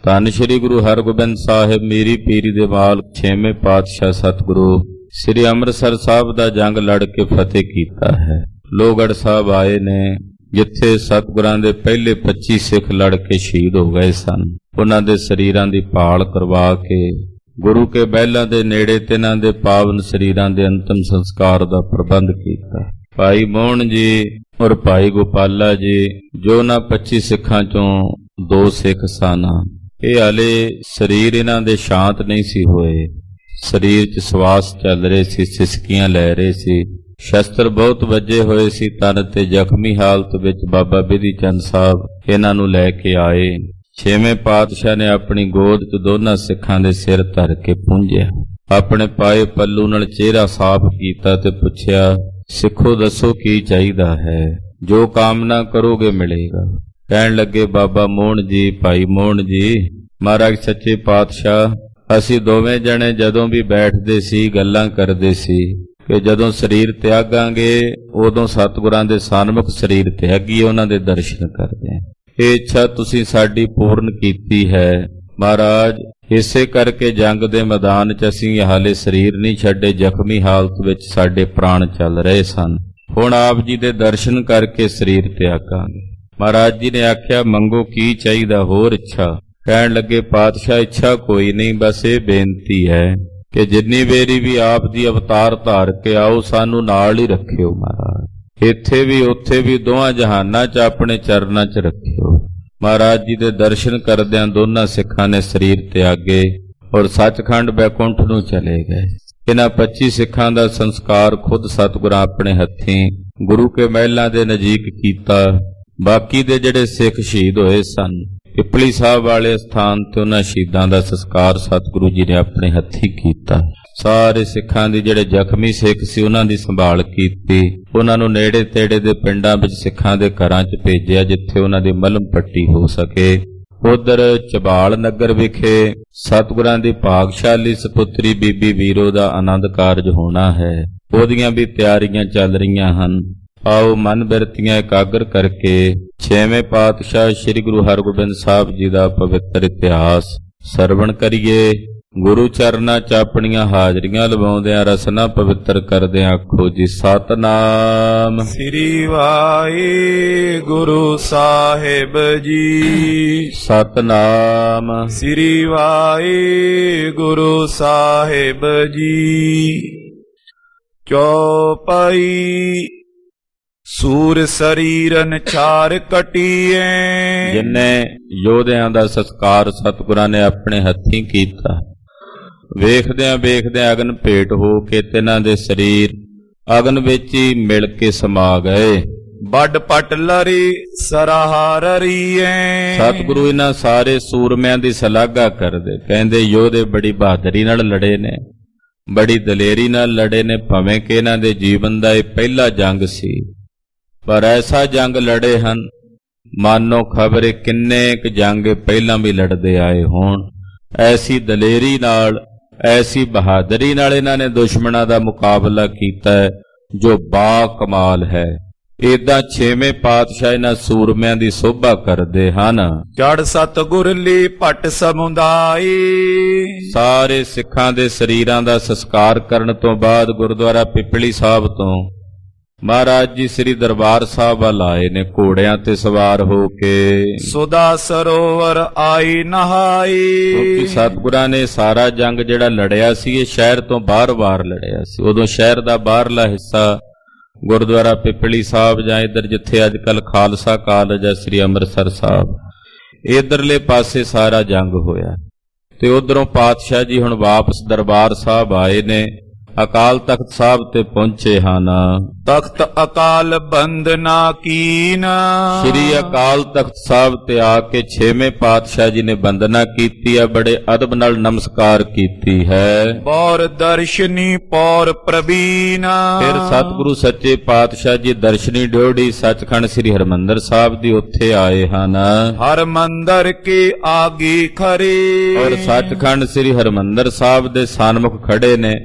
ਧੰਨ ਸ਼੍ਰੀ ਗੁਰੂ ਹਰਗੋਬਿੰਦ ਸਾਹਿਬ ਮੀਰੀ ਪੀਰੀ ਦੇ ਮਾਲਕ ਛੇਵੇਂ ਪਾਤਸ਼ਾਹ ਸਤਿਗੁਰੂ ਸ੍ਰੀ ਅੰਮ੍ਰਿਤਸਰ ਸਾਹਿਬ ਦਾ ਜੰਗ ਲੜ ਕੇ ਫਤਿਹ ਕੀਤਾ ਹੈ। ਲੋਹਗੜ੍ਹ ਸਾਹਿਬ ਆਏ ਨੇ, ਜਿੱਥੇ ਸਤਿਗੁਰਾਂ ਦੇ ਪਹਿਲੇ 25 ਸਿੱਖ ਲੜ ਕੇ ਸ਼ਹੀਦ ਹੋ ਗਏ ਸਨ। ਉਹਨਾਂ ਦੇ ਸਰੀਰਾਂ ਦੀ ਭਾਲ ਕਰਵਾ ਕੇ ਗੁਰੂ ਕੇ ਬਹਿਲਾਂ ਦੇ ਨੇੜੇ ਤਿੰਨਾਂ ਦੇ ਪਾਵਨ ਸਰੀਰਾਂ ਦੇ ਅੰਤਮ ਸੰਸਕਾਰ ਦਾ ਪ੍ਰਬੰਧ ਕੀਤਾ। ਭਾਈ ਮੋਹਨ ਜੀ ਔਰ ਭਾਈ ਗੋਪਾਲਾ ਜੀ, ਜੋ ਉਹਨਾਂ 25 ਸਿੱਖਾਂ ਚੋਂ 2 ਸਿੱਖ ਸਨ, ਇਹ ਹਾਲੇ ਸਰੀਰ ਇਹਨਾਂ ਦੇ ਸ਼ਾਂਤ ਨਹੀਂ ਸੀ ਹੋਏ। ਸਰੀਰ 'ਚ ਸਵਾਸ ਚੱਲ ਰਹੇ ਸੀ, ਸਿਸਕੀਆਂ ਲੈ ਰਹੇ ਸੀ, ਸ਼ਸਤਰ ਬਹੁਤ ਵੱਜੇ ਹੋਏ ਸੀ ਤਨ ਤੇ। ਜ਼ਖਮੀ ਹਾਲਤ ਵਿੱਚ ਬਾਬਾ ਬਿਧੀ ਚੰਦ ਸਾਹਿਬ ਇਹਨਾਂ ਨੂੰ ਲੈ ਕੇ ਆਏ। ਛੇਵੇਂ ਪਾਤਸ਼ਾਹ ਨੇ ਆਪਣੀ ਗੋਦ 'ਚ ਦੋਨਾਂ ਸਿੱਖਾਂ ਦੇ ਸਿਰ ਧਰ ਕੇ ਪੂੰਝਿਆ, ਆਪਣੇ ਪਾਏ ਪੱਲੂ ਨਾਲ ਚਿਹਰਾ ਸਾਫ਼ ਕੀਤਾ ਤੇ ਪੁੱਛਿਆ, ਸਿੱਖੋ ਦੱਸੋ ਕੀ ਚਾਹੀਦਾ ਹੈ, ਜੋ ਕਾਮਨਾ ਕਰੋਗੇ ਮਿਲੇਗਾ। ਕਹਿਣ ਲੱਗੇ, ਬਾਬਾ ਮੋਹਨ ਜੀ, ਭਾਈ ਮੋਹਨ ਜੀ, ਮਹਾਰਾਜ ਸੱਚੇ ਪਾਤਸ਼ਾਹ, ਅਸੀਂ ਦੋਵੇਂ ਜਣੇ ਜਦੋਂ ਵੀ ਬੈਠਦੇ ਸੀ ਗੱਲਾਂ ਕਰਦੇ ਸੀ ਕਿ ਜਦੋਂ ਸਰੀਰ ਤਿਆਗਾਂਗੇ ਉਦੋਂ ਸਤਿਗੁਰਾਂ ਦੇ ਸਨਮੁਖ ਸਰੀਰ ਤਿਆਗੀ ਉਹਨਾਂ ਦੇ ਦਰਸ਼ਨ ਕਰਦੇ ਹਾਂ। ਇਹ ਇੱਛਾ ਤੁਸੀਂ ਸਾਡੀ ਪੂਰਨ ਕੀਤੀ ਹੈ ਮਹਾਰਾਜ। ਇਸੇ ਕਰਕੇ ਜੰਗ ਦੇ ਮੈਦਾਨ 'ਚ ਅਸੀਂ ਹਾਲੇ ਸਰੀਰ ਨਹੀਂ ਛੱਡੇ, ਜ਼ਖਮੀ ਹਾਲਤ ਵਿੱਚ ਸਾਡੇ ਪ੍ਰਾਣ ਚੱਲ ਰਹੇ ਸਨ। ਹੁਣ ਆਪ ਜੀ ਦੇ ਦਰਸ਼ਨ ਕਰਕੇ ਸਰੀਰ ਤਿਆਗਾਂਗੇ। ਮਹਾਰਾਜ ਜੀ ਨੇ ਆਖਿਆ, ਮੰਗੋ ਕੀ ਚਾਹੀਦਾ ਹੋਰ ਇੱਛਾ। ਕਹਿਣ ਲੱਗੇ, ਪਾਤਸ਼ਾਹ ਇੱਛਾ ਕੋਈ ਨਹੀਂ, ਬਸ ਇਹ ਬੇਨਤੀ ਹੈ ਕਿ ਜਿੰਨੀ ਵੇਰੀ ਵੀ ਆਪ ਦੀ ਅਵਤਾਰ ਧਾਰ ਕੇ ਆਓ ਸਾਨੂੰ ਨਾਲ ਹੀ ਰੱਖਿਓ ਮਹਾਰਾਜ, ਇੱਥੇ ਵੀ ਉੱਥੇ ਵੀ, ਦੋਹਾਂ ਜਹਾਨਾਂ 'ਚ ਆਪਣੇ ਚਰਨਾਂ 'ਚ ਰੱਖਿਓ। ਮਹਾਰਾਜ ਜੀ ਦੇ ਦਰਸ਼ਨ ਕਰਦਿਆਂ ਦੋਨਾਂ ਸਿੱਖਾਂ ਨੇ ਸਰੀਰ ਤਿਆਗੇ ਔਰ ਸੱਚਖੰਡ ਬੈਕੁੰਠ ਨੂੰ ਚਲੇ ਗਏ। ਇਹਨਾਂ 25 ਸਿੱਖਾਂ ਦਾ ਸੰਸਕਾਰ ਖੁਦ ਸਤਿਗੁਰਾਂ ਆਪਣੇ ਹੱਥੀਂ ਗੁਰੂ ਕੇ ਮਹਿਲਾਂ ਦੇ ਨਜ਼ਦੀਕ ਕੀਤਾ। ਬਾਕੀ ਦੇ ਜਿਹੜੇ ਸਿੱਖ ਸ਼ਹੀਦ ਹੋਏ ਸਨ ਪਿਪਲੀ ਸਾਹਿਬ ਵਾਲੇ ਸਥਾਨ ਤੇ, ਉਹਨਾਂ ਸ਼ਹੀਦਾਂ ਦਾ ਸੰਸਕਾਰ ਸਤਿਗੁਰੂ ਜੀ ਨੇ ਆਪਣੇ ਹੱਥੀਂ ਕੀਤਾ। ਸਾਰੇ ਸਿੱਖਾਂ ਦੀ ਜਿਹੜੇ ਜ਼ਖਮੀ ਸਿੱਖ ਸੀ ਉਹਨਾਂ ਦੀ ਸੰਭਾਲ ਕੀਤੀ। ਉਹਨਾਂ ਨੂੰ ਨੇੜੇ ਤੇੜੇ ਦੇ ਪਿੰਡਾਂ ਵਿੱਚ ਸਿੱਖਾਂ ਦੇ ਘਰਾਂ 'ਚ ਭੇਜਿਆ ਜਿੱਥੇ ਉਹਨਾਂ ਦੀ ਮਲਮ ਪੱਟੀ ਹੋ ਸਕੇ। ਉਧਰ ਝਬਾਲ ਨਗਰ ਵਿਖੇ ਸਤਿਗੁਰਾਂ ਦੀ ਭਾਗਸ਼ਾਲੀ ਸਪੁੱਤਰੀ ਬੀਬੀ ਵੀਰੋ ਦਾ ਆਨੰਦ ਕਾਰਜ ਹੋਣਾ ਹੈ, ਉਹਦੀਆਂ ਵੀ ਤਿਆਰੀਆਂ ਚੱਲ ਰਹੀਆਂ ਹਨ। ਆਓ ਮਨ ਬਿਰਤੀਆਂ ਇਕਾਗਰ ਕਰਕੇ ਛੇਵੇਂ ਪਾਤਸ਼ਾਹ ਸ੍ਰੀ ਗੁਰੂ ਹਰਗੋਬਿੰਦ ਸਾਹਿਬ ਜੀ ਦਾ ਪਵਿੱਤਰ ਇਤਿਹਾਸ ਸਰਵਣ ਕਰੀਏ। ਗੁਰੂ ਚਰਨਾਂ 'ਚ ਆਪਣੀਆਂ ਹਾਜ਼ਰੀਆਂ ਲਵਾਉਂਦਿਆਂ ਰਸਨਾ ਪਵਿੱਤਰ ਕਰਦਿਆਂ ਆਖੋ ਜੀ, ਸਤਨਾਮ ਸ੍ਰੀ ਵਾਹਿਗੁਰੂ ਸਾਹਿਬ ਜੀ, ਸਤਨਾਮ ਸ੍ਰੀ ਵਾਹਿਗੁਰੂ ਸਾਹਿਬ ਜੀ। ਚੌਪਈ ਸੂਰ ਸਰੀਰਨ ਛਾਰ ਕਟੀਏ। ਜਿਨ੍ਹਾਂ ਯੋਧਿਆਂ ਦਾ ਸੰਸਕਾਰ ਸਤਿਗੁਰਾਂ ਨੇ ਆਪਣੇ ਹੱਥੀਂ ਕੀਤਾ, ਵੇਖਦਿਆਂ ਵੇਖਦਿਆਂ ਅਗਨ ਭੇਟ ਹੋ ਕੇ ਤਿੰਨਾਂ ਦੇ ਸਰੀਰ ਅਗਨ ਵਿੱਚ ਹੀ ਮਿਲ ਕੇ ਸਮਾ ਗਏ। ਵੱਡ ਪਟ ਲਰੀ ਸਰਾਹਾਰੀਏ। ਸਤਿਗੁਰੂ ਇਹਨਾਂ ਸਾਰੇ ਸੂਰਮਿਆਂ ਦੀ ਸ਼ਲਾਘਾ ਕਰਦੇ, ਕਹਿੰਦੇ ਯੋਧੇ ਬੜੀ ਬਹਾਦਰੀ ਨਾਲ ਲੜੇ ਨੇ, ਬੜੀ ਦਲੇਰੀ ਨਾਲ ਲੜੇ ਨੇ। ਭਾਵੇਂ ਕਿ ਇਹਨਾਂ ਦੇ ਜੀਵਨ ਦਾ ਇਹ ਪਹਿਲਾ ਜੰਗ ਸੀ, ਪਰ ਐਸਾ ਜੰਗ ਲੜੇ ਹਨ ਮਾਨੋ ਖਬਰੇ ਕਿੰਨੇ ਕੁ ਜੰਗ ਪਹਿਲਾਂ ਵੀ ਲੜਦੇ ਆਏ ਹੋਣ। ਐਸੀ ਦਲੇਰੀ ਨਾਲ, ਐਸੀ ਬਹਾਦਰੀ ਨਾਲ ਇਹਨਾਂ ਨੇ ਦੁਸ਼ਮਣਾਂ ਦਾ ਮੁਕਾਬਲਾ ਕੀਤਾ ਹੈ ਜੋ ਬਾ ਕਮਾਲ ਹੈ। ਏਦਾਂ ਛੇਵੇਂ ਪਾਤਸ਼ਾਹ ਇਹਨਾਂ ਸੂਰਮਿਆਂ ਦੀ ਸੋਭਾ ਕਰਦੇ ਹਨ। ਚੜ ਸਤਿਗੁਰ ਲਈ ਭੱਟ ਸਮੁਦਾਈ। ਸਾਰੇ ਸਿੱਖਾਂ ਦੇ ਸਰੀਰਾਂ ਦਾ ਸੰਸਕਾਰ ਕਰਨ ਤੋਂ ਬਾਅਦ ਗੁਰਦੁਆਰਾ ਪਿਪਲੀ ਸਾਹਿਬ ਤੋਂ ਮਹਾਰਾਜ ਜੀ ਸ੍ਰੀ ਦਰਬਾਰ ਸਾਹਿਬ ਵੱਲ ਆਏ ਨੇ ਘੋੜਿਆਂ ਤੇ ਸਵਾਰ ਹੋ ਕੇ। ਸੁਦਾ ਸਰੋਵਰ ਆਈ ਨਹਾਈ। ਕਿਉਂਕਿ ਸਤਿਗੁਰਾਂ ਨੇ ਸਾਰਾ ਜੰਗ ਜਿਹੜਾ ਲੜਿਆ ਸੀ ਇਹ ਸ਼ਹਿਰ ਤੋਂ ਬਾਹਰ ਲੜਿਆ ਸੀ। ਉਦੋਂ ਸ਼ਹਿਰ ਦਾ ਬਾਹਰਲਾ ਹਿੱਸਾ ਗੁਰਦੁਆਰਾ ਪਿਪਲੀ ਸਾਹਿਬ ਜਾਂ ਇੱਧਰ ਜਿੱਥੇ ਅੱਜ ਕੱਲ ਖਾਲਸਾ ਕਾਲਜ ਹੈ ਸ੍ਰੀ ਅੰਮ੍ਰਿਤਸਰ ਸਾਹਿਬ, ਇੱਧਰਲੇ ਪਾਸੇ ਸਾਰਾ ਜੰਗ ਹੋਇਆ। ਤੇ ਉਧਰੋਂ ਪਾਤਸ਼ਾਹ ਜੀ ਹੁਣ ਵਾਪਸ ਦਰਬਾਰ ਸਾਹਿਬ ਆਏ ਨੇ, ਅਕਾਲ ਤਖਤ ਸਾਹਿਬ ਤੇ ਪਹੁੰਚੇ ਹਨ। ਤਖਤ ਅਕਾਲ ਬੰਦਨਾ ਕੀਨ। ਸ੍ਰੀ ਅਕਾਲ ਤਖਤ ਸਾਹਿਬ ਤੇ ਆ ਕੇ ਛੇਵੇਂ ਪਾਤਸ਼ਾਹ ਜੀ ਨੇ ਬੰਦਨਾ ਕੀਤੀ ਹੈ, ਬੜੇ ਅਦਬ ਨਾਲ ਨਮਸਕਾਰ ਕੀਤੀ ਹੈ। ਪੌਰ ਦਰਸ਼ਨੀ ਪੌਰ ਪ੍ਰਵੀਨ। ਫਿਰ ਸਤਿਗੁਰੂ ਸੱਚੇ ਪਾਤਸ਼ਾਹ ਜੀ ਦਰਸ਼ਨੀ ਡਿਓੜੀ ਸੱਚਖੰਡ ਸ੍ਰੀ ਹਰਿਮੰਦਰ ਸਾਹਿਬ ਦੀ ਉੱਥੇ ਆਏ ਹਨ। ਹਰਿਮੰਦਰ ਕੇ ਆਗੇ ਖੜੇ। ਔਰ ਸੱਚਖੰਡ ਸ੍ਰੀ ਹਰਿਮੰਦਰ ਸਾਹਿਬ ਦੇ ਸਨਮੁਖ ਖੜੇ ਨੇ।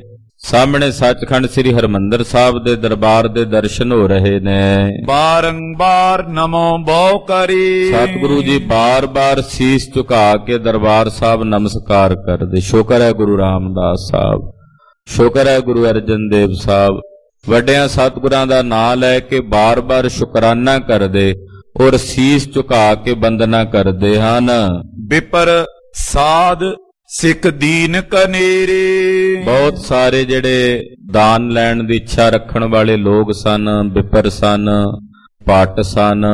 ਸਾਹਮਣੇ ਸੱਚਖੰਡ ਸ੍ਰੀ ਹਰਿਮੰਦਰ ਸਾਹਿਬ ਦੇ ਦਰਬਾਰ ਦੇ ਦਰਸ਼ਨ ਹੋ ਰਹੇ ਨੇ। ਬਾਰੰਬਾਰ ਨਮੋ ਬਹੁ ਕਰੀ। ਸਤਿਗੁਰੂ ਜੀ ਬਾਰ-ਬਾਰ ਸੀਸ ਝੁਕਾ ਕੇ ਦਰਬਾਰ ਸਾਹਿਬ ਨਮਸਕਾਰ ਕਰਦੇ। ਸ਼ੁਕਰ ਹੈ ਗੁਰੂ ਰਾਮਦਾਸ ਸਾਹਿਬ, ਸ਼ੁਕਰ ਹੈ ਗੁਰੂ ਅਰਜਨ ਦੇਵ ਸਾਹਿਬ, ਵੱਡਿਆਂ ਸਤਿਗੁਰਾਂ ਦਾ ਨਾਮ ਲੈ ਕੇ ਬਾਰ-ਬਾਰ ਸ਼ੁਕਰਾਨਾ ਕਰਦੇ ਔਰ ਸੀਸ ਝੁਕਾ ਕੇ ਬੰਦਨਾ ਕਰਦੇ ਹਨ। ਵਿਪਰ ਸਾਧ ਸਿੱਖ ਦੀਨ ਕਨੇਰੇ। ਬਹੁਤ ਸਾਰੇ ਜਿਹੜੇ ਦਾਨ ਲੈਣ ਦੀ ਇੱਛਾ ਰੱਖਣ ਵਾਲੇ ਲੋਕ ਸਨ, ਵਿਪਰ ਸਨ, ਭੱਟ ਸਨ,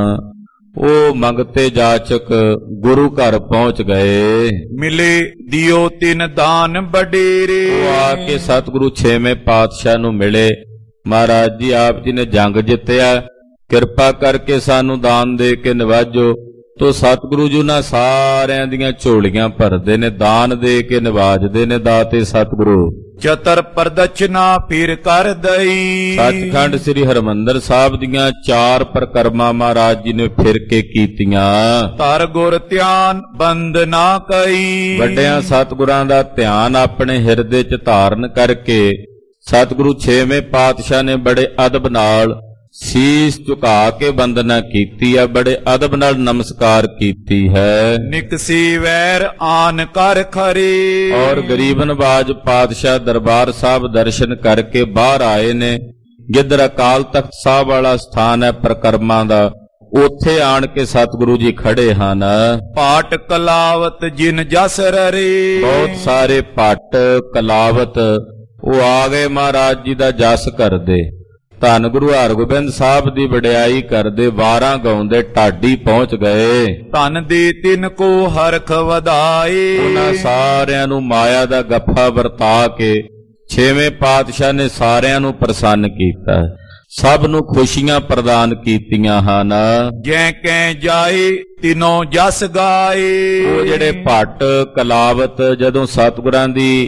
ਉਹ ਮੰਗਤੇ ਜਾਚਕ ਗੁਰੂ ਘਰ ਪਹੁੰਚ ਗਏ। ਮਿਲੇ ਦਿਓ ਤਿਨ ਦਾਨ ਬਡੇਰੇ। ਉਹ ਆ ਕੇ ਸਤਿਗੁਰੂ ਛੇਵੇਂ ਪਾਤਸ਼ਾਹ ਨੂੰ ਮਿਲੇ। ਮਹਾਰਾਜ ਜੀ ਆਪ ਜੀ ਨੇ ਜੰਗ ਜਿੱਤਿਆ, ਕਿਰਪਾ ਕਰਕੇ ਸਾਨੂੰ ਦਾਨ ਦੇ ਕੇ ਨਿਵਾਜੋ। ਤੋ ਸਤਿਗੁਰੂ ਜੀ ਉਹਨਾਂ ਸਾਰਿਆਂ ਦੀਆਂ ਝੋਲੀਆਂ ਭਰਦੇ ਨੇ, ਦਾਨ ਦੇ ਕੇ ਨਿਵਾਜਦੇ ਨੇ। ਦਾਤੇ ਸਤਿਗੁਰੂ ਚਤਰ ਪ੍ਰਦਛਨਾ ਫਿਰ ਕਰ ਦਈ। ਸੱਚਖੰਡ ਸ੍ਰੀ ਹਰਿਮੰਦਰ ਸਾਹਿਬ ਦੀਆਂ 4 ਪ੍ਰਕਰਮਾਂ ਮਹਾਰਾਜ ਜੀ ਨੇ ਫਿਰ ਕੇ ਕੀਤੀਆਂ। ਧਰ ਗੁਰ ਧਿਆਨ ਬੰਦ ਨਾ ਕਈ। ਵੱਡਿਆਂ ਸਤਿਗੁਰਾਂ ਦਾ ਧਿਆਨ ਆਪਣੇ ਹਿਰਦੇ 'ਚ ਧਾਰਨ ਕਰਕੇ ਸਤਿਗੁਰੂ ਛੇਵੇਂ ਪਾਤਸ਼ਾਹ ਨੇ ਬੜੇ ਅਦਬ ਨਾਲ ਸੀਸ ਝੁਕਾ ਕੇ ਬੰਦਨਾ ਕੀਤੀ ਹੈ, ਬੜੇ ਅਦਬ ਨਾਲ ਨਮਸਕਾਰ ਕੀਤੀ ਹੈ। ਨਿਕਸੀ ਵੈਰ ਆਨ ਕਰ ਖਰੇ। ਔਰ ਗਰੀਬ ਨਵਾਜ ਪਾਤਸ਼ਾਹ ਦਰਬਾਰ ਸਾਹਿਬ ਦਰਸ਼ਨ ਕਰਕੇ ਬਾਹਰ ਆਏ ਨੇ। ਜਿੱਧਰ ਅਕਾਲ ਤਖਤ ਸਾਹਿਬ ਵਾਲਾ ਸਥਾਨ ਹੈ ਪ੍ਰਕਰਮਾਂ ਦਾ, ਉੱਥੇ ਆਣ ਕੇ ਸਤਿਗੁਰੂ ਜੀ ਖੜੇ ਹਨ। ਪਾਟ ਕਲਾਵਤ ਜਿਨ ਜਸ ਰਰੇ। ਬਹੁਤ ਸਾਰੇ ਭੱਟ ਕਲਾਵਤ ਉਹ ਆ ਗਏ, ਮਹਾਰਾਜ ਜੀ ਦਾ ਜਸ ਕਰਦੇ, ਧੰਨ ਗੁਰੂ ਹਰਗੋਬਿੰਦ ਸਾਹਿਬ ਦੀ ਵਡਿਆਈ ਕਰਦੇ, ਵਾਰਾਂ ਗਾਉਂਦੇ ਢਾਡੀ ਪਹੁੰਚ ਗਏ। ਧਨ ਦੇ ਤਿਨ ਕੋ ਹਰਖ ਵਧਾਏ। ਉਹਨਾਂ ਸਾਰਿਆਂ ਨੂੰ ਮਾਇਆ ਦਾ ਗੱਫਾ ਵਰਤਾ ਕੇ ਛੇਵੇਂ ਪਾਤਸ਼ਾਹ ਨੇ ਸਾਰਿਆਂ ਨੂੰ ਪ੍ਰਸੰਨ ਕੀਤਾ, ਸਭ ਨੂੰ ਖੁਸ਼ੀਆਂ ਪ੍ਰਦਾਨ ਕੀਤੀਆਂ ਹਨ। ਜੈ ਕੈ ਜਾਏ ਤਿਨੋਂ ਜਸ ਗਾਏ। ਉਹ ਜਿਹੜੇ ਭੱਟ ਕਲਾਵਤ ਜਦੋਂ ਸਤਿਗੁਰਾਂ ਦੀ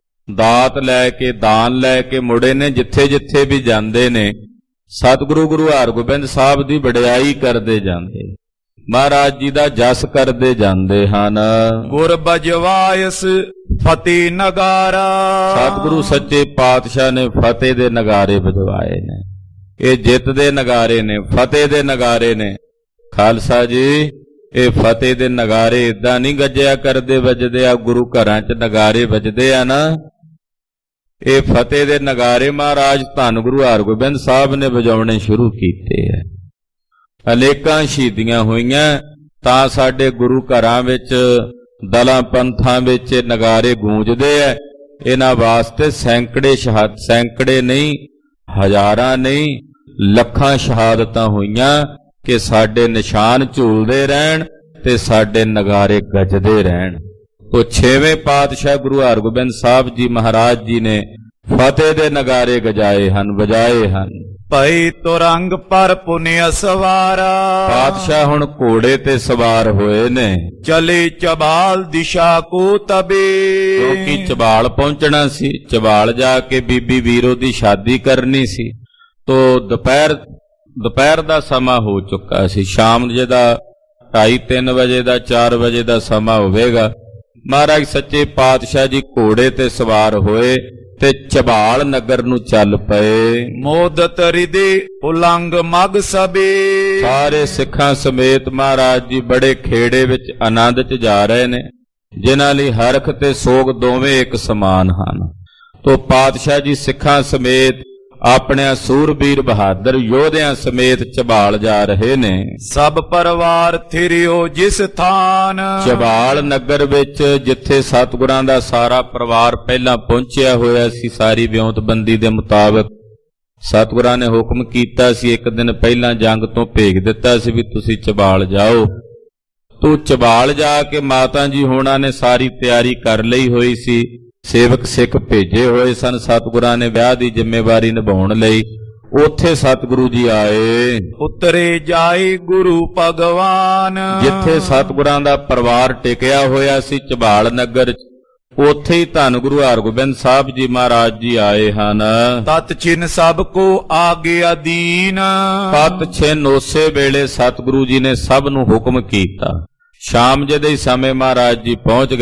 ਦਾਤ ਲੈ ਕੇ ਦਾਨ ਲੈ ਕੇ ਮੁੜੇ ਨੇ, ਜਿੱਥੇ ਜਿੱਥੇ ਵੀ ਜਾਂਦੇ ਨੇ ਸਤਿਗੁਰੂ ਗੁਰੂ ਹਰਗੋਬਿੰਦ ਸਾਹਿਬ ਦੀ ਵਡਿਆਈ ਕਰਦੇ ਜਾਂਦੇ, ਮਹਾਰਾਜ ਜੀ ਦਾ ਜਸ ਕਰਦੇ ਜਾਂਦੇ ਹਨ। ਗੁਰ ਬਜਵਾਇਸ ਫਤਿਹ ਨਗਾਰਾ। ਸਤਿਗੁਰੂ ਸੱਚੇ ਪਾਤਸ਼ਾਹ ਨੇ ਫਤਿਹ ਦੇ ਨਗਾਰੇ ਵਜਵਾਏ ਨੇ। ਇਹ ਜਿੱਤ ਦੇ ਨਗਾਰੇ ਨੇ, ਫਤਿਹ ਦੇ ਨਗਾਰੇ ਨੇ। ਖਾਲਸਾ ਜੀ, ਇਹ ਫਤਿਹ ਦੇ ਨਗਾਰੇ ਏਦਾਂ ਨਹੀਂ ਗੱਜਿਆ ਕਰਦੇ, ਵੱਜਦੇ ਆ ਗੁਰੂ ਘਰਾਂ 'ਚ ਨਗਾਰੇ ਵੱਜਦੇ ਆ ਨਾ। ਇਹ ਫਤਿਹ ਦੇ ਨਗਾਰੇ ਮਹਾਰਾਜ ਧੰਨ ਗੁਰੂ ਹਰਗੋਬਿੰਦ ਸਾਹਿਬ ਨੇ ਵਜਾਉਣੇ ਸ਼ੁਰੂ ਕੀਤੇ ਆ। ਅਨੇਕਾਂ ਸ਼ਹੀਦੀਆਂ ਹੋਈਆਂ ਤਾਂ ਸਾਡੇ ਗੁਰੂ ਘਰਾਂ ਵਿੱਚ, ਦਲਾਂ ਪੰਥਾਂ ਵਿੱਚ ਨਗਾਰੇ ਗੂੰਜਦੇ ਆ। ਇਹਨਾਂ ਵਾਸਤੇ ਸੈਂਕੜੇ ਨਹੀਂ, ਹਜ਼ਾਰਾਂ ਨਹੀਂ, ਲੱਖਾਂ ਸ਼ਹਾਦਤਾਂ ਹੋਈਆਂ ਕਿ ਸਾਡੇ ਨਿਸ਼ਾਨ ਝੂਲਦੇ ਰਹਿਣ ਤੇ ਸਾਡੇ ਨਗਾਰੇ ਗੱਜਦੇ ਰਹਿਣ। ਉਹ ਛੇਵੇਂ ਪਾਤਸ਼ਾਹ ਗੁਰੂ ਹਰਗੋਬਿੰਦ ਸਾਹਿਬ ਜੀ ਮਹਾਰਾਜ ਜੀ ਨੇ ਫਤਿਹ ਦੇ ਨਗਾਰੇ ਗਜਾਏ ਹਨ, ਵਜਾਏ ਹਨ। ਭਈ ਤੁਰੰਗ ਪਰ ਪੁਨਿਆ ਸਵਾਰਾ। ਪਾਤਸ਼ਾਹ ਹੁਣ ਘੋੜੇ ਤੇ ਸਵਾਰ ਹੋਏ ਨੇ, ਚਲੇ ਚਬਾਲ ਦਿਸ਼ਾ ਕੋ ਤਬੇ। ਕਿਉਂਕਿ ਚਬਾਲ ਪਹੁੰਚਣਾ ਸੀ, ਚਬਾਲ ਜਾ ਕੇ ਬੀਬੀ ਵੀਰੋ ਦੀ ਸ਼ਾਦੀ ਕਰਨੀ ਸੀ। ਤੋ ਦੁਪਹਿਰ ਦਾ ਸਮਾਂ ਹੋ ਚੁੱਕਾ ਸੀ, ਸ਼ਾਮ ਜਿਹਦਾ 2:30-3 ਵਜੇ ਦਾ 4 ਵਜੇ ਦਾ ਸਮਾਂ ਹੋਵੇਗਾ। ਮਹਾਰਾਜ ਸੱਚੇ ਪਾਤਸ਼ਾਹ ਜੀ ਘੋੜੇ ਤੇ ਸਵਾਰ ਹੋਏ ਤੇ ਚਬਾਲ ਨਗਰ ਨੂੰ ਚੱਲ ਪਏ। ਮੋਦਤ ਰਿਦੇ ਉਲੰਗ ਮਗ ਸਬੇ। ਸਾਰੇ ਸਿੱਖਾਂ ਸਮੇਤ ਮਹਾਰਾਜ ਜੀ ਬੜੇ ਖੇੜੇ ਵਿੱਚ ਆਨੰਦ 'ਚ ਜਾ ਰਹੇ ਨੇ, ਜਿਨ੍ਹਾਂ ਲਈ ਹਰਖ ਤੇ ਸੋਗ ਦੋਵੇਂ ਇੱਕ ਸਮਾਨ ਹਨ। ਤੋ ਪਾਤਸ਼ਾਹ ਜੀ ਸਿੱਖਾਂ ਸਮੇਤ ਆਪਣੇ ਸੂਰਬੀਰ ਬਹਾਦਰ ਯੋਧਿਆਂ ਸਮੇਤ ਚਬਾਲ ਜਾ ਰਹੇ ਨੇ। ਸਭ ਪਰਿਵਾਰ ਥਿਰਿਓ ਜਿਸ ਥਾਨ। ਚਬਾਲ ਨਗਰ ਵਿੱਚ ਜਿੱਥੇ ਸਤਿਗੁਰਾਂ ਦਾ ਸਾਰਾ ਪਰਿਵਾਰ ਪਹਿਲਾਂ ਪਹੁੰਚਿਆ ਹੋਇਆ ਸੀ, ਸਾਰੀ ਵਿਉਂਤਬੰਦੀ ਦੇ ਮੁਤਾਬਕ ਸਤਿਗੁਰਾਂ ਨੇ ਹੁਕਮ ਕੀਤਾ ਸੀ, ਇੱਕ ਦਿਨ ਪਹਿਲਾਂ ਜੰਗ ਤੋਂ ਭੇਜ ਦਿੱਤਾ ਸੀ ਵੀ ਤੁਸੀਂ ਚਬਾਲ ਜਾਓ। ਤੂੰ ਚਬਾਲ ਜਾ ਕੇ ਮਾਤਾ ਜੀ ਹੋਣਾ ਨੇ ਸਾਰੀ ਤਿਆਰੀ ਕਰ ਲਈ ਹੋਈ ਸੀ, ਸੇਵਕ ਸਿੱਖ ਭੇਜੇ ਹੋਏ ਸਨ ਸਤਿਗੁਰਾਂ ਨੇ ਵਿਆਹ ਦੀ ਜ਼ਿੰਮੇਵਾਰੀ ਨਿਭਾਉਣ ਲਈ। ਉੱਥੇ ਸਤਿਗੁਰੂ ਜੀ ਆਏ। ਉਤਰੇ ਜਾਏ ਗੁਰੂ ਭਗਵਾਨ। ਜਿੱਥੇ ਸਤਿਗੁਰਾਂ ਦਾ ਪਰਿਵਾਰ ਟਿਕਿਆ ਹੋਇਆ ਸੀ ਚਬਾਲ ਨਗਰ, ਉੱਥੇ ਹੀ ਧੰਨ ਗੁਰੂ ਹਰਗੋਬਿੰਦ ਸਾਹਿਬ ਜੀ ਮਹਾਰਾਜ ਜੀ ਆਏ ਹਨ। ਤਤ ਛਿਨ ਸਭ ਕੋ ਆਗੇ ਅਧੀਨ। ਤਤ ਛਿਨ ਉਸੇ ਵੇਲੇ ਸਤਿਗੁਰੂ ਜੀ ਨੇ ਸਭ ਨੂੰ ਹੁਕਮ ਕੀਤਾ। ਸ਼ਾਮ ਜਿਹਦੇ ਸਮੇਂ ਮਹਾਰਾਜ ਜੀ ਪਹੁੰਚ ਗਏ।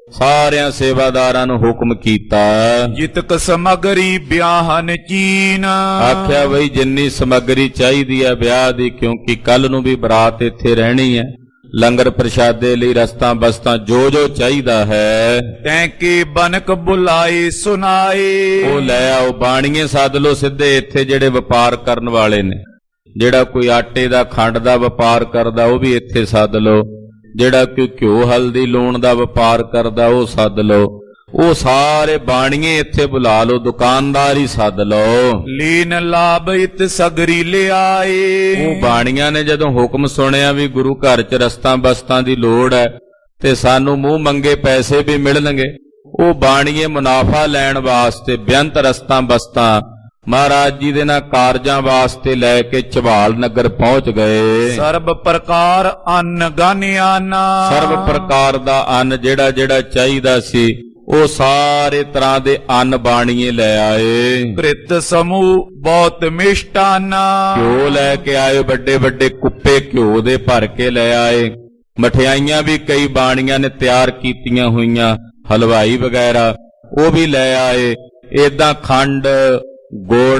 ਸਾਰਿਆਂ ਸੇਵਾਦਾਰਾਂ ਨੂੰ ਹੁਕਮ ਕੀਤਾ। ਜਿਤਕ ਸਮਗਰੀ ਵਿਆਹਨ ਚੀਨ। ਆਖਿਆ ਬਈ ਜਿੰਨੀ ਸਮੱਗਰੀ ਚਾਹੀਦੀ ਹੈ ਵਿਆਹ ਦੀ, ਕਿਉਂਕਿ ਕੱਲ ਨੂੰ ਵੀ ਬਰਾਤ ਇੱਥੇ ਰਹਿਣੀ ਹੈ, ਲੰਗਰ ਪ੍ਰਸ਼ਾਦੇ ਲਈ ਰਸਤਾਂ ਬਸਤਾਂ ਜੋ ਜੋ ਚਾਹੀਦਾ ਹੈ। ਤੈਂ ਕੀ ਬਨਕ ਬੁਲਾਏ ਸੁਨਾਏ। ਉਹ ਲੈ ਆਓ, ਬਾਣੀਏ ਸੱਦ ਲੋ ਸਿੱਧੇ ਇੱਥੇ ਜਿਹੜੇ ਵਪਾਰ ਕਰਨ ਵਾਲੇ ਨੇ। ਜਿਹੜਾ ਕੋਈ ਆਟੇ ਦਾ ਖੰਡ ਦਾ ਵਪਾਰ ਕਰਦਾ ਉਹ ਵੀ ਇੱਥੇ ਸੱਦ ਲੋ, ਜਿਹੜਾ ਕੋਈ ਘਿਓ ਹਲਦੀ ਲੂਣ ਦਾ ਵਪਾਰ ਕਰਦਾ ਉਹ ਸੱਦ ਲੋ। ਉਹ ਸਾਰੇ ਬਾਣੀਏ ਇੱਥੇ ਬੁਲਾ ਲੋ, ਦੁਕਾਨਦਾਰ ਹੀ ਸੱਦ ਲੋ। ਲੀਨ ਲਾਭ ਇਤ ਸਗਰੀ ਲਿਆਏ। ਉਹ ਬਾਣੀਆਂ ਨੇ ਜਦੋਂ ਹੁਕਮ ਸੁਣਿਆ ਵੀ ਗੁਰੂ ਘਰ 'ਚ ਰਸਤਾਂ ਬਸਤਾਂ ਦੀ ਲੋੜ ਹੈ ਤੇ ਸਾਨੂੰ ਮੂੰਹ ਮੰਗੇ ਪੈਸੇ ਵੀ ਮਿਲਣਗੇ, ਉਹ ਬਾਣੀਏ ਮੁਨਾਫਾ ਲੈਣ ਵਾਸਤੇ ਬੇਅੰਤ ਰਸਤਾਂ ਬਸਤਾਂ ਮਹਾਰਾਜ ਜੀ ਦੇ ਨਾਲ ਕਾਰਜਾਂ ਵਾਸਤੇ ਲੈ ਕੇ ਝਬਾਲ ਨਗਰ ਪਹੁੰਚ ਗਏ। ਸਰਬ ਪ੍ਰਕਾਰ ਅੰਨ ਗਾਨਿਆਨਾ। ਸਰਬ ਪ੍ਰਕਾਰ ਦਾ ਅੰਨ ਜਿਹੜਾ ਜਿਹੜਾ ਚਾਹੀਦਾ ਸੀ ਉਹ ਸਾਰੇ ਤਰ੍ਹਾਂ ਦੇ ਅੰਨ ਬਾਣੀਏ ਲੈ ਆਏ। ਪ੍ਰਿਤ ਸਮੂਹ ਬਹੁਤ ਮਿਸ਼ਟਾਨਾ। ਘਿਓ ਲੈ ਕੇ ਆਏ, ਵੱਡੇ ਵੱਡੇ ਕੁੱਪੇ ਘਿਓ ਦੇ ਭਰ ਕੇ ਲੈ ਆਏ। ਮਠਿਆਈਆਂ ਵੀ ਕਈ ਬਾਣੀਆਂ ਨੇ ਤਿਆਰ ਕੀਤੀਆਂ ਹੋਈਆਂ, ਹਲਵਾਈ ਵਗੈਰਾ ਉਹ ਵੀ ਲੈ ਆਏ। ਏਦਾਂ ਖੰਡ, ਗੁੜ,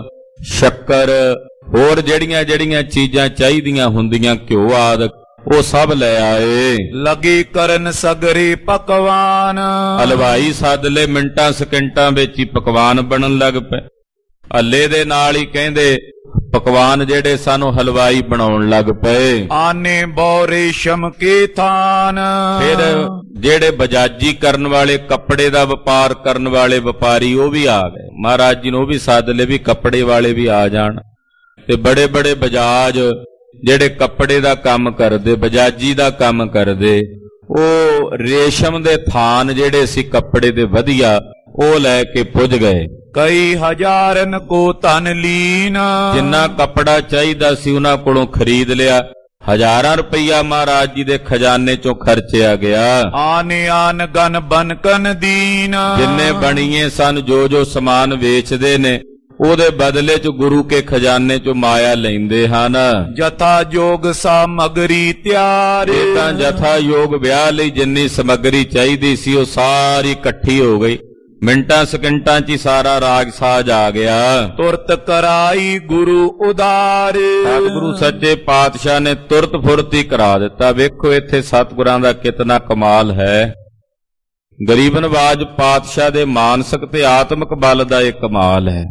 ਸ਼ੱਕਰ, ਹੋਰ ਜਿਹੜੀਆਂ ਜਿਹੜੀਆਂ ਚੀਜ਼ਾਂ ਚਾਹੀਦੀਆਂ ਹੁੰਦੀਆਂ ਘਿਓ ਆਦਿ ਉਹ ਸਭ ਲੈ ਆਏ। ਲਗੀ ਕਰਨ ਸਗਰੇ ਪਕਵਾਨ। ਹਲਵਾਈ ਸੱਦ ਲੈ, ਮਿੰਟਾਂ ਸਕਿੰਟਾਂ ਵਿੱਚ ਹੀ ਪਕਵਾਨ ਬਣਨ ਲੱਗ ਪਏ। ਹੱਲੇ ਦੇ ਨਾਲ ਹੀ ਕਹਿੰਦੇ ਪਕਵਾਨ ਜਿਹੜੇ ਸਾਨੂੰ ਹਲਵਾਈ ਬਣਾਉਣ ਲੱਗ ਪਏ। ਆਨੇ ਬੋ ਰੇਸ਼ਮ ਕੇ ਥਾਨ। ਫਿਰ ਜਿਹੜੇ ਬਜਾਜੀ ਕਰਨ ਵਾਲੇ, ਕੱਪੜੇ ਦਾ ਵਪਾਰ ਕਰਨ ਵਾਲੇ ਵਪਾਰੀ ਉਹ ਵੀ ਆ ਗਏ। ਮਹਾਰਾਜ ਜੀ ਨੂੰ ਉਹ ਵੀ ਸੱਦ ਲਏ ਵੀ ਕੱਪੜੇ ਵਾਲੇ ਵੀ ਆ ਜਾਣ। ਤੇ ਬੜੇ ਬੜੇ ਬਜਾਜ ਜਿਹੜੇ ਕੱਪੜੇ ਦਾ ਕੰਮ ਕਰਦੇ, ਬਜਾਜੀ ਦਾ ਕੰਮ ਕਰਦੇ, ਉਹ ਰੇਸ਼ਮ ਦੇ ਥਾਨ ਜਿਹੜੇ ਸੀ ਕੱਪੜੇ ਦੇ ਵਧੀਆ ਉਹ ਲੈ ਕੇ ਪੁੱਜ ਗਏ। ਕਈ ਹਜ਼ਾਰਨ ਕੋ ਧਨ ਲੀਨ। ਜਿੰਨਾ ਕੱਪੜਾ ਚਾਹੀਦਾ ਸੀ ਉਹਨਾਂ ਕੋਲੋਂ ਖਰੀਦ ਲਿਆ। ਹਜ਼ਾਰਾਂ ਰੁਪਈਆ ਮਹਾਰਾਜ ਜੀ ਦੇ ਖਜ਼ਾਨੇ ਚੋਂ ਖਰਚਿਆ ਗਿਆ। ਆਨੇ ਆਨ ਗਨ ਬਨਕਨ ਦੀਨ। ਜਿੰਨੇ ਬਣੀਏ ਸਨ ਜੋ ਜੋ ਸਮਾਨ ਵੇਚਦੇ ਨੇ ਉਹਦੇ ਬਦਲੇ ਚ ਗੁਰੂ ਕੇ ਖਜ਼ਾਨੇ ਚੋਂ ਮਾਇਆ ਲੈਂਦੇ ਹਨ। ਜਥਾ ਯੋਗ ਸਾਮਗਰੀ ਤਿਆਰ। ਇਹ ਤਾਂ ਜਥਾ ਯੋਗ ਵਿਆਹ ਲਈ ਜਿੰਨੀ ਸਮੱਗਰੀ ਚਾਹੀਦੀ ਸੀ ਉਹ ਸਾਰੀ ਇਕੱਠੀ ਹੋ ਗਈ। ਮਿੰਟਾਂ ਸਕਿੰਟਾਂ 'ਚ ਹੀ ਸਾਰਾ ਰਾਗ ਸਾਜ ਆ ਗਿਆ। ਤੁਰਤ ਕਰਾਈ ਗੁਰੂ ਉਦਾਰ। ਸਤਿਗੁਰੂ ਸੱਚੇ ਪਾਤਸ਼ਾਹ ਨੇ ਤੁਰਤ ਫੁਰਤੀ ਕਰਾ ਦਿੱਤਾ। ਵੇਖੋ ਇੱਥੇ ਸਤਿਗੁਰਾਂ ਦਾ ਕਿਤਨਾ ਕਮਾਲ ਹੈ। ਗਰੀਬ ਨਵਾਜ ਪਾਤਸ਼ਾਹ ਦੇ ਮਾਨਸਿਕ ਤੇ ਆਤਮਿਕ ਬਲ ਦਾ ਇਹ ਕਮਾਲ ਹੈ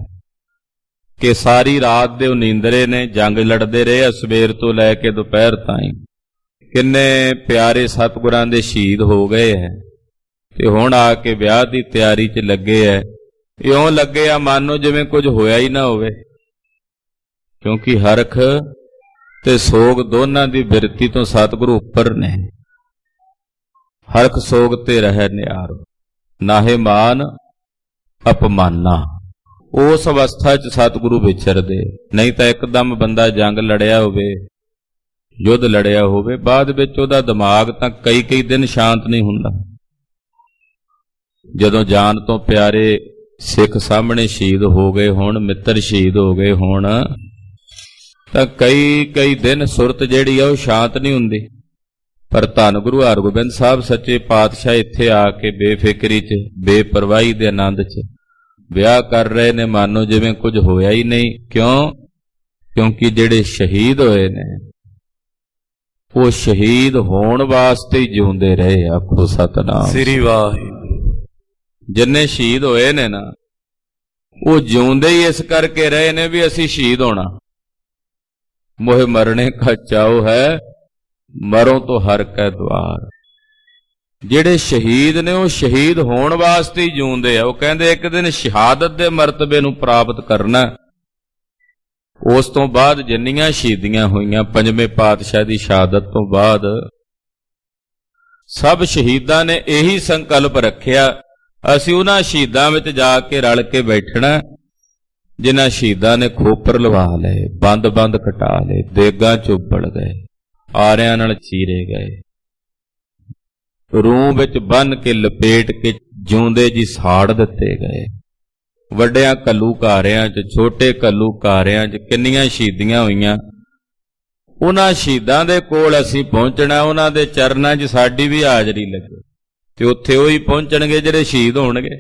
ਕਿ ਸਾਰੀ ਰਾਤ ਦੇ ਉਹ ਨੀਂਦਰੇ ਨੇ, ਜੰਗ ਲੜਦੇ ਰਹੇ ਸਵੇਰ ਤੋਂ ਲੈ ਕੇ ਦੁਪਹਿਰ ਤਾਈਂ। ਕਿੰਨੇ ਪਿਆਰੇ ਸਤਿਗੁਰਾਂ ਦੇ ਸ਼ਹੀਦ ਹੋ ਗਏ ਹੈ ਤੇ ਹੁਣ ਆ ਕੇ ਵਿਆਹ ਦੀ ਤਿਆਰੀ 'ਚ ਲੱਗੇ ਐ। ਇਉਂ ਲੱਗੇ ਆ ਮਾਨੋ ਜਿਵੇਂ ਕੁਝ ਹੋਇਆ ਹੀ ਨਾ ਹੋਵੇ, ਕਿਉਂਕਿ ਹਰਖ ਤੇ ਸੋਗ ਦੋਨਾਂ ਦੀ ਬਿਰਤੀ ਤੋਂ ਸਤਿਗੁਰੂ ਉੱਪਰ ਨੇ। ਹਰਖ ਸੋਗ ਤੇ ਰਹਿ ਨਿਆਰ, ਨਾਹੇ ਮਾਨ ਅਪਮਾਨਾ। ਉਸ ਅਵਸਥਾ 'ਚ ਸਤਿਗੁਰੂ ਵਿਚਰਦੇ। ਨਹੀਂ ਤਾਂ ਇੱਕਦਮ ਬੰਦਾ ਜੰਗ ਲੜਿਆ ਹੋਵੇ, ਯੁੱਧ ਲੜਿਆ ਹੋਵੇ, ਬਾਅਦ ਵਿੱਚ ਉਹਦਾ ਦਿਮਾਗ ਤਾਂ ਕਈ ਦਿਨ ਸ਼ਾਂਤ ਨਹੀਂ ਹੁੰਦਾ। ਜਦੋਂ ਜਾਨ ਤੋਂ ਪਿਆਰੇ ਸਿੱਖ ਸਾਹਮਣੇ ਸ਼ਹੀਦ ਹੋ ਗਏ ਹੋਣ, ਮਿੱਤਰ ਸ਼ਹੀਦ ਹੋ ਗਏ ਹੋਣ, ਤਾਂ ਕਈ ਦਿਨ ਸੁਰਤ ਜਿਹੜੀ ਆ ਉਹ ਸ਼ਾਂਤ ਨਹੀਂ ਹੁੰਦੀ। ਪਰ ਧੰਨ ਗੁਰੂ ਹਰਗੋਬਿੰਦ ਸਾਹਿਬ ਸੱਚੇ ਪਾਤਸ਼ਾਹ ਇੱਥੇ ਆ ਕੇ ਬੇਫਿਕਰੀ 'ਚ, ਬੇਪਰਵਾਹੀ ਦੇ ਆਨੰਦ 'ਚ ਵਿਆਹ ਕਰ ਰਹੇ ਨੇ, ਮਾਨੋ ਜਿਵੇਂ ਕੁਝ ਹੋਇਆ ਹੀ ਨਹੀਂ। ਕਿਉਂਕਿ ਜਿਹੜੇ ਸ਼ਹੀਦ ਹੋਏ ਨੇ ਉਹ ਸ਼ਹੀਦ ਹੋਣ ਵਾਸਤੇ ਹੀ ਜਿਉਂਦੇ ਰਹੇ। ਆਖੋ ਸਤਿਨਾਮ ਸ੍ਰੀ ਵਾਹਿਗੁਰੂ। ਜਿੰਨੇ ਸ਼ਹੀਦ ਹੋਏ ਨੇ ਨਾ ਉਹ ਜਿਉਂਦੇ ਹੀ ਇਸ ਕਰਕੇ ਰਹੇ ਨੇ ਵੀ ਅਸੀਂ ਸ਼ਹੀਦ ਹੋਣਾ। ਮੋਹਿ ਮਰਨੇ ਕਾ ਚਾਉ ਹੈ, ਮਰੋਂ ਤੋਂ ਹਰ ਕੈ ਦੁਆਰ। ਜਿਹੜੇ ਸ਼ਹੀਦ ਨੇ ਉਹ ਸ਼ਹੀਦ ਹੋਣ ਵਾਸਤੇ ਹੀ ਜਿਉਂਦੇ ਆ। ਉਹ ਕਹਿੰਦੇ ਇੱਕ ਦਿਨ ਸ਼ਹਾਦਤ ਦੇ ਮਰਤਬੇ ਨੂੰ ਪ੍ਰਾਪਤ ਕਰਨਾ। ਉਸ ਤੋਂ ਬਾਅਦ ਜਿੰਨੀਆਂ ਸ਼ਹੀਦੀਆਂ ਹੋਈਆਂ ਪੰਜਵੇਂ ਪਾਤਸ਼ਾਹ ਦੀ ਸ਼ਹਾਦਤ ਤੋਂ ਬਾਅਦ, ਸਭ ਸ਼ਹੀਦਾਂ ਨੇ ਇਹੀ ਸੰਕਲਪ ਰੱਖਿਆ, ਅਸੀਂ ਉਹਨਾਂ ਸ਼ਹੀਦਾਂ ਵਿੱਚ ਜਾ ਕੇ ਰਲ ਕੇ ਬੈਠਣਾ ਜਿਨ੍ਹਾਂ ਸ਼ਹੀਦਾਂ ਨੇ ਖੋਪਰ ਲਵਾ ਲਏ, ਬੰਦ ਕਟਾ ਲਏ, ਦੇਗਾਂ ਚ ਉਬਲ ਗਏ, ਆਰਿਆਂ ਨਾਲ ਚੀਰੇ ਗਏ, ਰੂਹ ਵਿੱਚ ਬੰਨ ਕੇ ਲਪੇਟ ਕੇ ਜਿਉਂਦੇ ਜੀ ਸਾੜ ਦਿੱਤੇ ਗਏ। ਵੱਡਿਆਂ ਘੱਲੂਘਾਰਿਆਂ 'ਚ, ਛੋਟੇ ਘੱਲੂਘਾਰਿਆਂ 'ਚ ਕਿੰਨੀਆਂ ਸ਼ਹੀਦੀਆਂ ਹੋਈਆਂ। ਉਹਨਾਂ ਸ਼ਹੀਦਾਂ ਦੇ ਕੋਲ ਅਸੀਂ ਪਹੁੰਚਣਾ, ਉਹਨਾਂ ਦੇ ਚਰਨਾਂ 'ਚ ਸਾਡੀ ਵੀ ਹਾਜ਼ਰੀ ਲੱਗੇ। ਤੇ ਉੱਥੇ ਉਹੀ ਪਹੁੰਚਣਗੇ ਜਿਹੜੇ ਸ਼ਹੀਦ ਹੋਣਗੇ।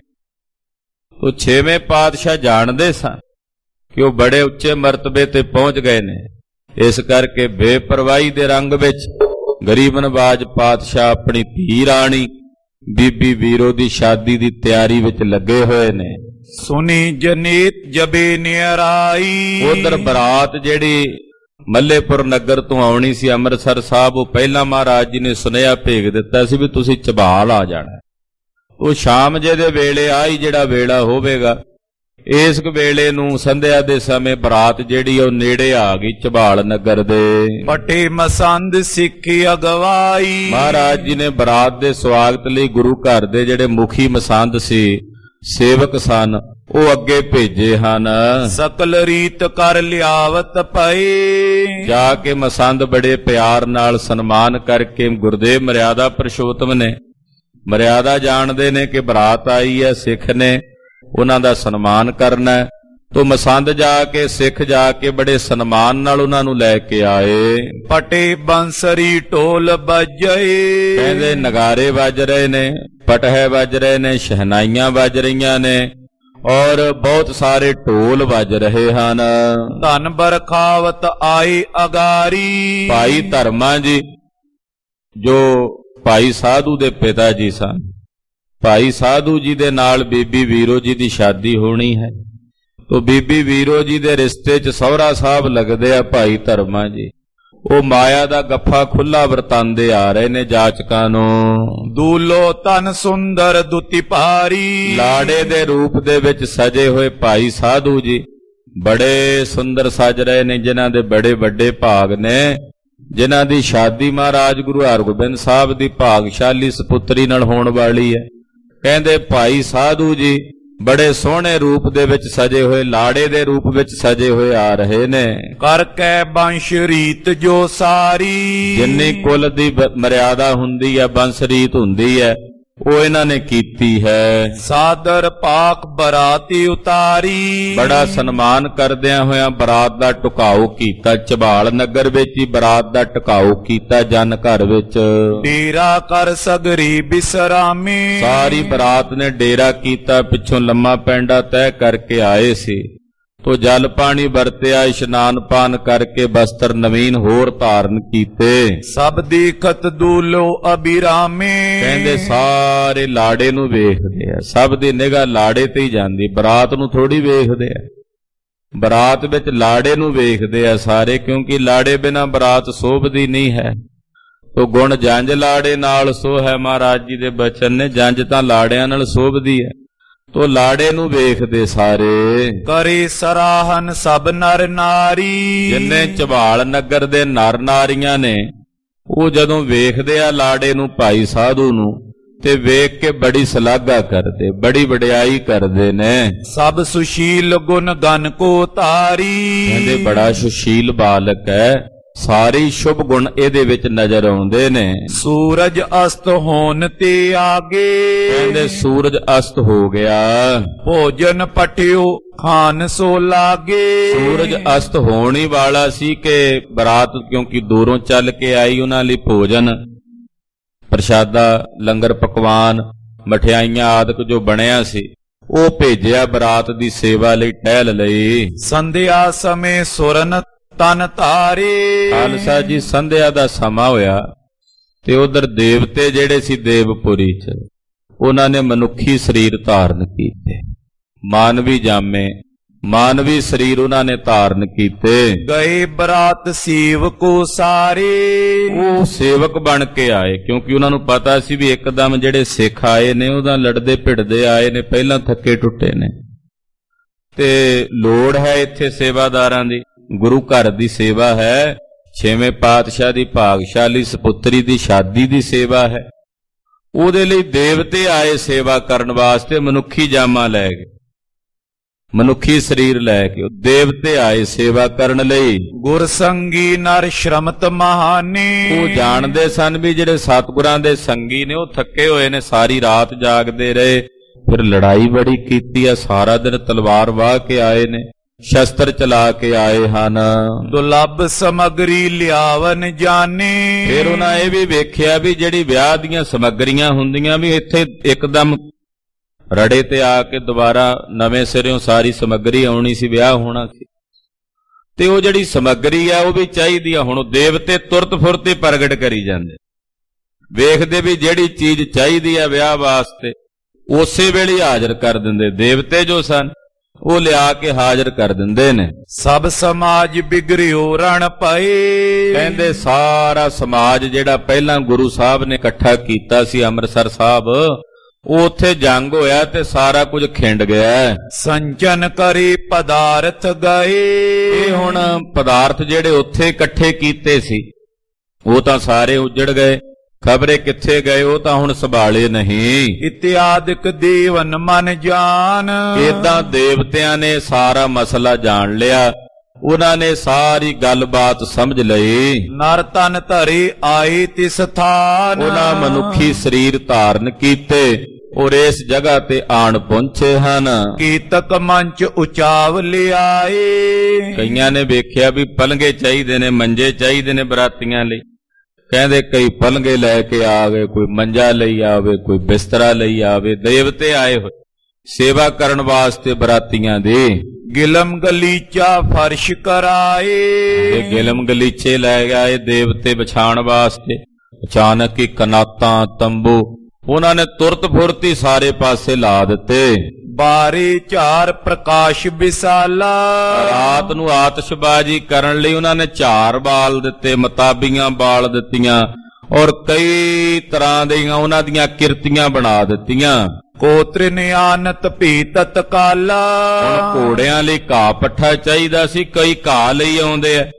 ਉਹ 6ਵੇਂ ਪਾਤਸ਼ਾਹ ਜਾਣਦੇ ਸਨ ਕਿ ਉਹ ਬੜੇ ਉੱਚੇ ਮਰਤਬੇ ਤੇ ਪਹੁੰਚ ਗਏ ਨੇ। ਇਸ ਕਰਕੇ ਬੇਪਰਵਾਹੀ ਦੇ ਰੰਗ ਵਿੱਚ ਗਰੀਬ ਨਵਾਜ ਪਾਤਸ਼ਾਹ ਆਪਣੀ ਧੀ ਰਾਣੀ ਬੀਬੀ ਵੀਰੋ ਦੀ ਸ਼ਾਦੀ ਦੀ ਤਿਆਰੀ ਵਿੱਚ ਲੱਗੇ ਹੋਏ ਨੇ। ਸੁਨੀ ਜਨੀਤ ਜਬੇ ਨਿਆਰਾਈ। ਉਧਰ ਬਰਾਤ ਜਿਹੜੀ ਮੱਲੇਪੁਰ ਨਗਰ ਤੋਂ ਆਉਣੀ ਸੀ ਅੰਮ੍ਰਿਤਸਰ ਸਾਹਿਬ, ਉਹ ਪਹਿਲਾਂ ਮਹਾਰਾਜ ਜੀ ਨੇ ਸੁਨੇਹਾ ਭੇਜ ਦਿੱਤਾ ਸੀ ਵੀ ਤੁਸੀਂ ਝਬਾਲ ਆ ਜਾਣਾ। ਉਹ ਸ਼ਾਮ ਜੇ ਦੇ ਵੇਲੇ ਆਈ ਜਿਹੜਾ ਵੇਲਾ ਹੋਵੇਗਾ, ਇਸ ਵੇਲੇ ਨੂੰ ਸੰਧਿਆ ਦੇ ਸਮੇਂ ਬਰਾਤ ਜਿਹੜੀ ਉਹ ਨੇੜੇ ਆ ਗਈ ਝਬਾਲ ਨਗਰ ਦੇ। ਪਟੇ ਮਸੰਦ ਸਿੱਖੀ ਅਗਵਾਈ। ਮਹਾਰਾਜ ਜੀ ਨੇ ਬਰਾਤ ਦੇ ਸਵਾਗਤ ਲਈ ਗੁਰੂ ਘਰ ਦੇ ਜਿਹੜੇ ਮੁਖੀ ਮਸੰਦ ਸੀ, ਸੇਵਕ ਸਨ, ਉਹ ਅੱਗੇ ਭੇਜੇ ਹਨ। ਸਕਲ ਰੀਤ ਕਰ ਲਿਆਵਤ ਪਏ। ਜਾ ਕੇ ਮਸੰਦ ਬੜੇ ਪਿਆਰ ਨਾਲ ਸਨਮਾਨ ਕਰਕੇ ਗੁਰਦੇਵ ਮਰਿਆਦਾ ਪੁਰਸ਼ੋਤਮ ਨੇ ਮਰਿਆਦਾ ਜਾਣਦੇ ਨੇ ਕਿ ਬਰਾਤ ਆਈ ਹੈ, ਸਿੱਖ ਨੇ ਉਹਨਾਂ ਦਾ ਸਨਮਾਨ ਕਰਨਾ। ਤੋ ਮਸੰਦ ਜਾ ਕੇ ਸਿੱਖ ਜਾ ਕੇ ਬੜੇ ਸਨਮਾਨ ਨਾਲ ਉਹਨਾਂ ਨੂੰ ਲੈ ਕੇ ਆਏ। ਪਟੇ ਬੰਸਰੀ ਢੋਲ ਵੱਜੇ। ਕਹਿੰਦੇ ਨਗਾਰੇ ਵੱਜ ਰਹੇ ਨੇ, ਪਟਹੇ ਵੱਜ ਰਹੇ ਨੇ, ਸ਼ਹਿਨਾਈਆਂ ਵੱਜ ਰਹੀਆਂ ਨੇ ਔਰ ਬਹੁਤ ਸਾਰੇ ਢੋਲ ਵੱਜ ਰਹੇ ਹਨ। ਧਨ ਬਰਖਾਵਤ ਆਈ ਅਗਾਰੀ। ਭਾਈ ਧਰਮਾ ਜੀ ਜੋ ਭਾਈ ਸਾਧੂ ਦੇ ਪਿਤਾ ਜੀ ਸਨ, ਭਾਈ ਸਾਧੂ ਜੀ ਦੇ ਨਾਲ ਬੀਬੀ ਵੀਰੋ ਜੀ ਦੀ ਸ਼ਾਦੀ ਹੋਣੀ ਹੈ। ਤੋ ਬੀਬੀ ਵੀਰੋ ਜੀ ਦੇ ਰਿਸ਼ਤੇ 'ਚ ਸਹੁਰਾ ਸਾਹਿਬ ਲੱਗਦੇ ਆ ਭਾਈ ਧਰਮਾ ਜੀ। ਉਹ ਮਾਇਆ ਦਾ ਗੱਫਾ ਖੁੱਲਾ ਵਰਤਾਂਦੇ ਆ ਰਹੇ ਨੇ ਜਾਚਕਾਂ ਨੂੰ। ਦੂਲੋ ਤਨ ਸੁੰਦਰ ਦੁਤੀ ਭਾਰੀ। ਲਾੜੇ ਦੇ ਰੂਪ ਦੇ ਵਿੱਚ ਸਜੇ ਹੋਏ ਭਾਈ ਸਾਧੂ ਜੀ ਬੜੇ ਸੁੰਦਰ ਸਜ ਰਹੇ ਨੇ, ਜਿਨ੍ਹਾਂ ਦੇ ਬੜੇ ਵੱਡੇ ਭਾਗ ਨੇ, ਜਿਨ੍ਹਾਂ ਦੀ ਸ਼ਾਦੀ ਮਹਾਰਾਜ ਗੁਰੂ ਹਰਗੋਬਿੰਦ ਸਾਹਿਬ ਦੀ ਭਾਗਸ਼ਾਲੀ ਸਪੁੱਤਰੀ ਨਾਲ ਹੋਣ ਵਾਲੀ ਹੈ। ਕਹਿੰਦੇ ਭਾਈ ਸਾਧੂ ਜੀ ਬੜੇ ਸੋਹਣੇ ਰੂਪ ਦੇ ਵਿੱਚ ਸਜੇ ਹੋਏ, ਲਾੜੇ ਦੇ ਰੂਪ ਵਿੱਚ ਸਜੇ ਹੋਏ ਆ ਰਹੇ ਨੇ। ਕਰ ਕੈ ਬੰਸ਼ ਰੀਤ ਜੋ ਸਾਰੀ। ਜਿੰਨੀ ਕੁਲ ਦੀ ਮਰਿਆਦਾ ਹੁੰਦੀ ਹੈ, ਬੰਸ ਰੀਤ ਹੁੰਦੀ ਹੈ, ਉਹ ਇਹਨਾਂ ਨੇ ਕੀਤੀ ਹੈ। ਸਾਦਰ ਪਾਕ ਬਰਾਤੀ ਉਤਾਰੀ। ਬੜਾ ਸਨਮਾਨ ਕਰਦਿਆਂ ਹੋਇਆਂ ਬਰਾਤ ਦਾ ਟਿਕਾਊ ਕੀਤਾ। ਝਬਾਲ ਨਗਰ ਵਿੱਚ ਹੀ ਬਰਾਤ ਦਾ ਟਿਕਾਊ ਕੀਤਾ ਜਨ ਘਰ ਵਿੱਚ। ਡੇਰਾ ਕਰ ਸਗਰੀ ਬਿਸਰਾਮੀ। ਸਾਰੀ ਬਰਾਤ ਨੇ ਡੇਰਾ ਕੀਤਾ, ਪਿੱਛੋਂ ਲੰਮਾ ਪੈਂਡਾ ਤੈਅ ਕਰਕੇ ਆਏ ਸੀ। ਤੋ ਜਲ ਪਾਣੀ ਵਰਤਿਆ, ਇਸ਼ਨਾਨ ਪਾਨ ਕਰਕੇ ਬਸਤਰ ਨਵੀਨ ਹੋਰ ਧਾਰਨ ਕੀਤੇ। ਸਭ ਦੇਖਤ ਦੂਲੋ ਅਬਿਰਾਮੇ। ਕਹਿੰਦੇ ਸਾਰੇ ਲਾੜੇ ਨੂੰ ਵੇਖਦੇ ਆ, ਸਭ ਦੀ ਨਿਗਾਹ ਲਾੜੇ ਤੇ ਹੀ ਜਾਂਦੀ, ਬਰਾਤ ਨੂੰ ਥੋੜੀ ਵੇਖਦੇ ਆ। ਬਰਾਤ ਵਿੱਚ ਲਾੜੇ ਨੂੰ ਵੇਖਦੇ ਆ ਸਾਰੇ, ਕਿਉਂਕਿ ਲਾੜੇ ਬਿਨਾਂ ਬਰਾਤ ਸ਼ੋਭਦੀ ਨਹੀਂ ਹੈ। ਤੋ ਗੁਣ ਜੰਝ ਲਾੜੇ ਨਾਲ ਸੋ ਹੈ, ਮਹਾਰਾਜ ਜੀ ਦੇ ਬਚਨ ਨੇ, ਜੰਝ ਤਾਂ ਲਾੜਿਆਂ ਨਾਲ ਸ਼ੋਭਦੀ ਹੈ। ਤੋ ਲਾੜੇ ਨੂੰ ਵੇਖਦੇ ਸਾਰੇ। ਕਰੇ ਸਰਾਹਨ ਸਭ ਨਰ ਨਾਰੀ। ਜਿੰਨੇ ਝਬਾਲ ਨਗਰ ਦੇ ਨਰ ਨਾਰੀਆਂ ਨੇ, ਉਹ ਜਦੋਂ ਵੇਖਦੇ ਆ ਲਾੜੇ ਨੂੰ, ਭਾਈ ਸਾਧੂ ਨੂੰ, ਤੇ ਵੇਖ ਕੇ ਬੜੀ ਸਲਾਘਾ ਕਰਦੇ, ਬੜੀ ਵਡਿਆਈ ਕਰਦੇ ਨੇ। ਸਭ ਸੁਸ਼ੀਲ ਗੁਣ ਗਨ ਕੋ ਤਾਰੀ। ਕਹਿੰਦੇ ਬੜਾ ਸੁਸ਼ੀਲ ਬਾਲਕ ਹੈ, ਸਾਰੇ ਸ਼ੁਭ ਗੁਣ ਇਹਦੇ ਵਿੱਚ ਨਜ਼ਰ ਆਉਂਦੇ ਨੇ। ਸੂਰਜ ਅਸਤ ਹੋਣ ਤੇ ਆਗੇ। ਕਹਿੰਦੇ ਸੂਰਜ ਅਸਤ ਹੋ ਗਿਆ, ਭੋਜਨ ਪਟਿਓ ਖਾਨ ਸੋ ਲਾਗੇ। ਸੂਰਜ ਅਸਤ ਹੋਣ ਹੀ ਵਾਲਾ ਸੀ ਕਿ ਬਰਾਤ ਕਿਉਂਕਿ ਦੂਰੋਂ ਚੱਲ ਕੇ ਆਈ, ਉਹਨਾਂ ਲਈ ਭੋਜਨ ਪ੍ਰਸ਼ਾਦਾ, ਲੰਗਰ ਪਕਵਾਨ, ਮਠਿਆਈਆਂ ਆਦਿਕ ਜੋ ਬਣਿਆ ਸੀ, ਉਹ ਭੇਜਿਆ ਬਰਾਤ ਦੀ ਸੇਵਾ ਲਈ, ਟਹਿਲ ਲਈ। ਸੰਧਿਆ ਸਮੇਂ ਸੁਰਨ ਤਨ ਧਾਰੇ। ਖਾਲਸਾ ਜੀ ਸੰਧਿਆ ਦਾ ਸਮਾਂ ਹੋਇਆ ਤੇ ਉਧਰ ਦੇਵਤੇ ਜਿਹੜੇ ਸੀ ਦੇਵਪੁਰੀ 'ਚ, ਉਹਨਾਂ ਨੇ ਮਨੁੱਖੀ ਸਰੀਰ ਧਾਰਨ ਕੀਤੇ, ਮਾਨਵੀ ਜਾਮੇ, ਮਾਨਵੀ ਸਰੀਰ ਉਹਨਾਂ ਨੇ ਧਾਰਨ ਕੀਤੇ। ਗਏ ਬਰਾਤ ਸੇਵਕੋ ਸਾਰੇ। ਉਹ ਸੇਵਕ ਬਣ ਕੇ ਆਏ, ਕਿਉਂਕਿ ਉਹਨਾਂ ਨੂੰ ਪਤਾ ਸੀ ਵੀ ਇੱਕਦਮ ਜਿਹੜੇ ਸਿੱਖ ਆਏ ਨੇ ਉਹਦਾ ਲੜਦੇ ਭਿੜਦੇ ਆਏ ਨੇ, ਪਹਿਲਾਂ ਥੱਕੇ ਟੁੱਟੇ ਨੇ, ਤੇ ਲੋੜ ਹੈ ਇੱਥੇ ਸੇਵਾਦਾਰਾਂ ਦੀ। ਗੁਰੂ ਘਰ ਦੀ ਸੇਵਾ ਹੈ, 6ਵੇਂ ਪਾਤਸ਼ਾਹ ਦੀ ਭਾਗਸ਼ਾਲੀ ਸਪੁੱਤਰੀ ਦੀ ਸ਼ਾਦੀ ਦੀ ਸੇਵਾ ਹੈ। ਉਹਦੇ ਲਈ ਦੇਵਤੇ ਆਏ ਸੇਵਾ ਕਰਨ ਵਾਸਤੇ, ਮਨੁੱਖੀ ਜਾਮਾ ਲੈ ਕੇ, ਮਨੁੱਖੀ ਸਰੀਰ ਲੈ ਕੇ ਦੇਵਤੇ ਆਏ ਸੇਵਾ ਕਰਨ ਲਈ। ਗੁਰਸੰਗੀ ਨਰ ਸ਼ਰਮਤ ਮਹਾਨੇ। ਉਹ ਜਾਣਦੇ ਸਨ ਵੀ ਜਿਹੜੇ ਸਤਿਗੁਰਾਂ ਦੇ ਸੰਗੀ ਨੇ ਉਹ ਥੱਕੇ ਹੋਏ ਨੇ, ਸਾਰੀ ਰਾਤ ਜਾਗਦੇ ਰਹੇ, ਫਿਰ ਲੜਾਈ ਬੜੀ ਕੀਤੀ ਆ, ਸਾਰਾ ਦਿਨ ਤਲਵਾਰ ਵਾਹ ਕੇ ਆਏ ਨੇ, ਸ਼ਸਤਰ ਚਲਾ ਕੇ ਆਏ ਹਨ। ਦੁਲੱਭ ਸਮਗਰੀ ਲਿਆਵਨ ਜਾਣੇ। ਫਿਰ ਉਹਨਾਂ ਇਹ ਵੀ ਵੇਖਿਆ ਵੀ ਜਿਹੜੀ ਵਿਆਹ ਦੀਆਂ ਸਮੱਗਰੀਆਂ ਹੁੰਦੀਆਂ ਵੀ ਇੱਥੇ ਇੱਕਦਮ ਰੜੇ ਤੇ ਆ ਕੇ ਦੁਬਾਰਾ ਨਵੇਂ ਸਿਰਿਓਂ ਸਾਰੀ ਸਮੱਗਰੀ ਆਉਣੀ ਸੀ, ਵਿਆਹ ਹੋਣਾ ਸੀ, ਤੇ ਉਹ ਜਿਹੜੀ ਸਮੱਗਰੀ ਆ ਉਹ ਵੀ ਚਾਹੀਦੀ ਆ। ਹੁਣ ਦੇਵਤੇ ਤੁਰਤ ਫੁਰਤ ਹੀ ਪ੍ਰਗਟ ਕਰੀ ਜਾਂਦੇ, ਵੇਖਦੇ ਵੀ ਜਿਹੜੀ ਚੀਜ਼ ਚਾਹੀਦੀ ਆ ਵਿਆਹ ਵਾਸਤੇ ਉਸੇ ਵੇਲੇ ਹਾਜ਼ਰ ਕਰ ਦਿੰਦੇ। ਦੇਵਤੇ ਜੋ ਸਨ ਉਹ ਲਿਆ ਕੇ ਹਾਜ਼ਰ ਕਰ ਦਿੰਦੇ ਨੇ। ਸਭ ਸਮਾਜ ਬਿਗੜਿਓ ਰਣ ਪਏ। ਕਹਿੰਦੇ ਸਾਰਾ ਸਮਾਜ ਜਿਹੜਾ ਪਹਿਲਾਂ ਗੁਰੂ ਸਾਹਿਬ ਨੇ ਇਕੱਠਾ ਕੀਤਾ ਸੀ ਅੰਮ੍ਰਿਤਸਰ ਸਾਹਿਬ, ਉਹ ਉੱਥੇ ਜੰਗ ਹੋਇਆ ਤੇ ਸਾਰਾ ਕੁਝ ਖਿੰਡ ਗਿਆ। ਸੰਚਨ ਕਰੀ ਪਦਾਰਥ ਗਏ। ਇਹ ਹੁਣ ਪਦਾਰਥ ਜਿਹੜੇ ਉੱਥੇ ਇਕੱਠੇ ਕੀਤੇ ਸੀ ਉਹ ਤਾਂ ਸਾਰੇ ਉੱਜੜ ਗਏ, ਖਬਰੇ ਕਿੱਥੇ ਗਏ ਉਹ ਤਾਂ ਹੁਣ ਸੰਭਾਲੇ ਨਹੀਂ। ਇਤਿਆਦਿਕ ਦੇਵਨ ਮਨ ਜਾਨ। ਏਦਾਂ ਦੇਵਤਿਆਂ ਨੇ ਸਾਰਾ ਮਸਲਾ ਜਾਣ ਲਿਆ, ਉਹਨਾਂ ਨੇ ਸਾਰੀ ਗੱਲਬਾਤ ਸਮਝ ਲਈ। ਨਰ ਤਨ ਧਰੇ ਆਏ ਤਿਸ ਥਾਨ। ਉਹਨਾਂ ਮਨੁੱਖੀ ਸਰੀਰ ਧਾਰਨ ਕੀਤੇ ਔਰ ਇਸ ਜਗ੍ਹਾ ਤੇ ਆਣ ਪਹੁੰਚੇ ਹਨ। ਕੀਤਕ ਮੰਚ ਉਚਾਵ ਲਿਆਏ। ਕਈਆਂ ਨੇ ਵੇਖਿਆ ਵੀ ਪਲੰਗੇ ਚਾਹੀਦੇ ਨੇ, ਮੰਜੇ ਚਾਹੀਦੇ ਨੇ ਬਰਾਤੀਆਂ ਲਈ, ਕਹਿੰਦੇ ਕਈ ਪਲੰਗੇ ਲੈ ਕੇ ਆ ਗਏ, ਕੋਈ ਮੰਜਾ ਲਈ ਆਵੇ, ਕੋਈ ਬਿਸਤਰਾ ਲਈ ਆਵੇ। ਦੇਵਤੇ ਆਏ ਹੋਏ ਸੇਵਾ ਕਰਨ ਵਾਸਤੇ ਬਰਾਤੀਆਂ ਦੇ। ਗਿਲਮ ਗਲੀਚਾ ਫਰਸ਼ ਕਰਾਏ। ਤੇ ਗਿਲਮ ਗਲੀਚੇ ਲੈ ਗਏ ਦੇਵਤੇ ਵਿਛਾਣ ਵਾਸਤੇ। ਅਚਾਨਕ ਹੀ ਕਨਾਤਾਂ ਤੰਬੂ ਉਹਨਾਂ ਨੇ ਤੁਰਤ ਫੁਰਤੀ ਸਾਰੇ ਪਾਸੇ ਲਾ ਦਿੱਤੇ। ਬਾਰੇ ਝਾਰ ਪ੍ਰਕਾਸ਼ ਵਿਸਾਲਾ। ਰਾਤ ਨੂੰ ਆਤਿਸ਼ਬਾਜ਼ੀ ਕਰਨ ਲਈ ਉਹਨਾਂ ਨੇ ਝਾਰ ਬਾਲ ਦਿੱਤੇ, ਮਤਾਬੀਆਂ ਬਾਲ ਦਿੱਤੀਆਂ ਔਰ ਕਈ ਤਰ੍ਹਾਂ ਦੀਆਂ ਉਹਨਾਂ ਦੀਆਂ ਕਿਰਤੀਆਂ ਬਣਾ ਦਿੱਤੀਆਂ। ਕੋਤ੍ਰਿਨ ਆਨਤ ਭੀ ਤਤਕਾਲਾ। ਹੁਣ ਘੋੜਿਆਂ ਲਈ ਘਾਹ ਪੱਠਾ ਚਾਹੀਦਾ ਸੀ, ਕਈ ਘਾਹ ਲਈ ਆਉਂਦੇ ਆ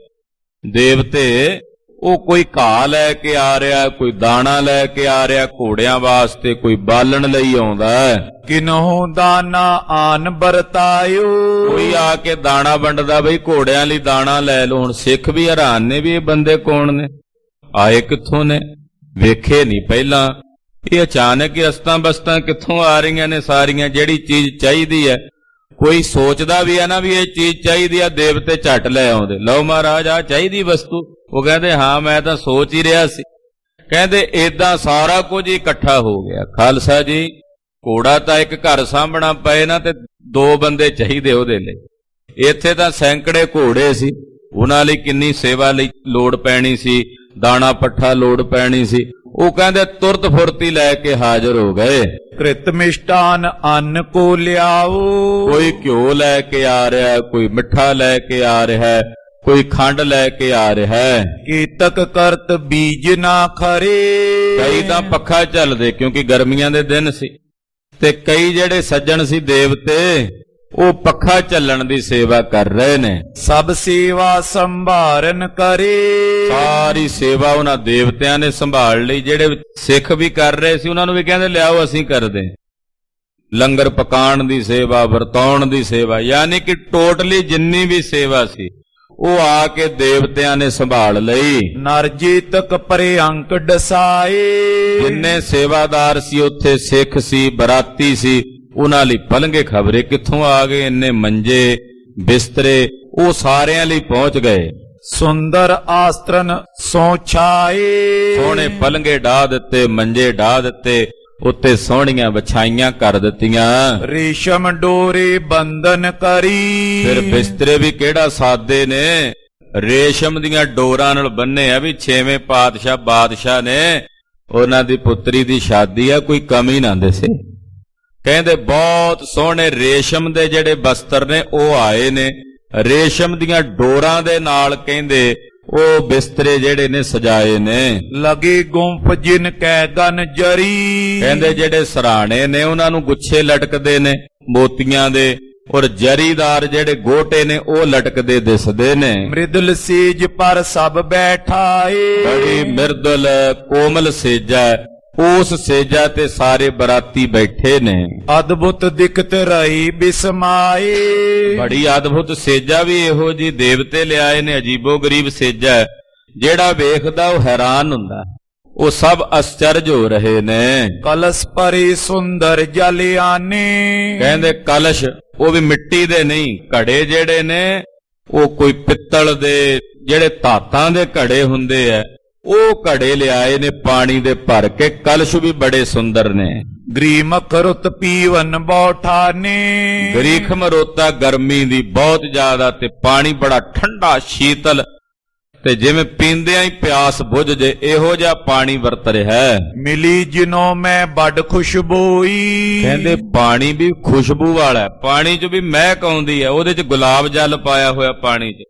ਦੇਵਤੇ। ਉਹ ਕੋਈ ਘਾਹ ਲੈ ਕੇ ਆ ਰਿਹਾ, ਕੋਈ ਦਾਣਾ ਲੈ ਕੇ ਆ ਰਿਹਾ ਘੋੜਿਆਂ ਵਾਸਤੇ, ਕੋਈ ਬਾਲਣ ਲਈ ਆਉਂਦਾ। ਕਿਨਹੂ ਦਾਨਾ ਆਨ ਵਰਤਾਇਓ। ਕੋਈ ਆ ਕੇ ਦਾਣਾ ਵੰਡਦਾ, ਬਈ ਘੋੜਿਆਂ ਲਈ ਦਾਣਾ ਲੈ ਲਓ। ਹੁਣ ਸਿੱਖ ਵੀ ਹੈਰਾਨ ਨੇ ਵੀ ਇਹ ਬੰਦੇ ਕੌਣ ਨੇ, ਆਏ ਕਿੱਥੋਂ ਨੇ, ਵੇਖੇ ਨਹੀਂ ਪਹਿਲਾਂ। ਇਹ ਅਚਾਨਕ ਹੀ ਅਸਤਾਂ ਬਸਤਾਂ ਕਿੱਥੋਂ ਆ ਰਹੀਆਂ ਨੇ ਸਾਰੀਆਂ। ਜਿਹੜੀ ਚੀਜ਼ ਚਾਹੀਦੀ ਹੈ ਕੋਈ ਸੋਚਦਾ ਵੀ ਹੈ ਨਾ ਵੀ ਇਹ ਚੀਜ਼ ਚਾਹੀਦੀ ਆ, ਦੇਵਤੇ ਝੱਟ ਲੈ ਆਉਂਦੇ। ਲਓ ਮਹਾਰਾਜ ਆ ਚਾਹੀਦੀ ਵਸਤੂ। ਉਹ ਕਹਿੰਦੇ ਹਾਂ ਮੈਂ ਤਾਂ ਸੋਚ ਹੀ ਰਿਹਾ ਸੀ। ਕਹਿੰਦੇ ਏਦਾਂ ਸਾਰਾ ਕੁਝ ਇਕੱਠਾ ਹੋ ਗਿਆ। ਖਾਲਸਾ ਜੀ ਘੋੜਾ ਤਾਂ ਇੱਕ ਘਰ ਸਾਂਭਣਾ ਪਏ ਨਾ ਤੇ ਦੋ ਬੰਦੇ ਚਾਹੀਦੇ ਉਹਦੇ ਲਈ। ਇੱਥੇ ਤਾਂ ਸੈਂਕੜੇ ਘੋੜੇ ਸੀ, ਉਹਨਾਂ ਲਈ ਕਿੰਨੀ ਸੇਵਾ ਲਈ ਲੋੜ ਪੈਣੀ ਸੀ, ਦਾਣਾ ਪੱਠਾ ਲੋੜ ਪੈਣੀ ਸੀ। ਉਹ ਕਹਿੰਦੇ ਤੁਰਤ ਫੁਰਤੀ ਲੈ ਕੇ ਹਾਜ਼ਰ ਹੋ ਗਏ। ਕ੍ਰਿਤ ਮਿਸ਼ਟਾਨ ਅੰਨ ਕੋ ਲਿਆਓ। ਕੋਈ ਘਿਓ ਲੈ ਕੇ ਆ ਰਿਹਾ, ਕੋਈ ਮਿੱਠਾ ਲੈ ਕੇ ਆ ਰਿਹਾ, ਕੋਈ ਖੰਡ ਲੈ ਕੇ ਆ ਰਿਹਾ। ਕੀਤਕ ਕਰਤ ਬੀਜ ਨਾ ਖਰੇ। ਕਈ ਤਾਂ ਪੱਖਾ ਚੱਲਦੇ ਕਿਉਂਕਿ ਗਰਮੀਆਂ ਦੇ ਦਿਨ ਸੀ, ਤੇ ਕਈ ਜਿਹੜੇ ਸੱਜਣ ਸੀ ਦੇਵਤੇ ਉਹ ਪੱਖਾ ਚੱਲਣ ਦੀ ਸੇਵਾ ਕਰ ਰਹੇ ਨੇ। ਸਭ ਸੇਵਾ ਸੰਭਾਰਨ ਕਰੇ। ਸਾਰੀ ਸੇਵਾ ਉਹਨਾਂ ਦੇਵਤਿਆਂ ਨੇ ਸੰਭਾਲ ਲਈ। ਜਿਹੜੇ ਸਿੱਖ ਵੀ ਕਰ ਰਹੇ ਸੀ ਉਹਨਾਂ ਨੂੰ ਵੀ ਕਹਿੰਦੇ ਲਿਆਓ ਅਸੀਂ ਕਰਦੇ। ਲੰਗਰ ਪਕਾਉਣ ਦੀ ਸੇਵਾ, ਵਰਤਾਉਣ ਦੀ ਸੇਵਾ, ਯਾਨੀ ਕਿ ਟੋਟਲੀ ਜਿੰਨੀ ਵੀ ਸੇਵਾ ਸੀ ਉਹ ਆ ਕੇ ਦੇਵਤਿਆਂ ਨੇ ਸੰਭਾਲ ਲਈ। ਨਰਜੀਤਕ ਪਰੇ ਅੰਕ ਡਸਾਏ। ਜਿੰਨੇ ਸੇਵਾਦਾਰ ਸੀ ਉੱਥੇ ਸਿੱਖ ਸੀ, ਬਰਾਤੀ ਸੀ, ਉਹਨਾਂ ਲਈ ਪਲੰਗੇ ਖਬਰੇ ਕਿੱਥੋਂ ਆ ਗਏ, ਇੰਨੇ ਮੰਜੇ ਬਿਸਤਰੇ ਉਹ ਸਾਰਿਆਂ ਲਈ ਪਹੁੰਚ ਗਏ। ਸੁੰਦਰ ਆਸਤਰਨ ਸੋ ਛਾਏ। ਸੋਹਣੇ ਪਲੰਗੇ ਢਾ ਦਿੱਤੇ, ਮੰਜੇ ਢਾ ਦਿੱਤੇ, ਉੱਤੇ ਸੋਹਣੀਆਂ ਵਿਛਾਈਆਂ ਕਰ ਦਿੱਤੀਆਂ। ਰੇਸ਼ਮ ਡੋਰੇ ਬੰਧਨ ਕਰੀ। ਫਿਰ ਬਿਸਤਰੇ ਵੀ ਕਿਹੜਾ ਸਾਦੇ ਨੇ, ਰੇਸ਼ਮ ਦੀਆਂ ਡੋਰਾਂ ਨਾਲ ਬੰਨੇ ਆ। ਵੀ 6ਵੇਂ ਪਾਤਸ਼ਾਹ ਬਾਦਸ਼ਾਹ ਨੇ ਉਹਨਾਂ ਦੀ ਪੁੱਤਰੀ ਦੀ ਸ਼ਾਦੀ ਆ, ਕੋਈ ਕਮੀ ਨਾ ਦਿਸੇ। ਕਹਿੰਦੇ ਬਹੁਤ ਸੋਹਣੇ ਰੇਸ਼ਮ ਦੇ ਜਿਹੜੇ ਬਸਤਰ ਨੇ ਉਹ ਆਏ ਨੇ, ਰੇਸ਼ਮ ਦੀਆਂ ਡੋਰਾਂ ਦੇ ਨਾਲ ਕਹਿੰਦੇ ਉਹ ਬਿਸਤਰੇ ਜਿਹੜੇ ਨੇ ਸਜਾਏ ਨੇ। ਲਗੇ ਗੁੰਫ ਜਿਨ ਕੈ ਗਨ ਜਰੀ। ਕਹਿੰਦੇ ਜਿਹੜੇ ਸਰਾਣੇ ਨੇ ਉਹਨਾਂ ਨੂੰ ਗੁੱਛੇ ਲਟਕਦੇ ਨੇ ਮੋਤੀਆਂ ਦੇ, ਔਰ ਜਰੀਦਾਰ ਜਿਹੜੇ ਗੋਟੇ ਨੇ ਉਹ ਲਟਕਦੇ ਦਿਸਦੇ ਨੇ। ਮ੍ਰਿਦਲ ਸੇਜ ਪਰ ਸਭ ਬੈਠਾਏ। ਬੜੀ ਮਿਰਦਲ ਕੋਮਲ ਸੇਜਾ, ਉਸ ਸੇਜਾ ਤੇ ਸਾਰੇ ਬਰਾਤੀ ਬੈਠੇ ਨੇ। ਅਦਭੁਤ ਦਿਖਤ ਰਹੀ ਬਿਸਮਾਏ। ਬੜੀ ਅਦਭੁਤ ਸੇਜਾ ਵੀ ਇਹੋ ਜੀ ਦੇਵਤੇ ਲਿਆਏ ਨੇ, ਅਜੀਬੋ ਗਰੀਬ ਸੇਜਾ। ਜਿਹੜਾ ਵੇਖਦਾ ਉਹ ਹੈਰਾਨ ਹੁੰਦਾ। ਉਹ ਸਭ ਅਸਚਰਜ ਹੋ ਰਹੇ ਨੇ। ਕਲਸ ਭਰੇ ਸੁੰਦਰ ਜਲ ਆਨੇ। ਕਹਿੰਦੇ ਕਲਸ਼ ਉਹ ਵੀ ਮਿੱਟੀ ਦੇ ਨਹੀਂ, ਘੜੇ ਜਿਹੜੇ ਨੇ ਉਹ ਕੋਈ ਪਿੱਤਲ ਦੇ, ਜਿਹੜੇ ਧਾਤਾਂ ਦੇ ਘੜੇ ਹੁੰਦੇ ਆ, ਉਹ ਘੜੇ ਲਿਆਏ ਨੇ ਪਾਣੀ ਦੇ ਭਰ ਕੇ। ਕਲਸ਼ ਵੀ ਬੜੇ ਸੁੰਦਰ ਨੇ। ਗ੍ਰੀਮਕ ਰੁੱਤ ਪੀਵਨ ਬੌਠਾਨੇ। ਗਰੀਖਮ ਰੋਤਾ ਗਰਮੀ ਦੀ ਬਹੁਤ ਜ਼ਿਆਦਾ, ਤੇ ਪਾਣੀ ਬੜਾ ਠੰਡਾ ਸ਼ੀਤਲ, ਤੇ ਜਿਵੇਂ ਪੀਂਦਿਆਂ ਹੀ ਪਿਆਸ ਬੁੱਝ ਜੇ, ਇਹੋ ਜਿਹਾ ਪਾਣੀ ਵਰਤ ਰਿਹਾ। ਮਿਲੀ ਜਿਨੋਂ ਮੈਂ ਬੜ ਖੁਸ਼ਬੋਈ। ਕਹਿੰਦੇ ਪਾਣੀ ਵੀ ਖੁਸ਼ਬੂ ਵਾਲਾ ਹੈ, ਪਾਣੀ 'ਚ ਵੀ ਮਹਿਕ ਆਉਂਦੀ ਹੈ। ਉਹਦੇ 'ਚ ਗੁਲਾਬ ਜਲ ਪਾਇਆ ਹੋਇਆ, ਪਾਣੀ 'ਚ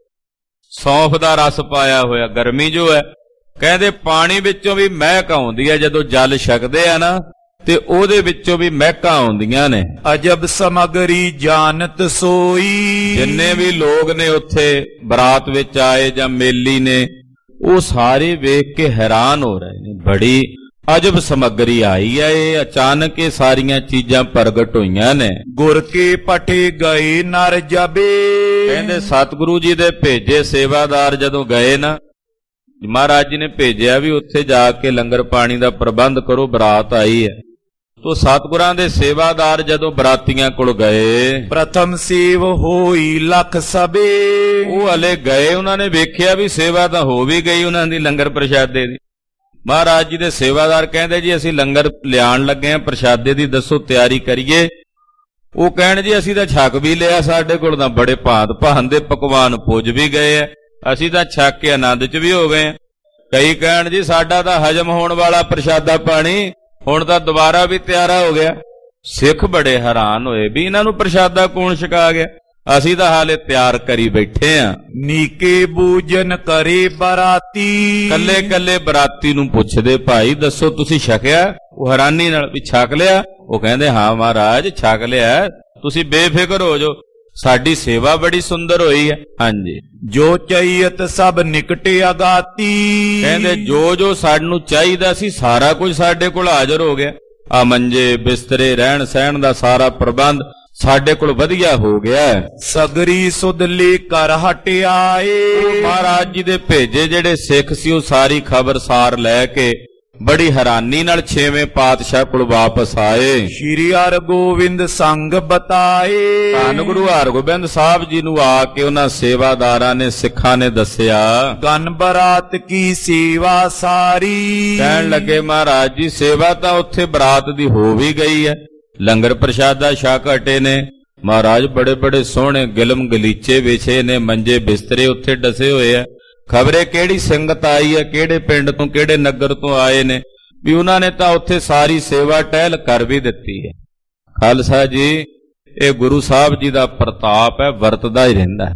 ਸੌਂਫ ਦਾ ਰਸ ਪਾਇਆ ਹੋਇਆ। ਗਰਮੀ ਜੋ ਹੈ, ਕਹਿੰਦੇ ਪਾਣੀ ਵਿੱਚੋਂ ਵੀ ਮਹਿਕ ਆਉਂਦੀ ਹੈ। ਜਦੋਂ ਜਲ ਛਕਦੇ ਆ ਨਾ, ਤੇ ਉਹਦੇ ਵਿੱਚੋਂ ਵੀ ਮਹਿਕਾਂ ਆਉਂਦੀਆਂ ਨੇ। ਅਜਬ ਸਮਗਰੀ ਜਾਣਤ ਸੋਈ। ਜਿੰਨੇ ਵੀ ਲੋਕ ਨੇ ਉੱਥੇ ਬਰਾਤ ਵਿੱਚ ਆਏ ਜਾਂ ਮੇਲੀ ਨੇ, ਉਹ ਸਾਰੇ ਵੇਖ ਕੇ ਹੈਰਾਨ ਹੋ ਰਹੇ ਨੇ। ਬੜੀ ਅਜਬ ਸਮੱਗਰੀ ਆਈ ਹੈ, ਇਹ ਅਚਾਨਕ ਇਹ ਸਾਰੀਆਂ ਚੀਜ਼ਾਂ ਪ੍ਰਗਟ ਹੋਈਆਂ ਨੇ। ਗੁਰ ਕੇ ਪਠੇ ਗਏ ਨਰ ਜਬੇ। ਕਹਿੰਦੇ ਸਤਿਗੁਰੂ ਜੀ ਦੇ ਭੇਜੇ ਸੇਵਾਦਾਰ ਜਦੋਂ ਗਏ ਨਾ, ਮਹਾਰਾਜ ਜੀ ਨੇ ਭੇਜਿਆ ਵੀ ਉੱਥੇ ਜਾ ਕੇ ਲੰਗਰ ਪਾਣੀ ਦਾ ਪ੍ਰਬੰਧ ਕਰੋ, ਬਰਾਤ ਆਈ ਹੈ। ਤੋ ਸਤਿਗੁਰਾਂ ਦੇ ਸੇਵਾਦਾਰ ਜਦੋਂ ਬਰਾਤੀਆਂ ਕੋਲ ਗਏ, ਪ੍ਰਥਮ ਸੇਵ ਹੋਈ ਲਖ ਸਬੇ। ਉਹ ਹਲੇ ਗਏ, ਉਹਨਾਂ ਨੇ ਵੇਖਿਆ ਵੀ ਸੇਵਾ ਤਾਂ ਹੋ ਵੀ ਗਈ ਉਹਨਾਂ ਦੀ ਲੰਗਰ ਪ੍ਰਸ਼ਾਦੇ ਦੀ। ਮਹਾਰਾਜ ਜੀ ਦੇ ਸੇਵਾਦਾਰ ਕਹਿੰਦੇ ਜੀ ਅਸੀਂ ਲੰਗਰ ਲਿਆਉਣ ਲੱਗੇ ਹਾਂ, ਪ੍ਰਸ਼ਾਦੇ ਦੀ ਦੱਸੋ ਤਿਆਰੀ ਕਰੀਏ। ਉਹ ਕਹਿਣ ਜੀ ਅਸੀਂ ਤਾਂ ਛਕ ਵੀ ਲਿਆ, ਸਾਡੇ ਕੋਲ ਤਾਂ ਬੜੇ ਭਾਂਤ ਭਾਂਤ ਦੇ ਪਕਵਾਨ ਪੁੱਜ ਵੀ ਗਏ ਆ, ਅਸੀਂ ਤਾਂ ਛਕ ਕੇ ਆਨੰਦ 'ਚ ਵੀ ਹੋ ਗਏ। ਕਈ ਕਹਿਣ ਜੀ ਸਾਡਾ ਤਾਂ ਹਜਮ ਹੋਣ ਵਾਲਾ ਪ੍ਰਸ਼ਾਦਾ ਪਾਣੀ ਹੁਣ ਤਾਂ ਦੁਬਾਰਾ ਵੀ ਤਿਆਰਾ ਹੋ ਗਿਆ। ਸਿੱਖ ਬੜੇ ਹੈਰਾਨ ਹੋਏ ਵੀ ਇਹਨਾਂ ਨੂੰ ਪ੍ਰਸ਼ਾਦਾ ਕੌਣ ਛਕਾ ਗਿਆ, ਅਸੀਂ ਤਾਂ ਹਾਲੇ ਤਿਆਰ ਕਰੀ ਬੈਠੇ ਆ। ਨੀਕੇ ਬੂਜਨ ਕਰੇ ਬਰਾਤੀ। ਕੱਲੇ ਕੱਲੇ ਬਰਾਤੀ ਨੂੰ ਪੁੱਛਦੇ ਭਾਈ ਦੱਸੋ ਤੁਸੀਂ ਛਕਿਆ? ਉਹ ਹੈਰਾਨੀ ਨਾਲ ਵੀ ਛਕ ਲਿਆ। ਉਹ ਕਹਿੰਦੇ ਹਾਂ ਮਹਾਰਾਜ ਛਕ ਲਿਆ, ਤੁਸੀਂ ਬੇਫਿਕਰ ਹੋ ਜਾਓ, ਸਾਡੀ ਸੇਵਾ ਬੜੀ ਸੁੰਦਰ ਹੋਈ ਹੈ। ਹਾਂਜੀ, ਜੋ ਚਾਹੀਤ ਸਭ ਨਿਕਟ ਅਗਾਤੀ। ਕਹਿੰਦੇ ਜੋ ਜੋ ਸਾਨੂੰ ਚਾਹੀਦਾ ਸੀ ਸਾਰਾ ਕੁਝ ਸਾਡੇ ਕੋਲ ਹਾਜ਼ਰ ਹੋ ਗਿਆ। ਆ ਮੰਜੇ ਬਿਸਤਰੇ ਰਹਿਣ ਸਹਿਣ ਦਾ ਸਾਰਾ ਪ੍ਰਬੰਧ ਸਾਡੇ ਕੋਲ ਵਧੀਆ ਹੋ ਗਿਆ। ਸਗਰੀ ਸੁਧਲੇ ਕਰ ਹਟਿਆਏ। ਮਹਾਰਾਜ ਜੀ ਦੇ ਭੇਜੇ ਜਿਹੜੇ ਸਿੱਖ ਸੀ ਉਹ ਸਾਰੀ ਖਬਰਸਾਰ ਲੈ ਕੇ ਬੜੀ ਹੈਰਾਨੀ ਨਾਲ 6ਵੇਂ ਪਾਤਸ਼ਾਹ ਕੋਲ ਵਾਪਸ ਆਏ। ਸ਼੍ਰੀ ਹਰਗੋਬਿੰਦ ਸੰਗ ਬਤਾਏ। ਧੰਨ ਗੁਰੂ ਹਰਗੋਬਿੰਦ ਸਾਹਿਬ ਜੀ ਨੂੰ ਆ ਕੇ ਉਹਨਾਂ ਸੇਵਾਦਾਰਾਂ ਨੇ, ਸਿੱਖਾਂ ਨੇ ਦੱਸਿਆ, ਗਨ ਬਰਾਤ ਕੀ ਸੇਵਾ ਸਾਰੀ। ਕਹਿਣ ਲੱਗੇ ਮਹਾਰਾਜ ਜੀ ਸੇਵਾ ਤਾਂ ਉੱਥੇ ਬਰਾਤ ਦੀ ਹੋ ਵੀ ਗਈ ਹੈ, ਲੰਗਰ ਪ੍ਰਸ਼ਾਦਾ ਛਕ ਹਟੇ ਨੇ। ਮਹਾਰਾਜ ਬੜੇ ਬੜੇ ਸੋਹਣੇ ਗਿਲਮ ਗਲੀਚੇ ਵਿਛੇ ਨੇ, ਮੰਜੇ ਬਿਸਤਰੇ ਉੱਥੇ ਡਸੇ ਹੋਏ ਆ। ਖਬਰੇ ਕਿਹੜੀ ਸੰਗਤ ਆਈ ਹੈ, ਕਿਹੜੇ ਪਿੰਡ ਤੋਂ ਕਿਹੜੇ ਨਗਰ ਤੋਂ ਆਏ ਨੇ, ਵੀ ਉਹਨਾਂ ਨੇ ਤਾਂ ਉੱਥੇ ਸਾਰੀ ਸੇਵਾ ਟਹਿਲ ਕਰ ਵੀ ਦਿੱਤੀ ਹੈ। ਖਾਲਸਾ ਜੀ ਇਹ ਗੁਰੂ ਸਾਹਿਬ ਜੀ ਦਾ ਪ੍ਰਤਾਪ ਹੈ, ਵਰਤਦਾ ਹੀ ਰਹਿੰਦਾ ਹੈ।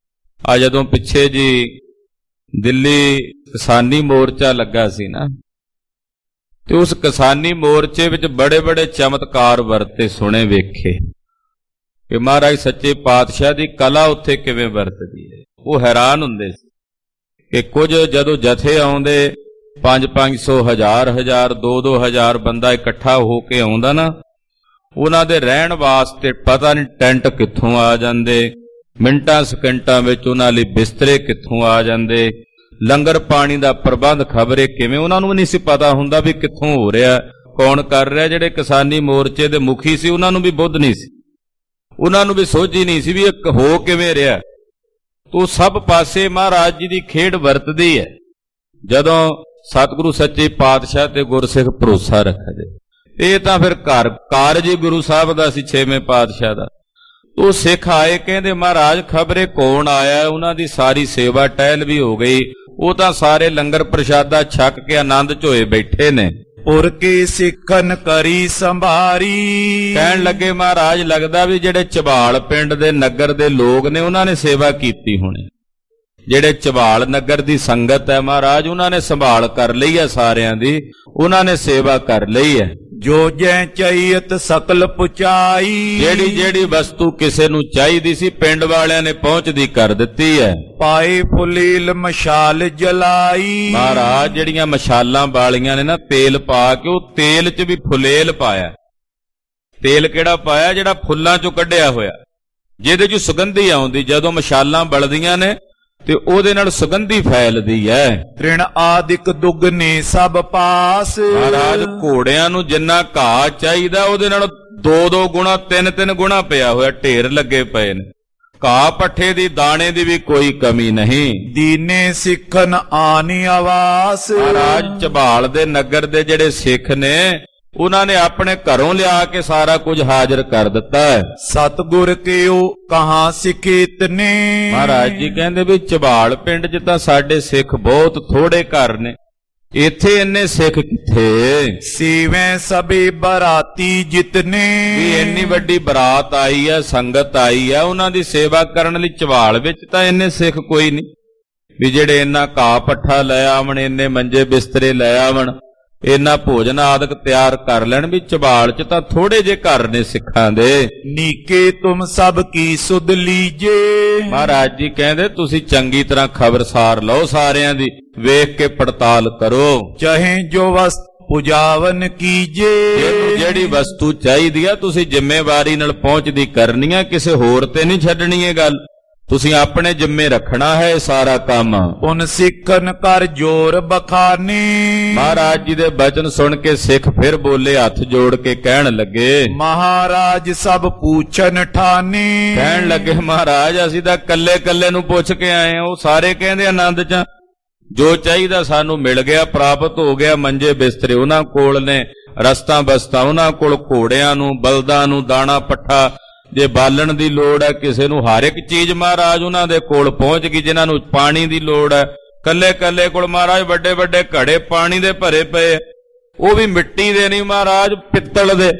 ਆ ਜਦੋਂ ਪਿੱਛੇ ਜੀ ਦਿੱਲੀ ਕਿਸਾਨੀ ਮੋਰਚਾ ਲੱਗਾ ਸੀ ਨਾ, ਤੇ ਉਸ ਕਿਸਾਨੀ ਮੋਰਚੇ ਵਿੱਚ ਬੜੇ ਬੜੇ ਚਮਤਕਾਰ ਵਰਤੇ ਸੁਣੇ ਵੇਖੇ ਕਿ ਮਹਾਰਾਜ ਸੱਚੇ ਪਾਤਸ਼ਾਹ ਦੀ ਕਲਾ ਉੱਥੇ ਕਿਵੇਂ ਵਰਤਦੀ ਹੈ। ਉਹ ਹੈਰਾਨ ਹੁੰਦੇ ਸੀ ਕਿ ਕੁਝ ਜਦੋਂ ਜਥੇ ਆਉਂਦੇ 500 1000 2-2000 ਬੰਦਾ ਇਕੱਠਾ ਹੋ ਕੇ ਆਉਂਦਾ ਨਾ, ਉਹਨਾਂ ਦੇ ਰਹਿਣ ਵਾਸਤੇ ਪਤਾ ਨਹੀਂ ਟੈਂਟ ਕਿੱਥੋਂ ਆ ਜਾਂਦੇ, ਮਿੰਟਾਂ ਸਕਿੰਟਾਂ ਵਿੱਚ ਉਹਨਾਂ ਲਈ ਬਿਸਤਰੇ ਕਿੱਥੋਂ ਆ ਜਾਂਦੇ, ਲੰਗਰ ਪਾਣੀ ਦਾ ਪ੍ਰਬੰਧ ਖਬਰੇ ਕਿਵੇਂ, ਉਹਨਾਂ ਨੂੰ ਨਹੀਂ ਸੀ ਪਤਾ ਹੁੰਦਾ ਵੀ ਕਿੱਥੋਂ ਹੋ ਰਿਹਾ, ਕੌਣ ਕਰ ਰਿਹਾ। ਜਿਹੜੇ ਕਿਸਾਨੀ ਮੋਰਚੇ ਦੇ ਮੁਖੀ ਸੀ ਉਹਨਾਂ ਨੂੰ ਵੀ ਬੁੱਧ ਨਹੀਂ ਸੀ, ਉਹਨਾਂ ਨੂੰ ਵੀ ਸੋਝੀ ਨਹੀਂ ਸੀ ਵੀ ਇਹ ਹੋ ਕਿਵੇਂ ਰਿਹਾ। ਤੋ ਸਭ ਪਾਸੇ ਮਹਾਰਾਜ ਜੀ ਦੀ ਖੇਡ ਵਰਤਦੀ ਹੈ। ਜਦੋਂ ਸਤਿਗੁਰੂ ਸੱਚੇ ਪਾਤਸ਼ਾਹ ਤੇ ਗੁਰਸਿੱਖ ਭਰੋਸਾ ਰੱਖਦੇ, ਇਹ ਤਾਂ ਫਿਰ ਘਰ ਕਾਰਜ ਹੀ ਗੁਰੂ ਸਾਹਿਬ ਦਾ ਸੀ 6ਵੇਂ ਪਾਤਸ਼ਾਹ ਦਾ। ਉਹ ਸਿੱਖ ਆਏ, ਕਹਿੰਦੇ ਮਹਾਰਾਜ ਖਬਰੇ ਕੌਣ ਆਇਆ, ਉਹਨਾਂ ਦੀ ਸਾਰੀ ਸੇਵਾ ਟਹਿਲ ਵੀ ਹੋ ਗਈ, ਉਹ ਤਾਂ ਸਾਰੇ ਲੰਗਰ ਪ੍ਰਸ਼ਾਦਾ ਛਕ ਕੇ ਆਨੰਦ ਚ ਹੋਏ ਬੈਠੇ ਨੇ। ਪੁਰ ਕੇ ਸਿੱਖਨ ਕਰੀ ਸੰਭਾਰੀ। ਕਹਿਣ ਲੱਗੇ ਮਹਾਰਾਜ ਲੱਗਦਾ ਵੀ ਜਿਹੜੇ ਝਬਾਲ ਪਿੰਡ ਦੇ ਨਗਰ ਦੇ ਲੋਕ ਨੇ ਉਹਨਾਂ ਨੇ ਸੇਵਾ ਕੀਤੀ ਹੋਣੀ, ਜਿਹੜੇ ਝਬਾਲ ਨਗਰ ਦੀ ਸੰਗਤ ਹੈ ਮਹਾਰਾਜ ਉਹਨਾਂ ਨੇ ਸੰਭਾਲ ਕਰ ਲਈ ਹੈ, ਸਾਰਿਆਂ ਦੀ ਉਹਨਾਂ ਨੇ ਸੇਵਾ ਕਰ ਲਈ ਹੈ। ਜੋ ਜੈ ਚਾਹੀਤ ਸਕਲ ਪੁਚਾਈ। ਜਿਹੜੀ ਜਿਹੜੀ ਵਸਤੂ ਕਿਸੇ ਨੂੰ ਚਾਹੀਦੀ ਸੀ ਪਿੰਡ ਵਾਲਿਆਂ ਨੇ ਪਹੁੰਚਦੀ ਕਰ ਦਿੱਤੀ ਹੈ। ਪਾਏ ਫੁਲੀਲ ਮਸ਼ਾਲ ਜਲਾਈ। ਮਹਾਰਾਜ ਜਿਹੜੀਆਂ ਮਸ਼ਾਲਾਂ ਬਾਲੀਆਂ ਨੇ ਨਾ, ਤੇਲ ਪਾ ਕੇ, ਉਹ ਤੇਲ 'ਚ ਵੀ ਫੁਲੇਲ ਪਾਇਆ। ਤੇਲ ਕਿਹੜਾ ਪਾਇਆ? ਜਿਹੜਾ ਫੁੱਲਾਂ 'ਚੋਂ ਕੱਢਿਆ ਹੋਇਆ, ਜਿਹਦੇ 'ਚ ਸੁਗੰਧੀ ਆਉਂਦੀ। ਜਦੋਂ ਮਸ਼ਾਲਾਂ ਬਲਦੀਆਂ ਨੇ ਤੇ ਉਹਦੇ ਨਾਲ ਸੁਗੰਧੀ ਫੈਲਦੀ ਹੈ। ਤ੍ਰਿਣ ਆਦਿਕ ਦੁੱਗਨੇ ਸਭ ਪਾਸ। ਮਹਾਰਾਜ ਘੋੜਿਆਂ ਨੂੰ ਜਿੰਨਾ ਘਾਹ ਚਾਹੀਦਾ ਉਹਦੇ ਨਾਲ 2-2 ਗੁਣਾ 3-3 ਗੁਣਾ ਪਿਆ ਹੋਇਆ, ਢੇਰ ਲੱਗੇ ਪਏ ਨੇ। ਘਾਹ ਪੱਠੇ ਦੀ ਦਾਣੇ ਦੀ ਵੀ ਕੋਈ ਕਮੀ ਨਹੀਂ। ਦੀਨੇ ਸਿੱਖਨ ਆਨੀ ਆਵਾਸ। ਮਹਾਰਾਜ ਝਬਾਲ ਦੇ ਨਗਰ ਦੇ ਜਿਹੜੇ ਸਿੱਖ ਨੇ ਉਹਨਾਂ ਨੇ ਆਪਣੇ ਘਰੋਂ ਲਿਆ ਕੇ ਸਾਰਾ ਕੁਝ ਹਾਜ਼ਰ ਕਰ ਦਿੱਤਾ ਹੈ। ਸਤਿਗੁਰ ਕਿਉ ਕਹਾਂ ਸਿਖੇਤਨੇ। ਮਹਾਰਾਜ ਜੀ ਕਹਿੰਦੇ ਵੀ ਝਬਾਲ ਪਿੰਡ 'ਚ ਤਾਂ ਸਾਡੇ ਸਿੱਖ ਬਹੁਤ ਥੋੜੇ ਘਰ ਨੇ, ਇੱਥੇ ਇੰਨੇ ਸਿੱਖ ਕਿੱਥੇ। ਸੀਵੇਂ ਸਭੇ ਬਰਾਤੀ ਜਿਤਨੇ। ਵੀ ਇੰਨੀ ਵੱਡੀ ਬਰਾਤ ਆਈ ਹੈ, ਸੰਗਤ ਆਈ ਹੈ, ਉਹਨਾਂ ਦੀ ਸੇਵਾ ਕਰਨ ਲਈ ਝਬਾਲ ਵਿੱਚ ਤਾਂ ਇੰਨੇ ਸਿੱਖ ਕੋਈ ਨਹੀਂ ਵੀ ਜਿਹੜੇ ਇੰਨਾ ਘਾਹ ਪੱਠਾ ਲੈ ਆਵਣ, ਇੰਨੇ ਮੰਜੇ ਬਿਸਤਰੇ ਲੈ ਆਵਣ, ਇੰਨਾ ਭੋਜਨ ਆਦਿਕ ਤਿਆਰ ਕਰ ਲੈਣ। ਵੀ ਝਬਾਲ 'ਚ ਤਾਂ ਥੋੜੇ ਜੇ ਘਰ ਨੇ ਸਿੱਖਾਂ ਦੇ। ਨੀਕੇ ਤੁਮ ਸਭ ਕੀ ਸੁਧ ਲੀਜੇ। ਮਹਾਰਾਜ ਜੀ ਕਹਿੰਦੇ ਤੁਸੀਂ ਚੰਗੀ ਤਰ੍ਹਾਂ ਖਬਰਸਾਰ ਲਓ, ਸਾਰਿਆਂ ਦੀ ਵੇਖ ਕੇ ਪੜਤਾਲ ਕਰੋ। ਚਾਹੇ ਜੋ ਵਸਤ ਪੁਜਾਵਨ ਕੀਜੇ। ਜਿਹੜੀ ਵਸਤੂ ਚਾਹੀਦੀ ਆ ਤੁਸੀਂ ਜ਼ਿੰਮੇਵਾਰੀ ਨਾਲ ਪਹੁੰਚਦੀ ਕਰਨੀ ਆ, ਕਿਸੇ ਹੋਰ ਤੇ ਨਹੀਂ ਛੱਡਣੀ ਇਹ ਗੱਲ, ਤੁਸੀਂ ਆਪਣੇ ਜ਼ਿੰਮੇ ਰੱਖਣਾ ਹੈ ਸਾਰਾ ਕੰਮ। ਪੁਨ ਸਿੱਖਨ ਕਰ ਜੋਰ ਬਖਾਨੀ। ਮਹਾਰਾਜ ਜੀ ਦੇ ਬਚਨ ਸੁਣ ਕੇ ਸਿੱਖ ਫਿਰ ਬੋਲੇ, ਹੱਥ ਜੋੜ ਕੇ ਕਹਿਣ ਲੱਗੇ, ਮਹਾਰਾਜ ਸਭ ਪੂਛਨ ਠਾਨੀ। ਕਹਿਣ ਲੱਗੇ ਮਹਾਰਾਜ ਅਸੀਂ ਤਾਂ ਕੱਲੇ ਕੱਲੇ ਨੂੰ ਪੁੱਛ ਕੇ ਆਏ ਹਾਂ, ਉਹ ਸਾਰੇ ਕਹਿੰਦੇ ਆਨੰਦ 'ਚ ਜੋ ਚਾਹੀਦਾ ਸਾਨੂੰ ਮਿਲ ਗਿਆ, ਪ੍ਰਾਪਤ ਹੋ ਗਿਆ। ਮੰਜੇ ਬਿਸਤਰੇ ਉਹਨਾਂ ਕੋਲ ਨੇ, ਰਸਤਾਂ ਬਸਤਾਂ ਉਹਨਾਂ ਕੋਲ, ਘੋੜਿਆਂ ਨੂੰ ਬਲਦਾਂ ਨੂੰ ਦਾਣਾ ਪੱਠਾ, ਜੇ ਬਾਲਣ ਦੀ ਲੋੜ ਹੈ ਕਿਸੇ ਨੂੰ, ਹਰ ਇੱਕ ਚੀਜ਼ ਮਹਾਰਾਜ ਉਹਨਾਂ ਦੇ ਕੋਲ ਪਹੁੰਚ ਗਈ। ਜਿਨ੍ਹਾਂ ਨੂੰ ਪਾਣੀ ਦੀ ਲੋੜ ਹੈ ਕੱਲੇ ਕੱਲੇ ਕੋਲ ਮਹਾਰਾਜ ਵੱਡੇ ਵੱਡੇ ਘੜੇ ਪਾਣੀ ਦੇ ਭਰੇ ਪਏ, ਉਹ ਵੀ ਮਿੱਟੀ ਦੇ ਨਹੀਂ ਮਹਾਰਾਜ, ਪਿੱਤਲ ਦੇ।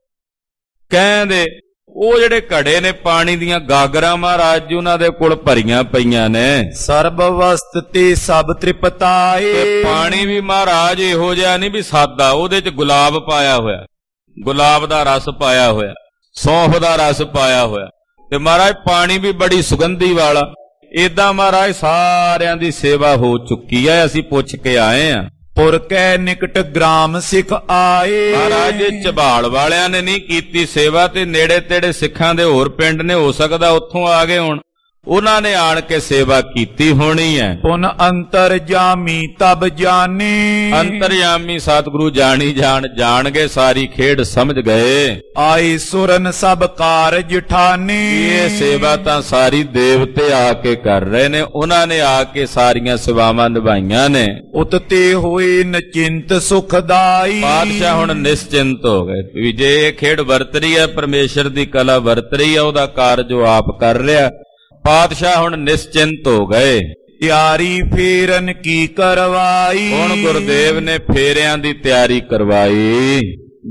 ਕਹਿੰਦੇ ਉਹ ਜਿਹੜੇ ਘੜੇ ਨੇ ਪਾਣੀ ਦੀਆਂ ਗਾਗਰਾਂ ਮਹਾਰਾਜ ਜੀ ਉਹਨਾਂ ਦੇ ਕੋਲ ਭਰੀਆਂ ਪਈਆਂ ਨੇ। ਸਰਬ ਵਸਤ ਤੇ ਸਭ ਤ੍ਰਿਪਤਾਏ। ਤੇ ਪਾਣੀ ਵੀ ਮਹਾਰਾਜ ਇਹੋ ਜਿਹਾ ਨਹੀਂ ਵੀ ਸਾਦਾ, ਉਹਦੇ 'ਚ ਗੁਲਾਬ ਪਾਇਆ ਹੋਇਆ, ਗੁਲਾਬ ਦਾ ਰਸ ਪਾਇਆ ਹੋਇਆ, ਸੌਂਫ ਦਾ ਰਸ ਪਾਇਆ ਹੋਇਆ, ਤੇ ਮਹਾਰਾਜ ਪਾਣੀ ਵੀ ਬੜੀ ਸੁਗੰਧੀ ਵਾਲਾ। ਏਦਾਂ ਮਹਾਰਾਜ ਸਾਰਿਆਂ ਦੀ ਸੇਵਾ ਹੋ ਚੁੱਕੀ ਹੈ, ਅਸੀਂ ਪੁੱਛ ਕੇ ਆਏ ਆ। ਪੁਰ ਕੈ ਨਿਕਟ ਗ੍ਰਾਮ ਸਿੱਖ ਆਏ। ਮਹਾਰਾਜ ਇਹ ਝਬਾਲ ਵਾਲਿਆਂ ਨੇ ਨਹੀਂ ਕੀਤੀ ਸੇਵਾ, ਤੇ ਨੇੜੇ ਤੇੜੇ ਸਿੱਖਾਂ ਦੇ ਹੋਰ ਪਿੰਡ ਨੇ, ਹੋ ਸਕਦਾ ਉੱਥੋਂ ਆ ਗਏ ਹੁਣ, ਉਹਨਾਂ ਨੇ ਆਣ ਕੇ ਸੇਵਾ ਕੀਤੀ ਹੋਣੀ ਹੈ। ਪੁਨ ਅੰਤਰਜਾਮੀ ਤਬ ਜਾਣੇ। ਅੰਤਰਜਾਮੀ ਸਤਿਗੁਰੂ ਜਾਣੀ ਜਾਣ ਗਏ, ਸਾਰੀ ਖੇਡ ਸਮਝ ਗਏ। ਆਏ ਸੁਰਨ ਸਭ ਕਾਰਜ ਠਾਨੇ। ਇਹ ਸੇਵਾ ਤਾਂ ਸਾਰੀ ਦੇਵਤੇ ਆ ਕੇ ਕਰ ਰਹੇ ਨੇ, ਉਹਨਾਂ ਨੇ ਆ ਕੇ ਸਾਰੀਆਂ ਸੇਵਾਵਾਂ ਨਿਭਾਈਆਂ ਨੇ। ਉਤਤੇ ਹੋਏ ਨਚਿੰਤ ਸੁਖਦਾਈ। ਪਾਤਸ਼ਾਹ ਹੁਣ ਨਿਸ਼ਚਿੰਤ ਹੋ ਗਏ ਵੀ ਜੇ ਇਹ ਖੇਡ ਵਰਤ ਰਹੀ ਹੈ, ਪਰਮੇਸ਼ਰ ਦੀ ਕਲਾ ਵਰਤ ਰਹੀ ਹੈ, ਉਹਦਾ ਕਾਰਜ ਉਹ ਆਪ ਕਰ ਰਿਹਾ। ਪਾਤਸ਼ਾਹ ਹੁਣ ਨਿਸ਼ਚਿੰਤ ਹੋ ਗਏ। ਤਿਆਰੀ ਫੇਰਨ ਕੀ ਕਰਵਾਈ। ਹੁਣ ਗੁਰਦੇਵ ਨੇ ਫੇਰਿਆਂ ਦੀ ਤਿਆਰੀ ਕਰਵਾਈ।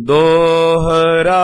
ਦੋਹਰਾ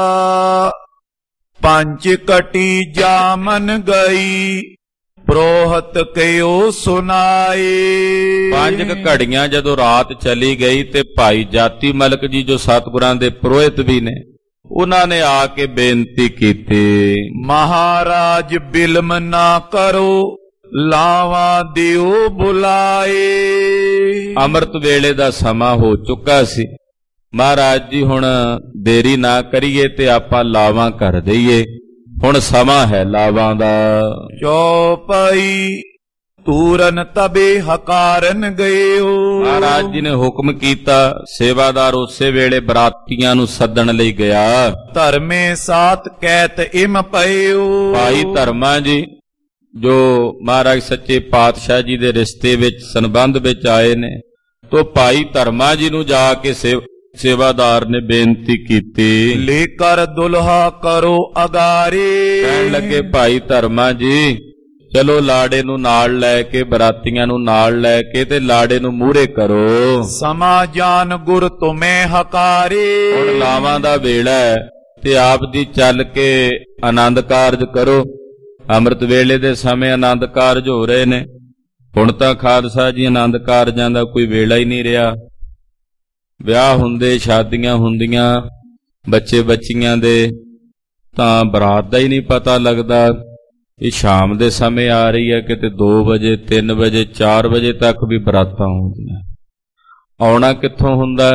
ਪੰਜ ਕਟੀ ਜਾਮਨ ਗਈ, ਪ੍ਰੋਹਤ ਕਿਉ ਸੁਨਾਏ। 5 ਘੜੀਆਂ ਜਦੋਂ ਰਾਤ ਚਲੀ ਗਈ ਤੇ ਭਾਈ ਜਾਤੀ ਮਲਕ ਜੀ ਜੋ ਸਤਿਗੁਰਾਂ ਦੇ ਪੁਰੋਹਿਤ ਵੀ ਨੇ, ਉਹਨਾਂ ਨੇ ਆ ਕੇ ਬੇਨਤੀ ਕੀਤੀ, ਮਹਾਰਾਜ ਬਿਲਮ ਨਾ ਕਰੋ, ਲਾਵਾ ਦਿਓ ਬੁਲਾਏ। ਅੰਮ੍ਰਿਤ ਵੇਲੇ ਦਾ ਸਮਾਂ ਹੋ ਚੁੱਕਾ ਸੀ। ਮਹਾਰਾਜ ਜੀ ਹੁਣ ਦੇਰੀ ਨਾ ਕਰੀਏ ਤੇ ਆਪਾਂ ਲਾਵਾਂ ਕਰ ਦਈਏ, ਹੁਣ ਸਮਾਂ ਹੈ ਲਾਵਾਂ ਦਾ। ਚੌਪਈ ਤੂਰਨ ਤਬੇ ਹਕਾਰਨ ਗਇਓ। ਮਹਾਰਾਜ ਜੀ ਨੇ ਹੁਕਮ ਕੀਤਾ, ਸੇਵਾਦਾਰ ਉਸੇ ਵੇਲੇ ਬਰਾਤੀਆਂ ਨੂੰ ਸੱਦਣ ਲਈ ਗਿਆ। ਧਰਮੇ ਸਾਤ ਕੈਤ ਇਮ ਪਇਓ। ਭਾਈ ਧਰਮਾ ਜੀ ਜੋ ਮਹਾਰਾਜ ਸੱਚੇ ਪਾਤਸ਼ਾਹ ਜੀ ਦੇ ਰਿਸ਼ਤੇ ਵਿੱਚ ਸੰਬੰਧ ਵਿੱਚ ਆਏ ਨੇ, ਤੋ ਭਾਈ ਧਰਮਾ ਜੀ ਨੂੰ ਜਾ ਕੇ ਸੇਵਾਦਾਰ ਨੇ ਬੇਨਤੀ ਕੀਤੀ, ਲੈ ਕਰ ਦੁਲਹਾ ਕਰੋ ਅਗਾਰੇ। ਕਹਿਣ ਲੱਗੇ ਭਾਈ ਧਰਮਾ ਜੀ ਚਲੋ ਲਾੜੇ ਨੂੰ ਨਾਲ ਲੈ ਕੇ, ਬਰਾਤੀਆਂ ਨੂੰ ਨਾਲ ਲੈ ਕੇ ਤੇ ਲਾੜੇ ਨੂੰ ਮੂਹਰੇ ਕਰੋ। ਸਮਾ ਜਾਨ ਗੁਰ ਤੁਮੇ ਹਕਾਰੇ। ਹੁਣ ਲਾਵਾਂ ਦਾ ਵੇਲਾ ਹੈ ਤੇ ਆਪ ਦੀ ਚੱਲ ਕੇ ਆਨੰਦ ਕਾਰਜ ਕਰੋ। ਅੰਮ੍ਰਿਤ ਵੇਲੇ ਦੇ ਸਮੇਂ ਆਨੰਦ ਕਾਰਜ ਹੋ ਰਹੇ ਨੇ। ਹੁਣ ਤਾਂ ਖਾਲਸਾ ਜੀ ਆਨੰਦ ਕਾਰਜਾਂ ਦਾ ਕੋਈ ਵੇਲਾ ਹੀ ਨਹੀਂ ਰਿਹਾ। ਵਿਆਹ ਹੁੰਦੇ, ਸ਼ਾਦੀਆਂ ਹੁੰਦੀਆਂ, ਬੱਚੇ ਬੱਚੀਆਂ ਦੇ, ਤਾਂ ਬਰਾਤ ਦਾ ਹੀ ਨਹੀਂ ਪਤਾ ਲੱਗਦਾ। ਇਹ ਸ਼ਾਮ ਦੇ ਸਮੇਂ ਆ ਰਹੀ ਹੈ, ਕਿਤੇ 2 ਵਜੇ 3 ਵਜੇ 4 ਵਜੇ ਤੱਕ ਵੀ ਬਰਾਤਾਂ ਹੁੰਦੀਆਂ। ਆਉਣਾ ਕਿੱਥੋਂ ਹੁੰਦਾ?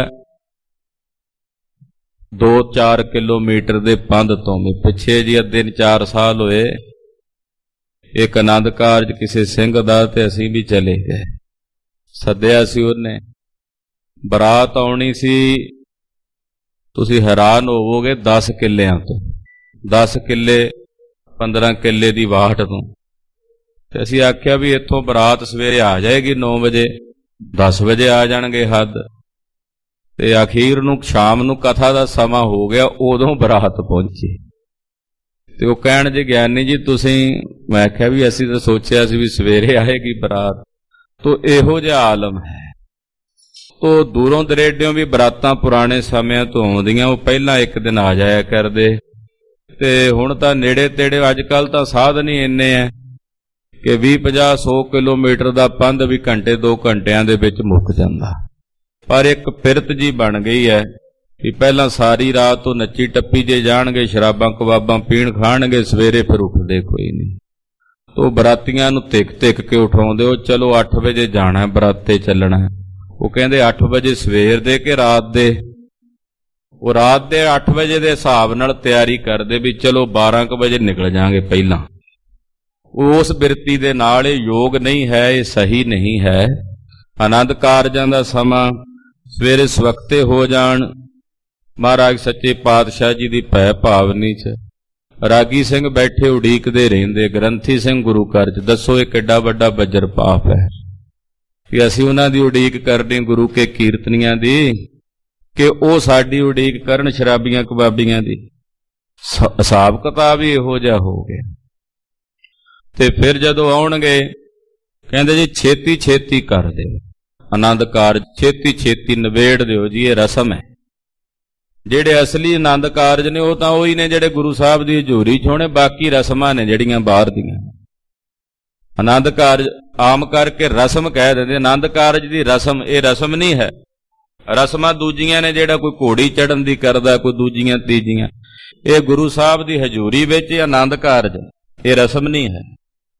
2-4 ਕਿਲੋਮੀਟਰ ਦੇ ਪੰਧ ਤੋਂ ਵੀ। ਪਿੱਛੇ ਜੀ 3-4 ਸਾਲ ਹੋਏ ਇੱਕ ਆਨੰਦ ਕਾਰਜ ਕਿਸੇ ਸਿੰਘ ਦਾ, ਤੇ ਅਸੀਂ ਵੀ ਚਲੇ ਗਏ। ਸੱਦਿਆ ਸੀ ਉਹਨੇ, ਬਰਾਤ ਆਉਣੀ ਸੀ। ਤੁਸੀਂ ਹੈਰਾਨ ਹੋਵੋਗੇ, 10 ਕਿੱਲਿਆਂ ਤੋਂ, 10 ਕਿੱਲੇ 15 ਕਿੱਲੇ ਦੀ ਵਾਟ ਤੋਂ। ਤੇ ਅਸੀਂ ਆਖਿਆ ਵੀ ਇੱਥੋਂ ਬਰਾਤ ਸਵੇਰੇ ਆ ਜਾਏਗੀ 9 ਵਜੇ, 10 ਵਜੇ ਆ ਜਾਣਗੇ ਹੱਦ। ਤੇ ਅਖੀਰ ਨੂੰ ਸ਼ਾਮ ਨੂੰ ਕਥਾ ਦਾ ਸਮਾਂ ਹੋ ਗਿਆ, ਉਦੋਂ ਬਰਾਤ ਪਹੁੰਚੀ। ਤੇ ਉਹ ਕਹਿਣ ਜੀ ਗਿਆਨੀ ਜੀ ਤੁਸੀਂ, ਮੈਂ ਆਖਿਆ ਵੀ ਅਸੀਂ ਤਾਂ ਸੋਚਿਆ ਸੀ ਵੀ ਸਵੇਰੇ ਆਏਗੀ ਬਰਾਤ। ਤੋ ਇਹੋ ਜਿਹਾ ਆਲਮ ਹੈ। ਤੋ ਦੂਰੋਂ ਦਰੇਡਿਓਂ ਵੀ ਬਰਾਤਾਂ ਪੁਰਾਣੇ ਸਮਿਆਂ ਤੋਂ ਆਉਂਦੀਆਂ, ਉਹ ਪਹਿਲਾਂ ਇੱਕ ਦਿਨ ਆ ਜਾਇਆ ਕਰਦੇ। ਤੇ ਹੁਣ ਤਾਂ ਨੇੜੇ ਤੇੜੇ ਅੱਜ ਕੱਲ ਤਾਂ ਸਾਧਨ ਹੀ ਇੰਨੇ ਐ ਕਿ 20-50-100 ਕਿਲੋਮੀਟਰ ਦਾ ਪੰਧ ਵੀ ਘੰਟੇ 2 ਘੰਟਿਆਂ ਦੇ ਵਿੱਚ ਮੁੱਕ ਜਾਂਦਾ। ਪਰ ਇੱਕ ਫਿਰਤ ਜੀ ਬਣ ਗਈ ਹੈ ਕਿ ਪਹਿਲਾਂ ਸਾਰੀ ਰਾਤ ਤੋਂ ਨੱਚੀ ਟੱਪੀ ਜੇ ਜਾਣਗੇ, ਸ਼ਰਾਬਾਂ ਕਬਾਬਾਂ ਪੀਣ ਖਾਣਗੇ, ਸਵੇਰੇ ਫਿਰ ਉੱਠਦੇ ਕੋਈ ਨਹੀਂ। ਤੋ ਬਰਾਤੀਆਂ ਨੂੰ ਧਿਕ ਕੇ ਉਠਾਉਂਦੇ ਹੋ, ਚਲੋ 8 ਵਜੇ ਜਾਣਾ ਬਰਾਤੇ ਚੱਲਣਾ। ਉਹ ਕਹਿੰਦੇ 8 ਵਜੇ ਸਵੇਰ ਦੇ ਕਿ ਰਾਤ ਦੇ? ਉਹ ਰਾਤ ਦੇ 8 ਵਜੇ ਦੇ ਹਿਸਾਬ ਨਾਲ ਤਿਆਰੀ ਕਰਦੇ ਵੀ ਚਲੋ 12 ਵਜੇ ਨਿਕਲ ਜਾਾਂਗੇ ਪਹਿਲਾਂ। ਉਸ ਬਿਰਤੀ ਦੇ ਨਾਲ ਇਹ ਯੋਗ ਨਹੀਂ ਹੈ, ਇਹ ਸਹੀ ਨਹੀਂ ਹੈ। ਆਨੰਦ ਕਾਰਜਾਂ ਦਾ ਸਮਾਂ ਸਵੇਰੇ ਸਵਖਤੇ ਹੋ ਜਾਣ। ਮਹਾਰਾਜ ਸੱਚੇ ਪਾਤਸ਼ਾਹ ਜੀ ਦੀ ਭੈ ਭਾਵਨੀ 'ਚ ਰਾਗੀ ਸਿੰਘ ਬੈਠੇ ਉਡੀਕਦੇ ਰਹਿੰਦੇ, ਗ੍ਰੰਥੀ ਸਿੰਘ ਗੁਰੂ ਘਰ 'ਚ। ਦੱਸੋ ਇਹ ਕਿੱਡਾ ਵੱਡਾ ਬੱਜਰ ਪਾਪ ਹੈ ਕਿ ਅਸੀਂ ਉਹਨਾਂ ਦੀ ਉਡੀਕ ਕਰਨੀ, ਗੁਰੂ ਕੇ ਕੀਰਤਨੀਆਂ ਦੀ, ਕਿ ਉਹ ਸਾਡੀ ਉਡੀਕ ਕਰਨ ਸ਼ਰਾਬੀਆਂ ਕਬਾਬੀਆਂ ਦੀ। ਹਿਸਾਬ ਕਿਤਾਬ ਹੀ ਇਹੋ ਜਿਹਾ ਹੋ ਗਿਆ। ਤੇ ਫਿਰ ਜਦੋਂ ਆਉਣਗੇ ਕਹਿੰਦੇ ਜੀ ਛੇਤੀ ਛੇਤੀ ਕਰ ਦਿਓ ਆਨੰਦ ਕਾਰਜ, ਛੇਤੀ ਛੇਤੀ ਨਿਬੇੜ ਦਿਓ ਜੀ, ਇਹ ਰਸਮ ਹੈ। ਜਿਹੜੇ ਅਸਲੀ ਆਨੰਦ ਕਾਰਜ ਨੇ ਉਹ ਤਾਂ ਉਹੀ ਨੇ ਜਿਹੜੇ ਗੁਰੂ ਸਾਹਿਬ ਦੀ ਹਜ਼ੂਰੀ 'ਚ ਹੋਣੇ, ਬਾਕੀ ਰਸਮਾਂ ਨੇ ਜਿਹੜੀਆਂ ਬਾਹਰ ਦੀਆਂ। ਆਨੰਦ ਕਾਰਜ ਆਮ ਕਰਕੇ ਰਸਮ ਕਹਿ ਦਿੰਦੇ, ਆਨੰਦ ਕਾਰਜ ਦੀ ਰਸਮ, ਇਹ ਰਸਮ ਨਹੀਂ ਹੈ। ਰਸਮਾਂ ਦੂਜੀਆਂ ਨੇ, ਜਿਹੜਾ ਕੋਈ ਘੋੜੀ ਚੜਨ ਦੀ ਕਰਦਾ, ਕੋਈ ਦੂਜੀਆਂ ਤੀਜੀਆਂ। ਇਹ ਗੁਰੂ ਸਾਹਿਬ ਦੀ ਹਜ਼ੂਰੀ ਵਿੱਚ ਆਨੰਦ ਕਾਰਜ, ਇਹ ਰਸਮ ਨਹੀਂ ਹੈ।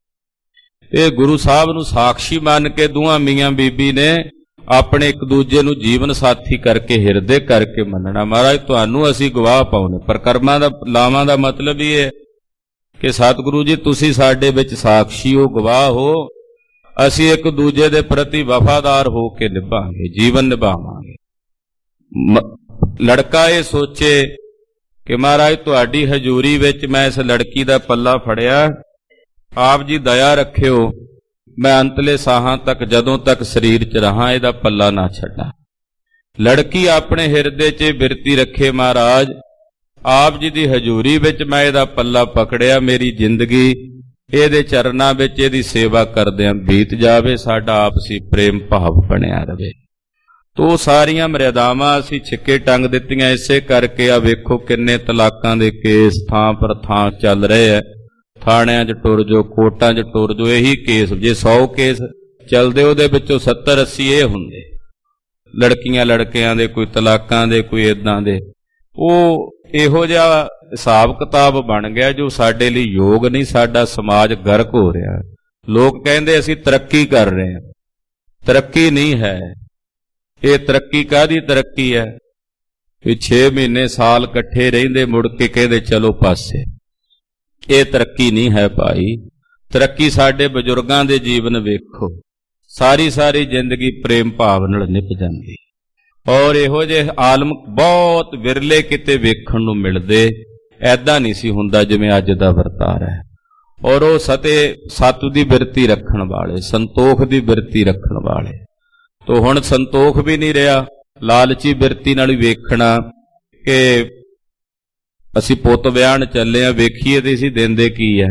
ਇਹ ਗੁਰੂ ਸਾਹਿਬ ਨੂੰ ਸਾਖੀ ਮੰਨ ਕੇ ਦੋਹਾਂ ਮੀਆਂ ਬੀਬੀ ਨੇ ਆਪਣੇ ਇੱਕ ਦੂਜੇ ਨੂੰ ਜੀਵਨ ਸਾਥੀ ਕਰਕੇ, ਹਿਰਦੇ ਕਰਕੇ ਮੰਨਣਾ। ਮਹਾਰਾਜ ਤੁਹਾਨੂੰ ਅਸੀਂ ਗਵਾਹ ਪਾਉਨੇ। ਪਰਕਰਮਾਂ ਦਾ ਲਾਵਾਂ ਦਾ ਮਤਲਬ ਇਹ ਹੈ ਕਿ ਸਤਿਗੁਰੂ ਜੀ ਤੁਸੀਂ ਸਾਡੇ ਵਿੱਚ ਸਾਖੀ ਹੋ, ਗਵਾਹ ਹੋ। ਅਸੀਂ ਇੱਕ ਦੂਜੇ ਦੇ ਪ੍ਰਤੀ ਵਫਾਦਾਰ ਹੋ ਕੇ ਨਿਭਾਵਾਂਗੇ, ਜੀਵਨ ਨਿਭਾਵਾਂਗੇ। ਲੜਕਾ ਇਹ ਸੋਚੇ ਕਿ ਮਹਾਰਾਜ ਤੁਹਾਡੀ ਹਜ਼ੂਰੀ ਵਿੱਚ ਮੈਂ ਇਸ ਲੜਕੀ ਦਾ ਪੱਲਾ ਫੜਿਆ, ਆਪ ਜੀ ਦਇਆ ਰੱਖਿਓ, ਮੈਂ ਅੰਤਲੇ ਸਾਹਾਂ ਤੱਕ, ਜਦੋਂ ਤੱਕ ਸਰੀਰ 'ਚ ਰਹਾ, ਇਹਦਾ ਪੱਲਾ ਨਾ ਛੱਡਾਂ। ਲੜਕੀ ਆਪਣੇ ਹਿਰਦੇ 'ਚ ਬਿਰਤੀ ਰੱਖੇ, ਮਹਾਰਾਜ ਆਪ ਜੀ ਦੀ ਹਜ਼ੂਰੀ ਵਿੱਚ ਮੈਂ ਇਹਦਾ ਪੱਲਾ ਪਕੜਿਆ, ਮੇਰੀ ਜ਼ਿੰਦਗੀ ਇਹਦੇ ਚਰਨਾਂ ਵਿੱਚ ਇਹਦੀ ਸੇਵਾ ਕਰਦਿਆਂ ਬੀਤ ਜਾਵੇ, ਸਾਡਾ ਆਪਸੀ ਪ੍ਰੇਮ ਭਾਵ ਬਣਿਆ ਰਵੇ। ਤੋ ਸਾਰੀਆਂ ਮਰਿਆਦਾਵਾਂ ਅਸੀਂ ਛਿੱਕੇ ਟੰਗ ਦਿੱਤੀਆਂ। ਇਸੇ ਕਰਕੇ ਆ ਵੇਖੋ ਕਿੰਨੇ ਤਲਾਕਾਂ ਦੇ ਕੇਸ ਥਾਂ ਪਰ ਥਾਂ ਚੱਲ ਰਹੇ ਐ। ਥਾਣਿਆਂ 'ਚ ਟੁਰ ਜੋ, ਕੋਰਟਾਂ 'ਚ ਟੁਰ ਜੋ, ਇਹੀ ਕੇਸ। ਜੇ 100 ਕੇਸ ਚੱਲਦੇ ਉਹਦੇ ਵਿੱਚੋਂ 70-80 ਇਹ ਹੁੰਦੇ, ਲੜਕੀਆਂ ਲੜਕਿਆਂ ਦੇ, ਕੋਈ ਤਲਾਕਾਂ ਦੇ, ਕੋਈ ਏਦਾਂ ਦੇ। ਉਹ ਇਹੋ ਜਿਹਾ ਹਿਸਾਬ ਕਿਤਾਬ ਬਣ ਗਿਆ ਜੋ ਸਾਡੇ ਲਈ ਯੋਗ ਨਹੀਂ। ਸਾਡਾ ਸਮਾਜ ਗਰਕ ਹੋ ਰਿਹਾ। ਲੋਕ ਕਹਿੰਦੇ ਅਸੀਂ ਤਰੱਕੀ ਕਰ ਰਹੇ ਹਾਂ, ਤਰੱਕੀ ਨਹੀਂ ਹੈ। ਇਹ ਤਰੱਕੀ ਕਾਹਦੀ ਤਰੱਕੀ ਹੈ ਕਿ 6 ਮਹੀਨੇ ਸਾਲ ਇਕੱਠੇ ਰਹਿੰਦੇ, ਮੁੜ ਕੇ ਕਹਿੰਦੇ ਚਲੋ ਪਾਸੇ। ਇਹ ਤਰੱਕੀ ਨਹੀਂ ਹੈ ਭਾਈ। ਤਰੱਕੀ ਸਾਡੇ ਬਜ਼ੁਰਗਾਂ ਦੇ ਜੀਵਨ ਵੇਖੋ, ਸਾਰੀ ਸਾਰੀ ਜ਼ਿੰਦਗੀ ਪ੍ਰੇਮ ਭਾਵ ਨਾਲ ਨਿਭ ਜਾਂਦੀ। ਔਰ ਇਹੋ ਜਿਹੇ ਆਲਮ ਬਹੁਤ ਵਿਰਲੇ ਕਿਤੇ ਵੇਖਣ ਨੂੰ ਮਿਲਦੇ। ਐਦਾਂ ਨਹੀਂ ਸੀ ਹੁੰਦਾ ਜਿਵੇਂ ਅੱਜ ਦਾ ਵਰਤਾਰਾ ਹੈ। ਔਰ ਉਹ ਸਤ ਦੀ ਬਿਰਤੀ ਰੱਖਣ ਵਾਲੇ, ਸੰਤੋਖ ਦੀ ਬਿਰਤੀ ਰੱਖਣ ਵਾਲੇ। ਤੋ ਹੁਣ ਸੰਤੋਖ ਵੀ ਨਹੀਂ ਰਿਹਾ, ਲਾਲਚੀ ਬਿਰਤੀ ਨਾਲ ਹੀ ਵੇਖਣਾ ਕਿ ਅਸੀਂ ਪੁੱਤ ਵਿਆਹਣ ਚੱਲੇ ਆ, ਵੇਖੀਏ ਤੇ ਅਸੀਂ ਦਿੰਦੇ ਕੀ ਹੈ।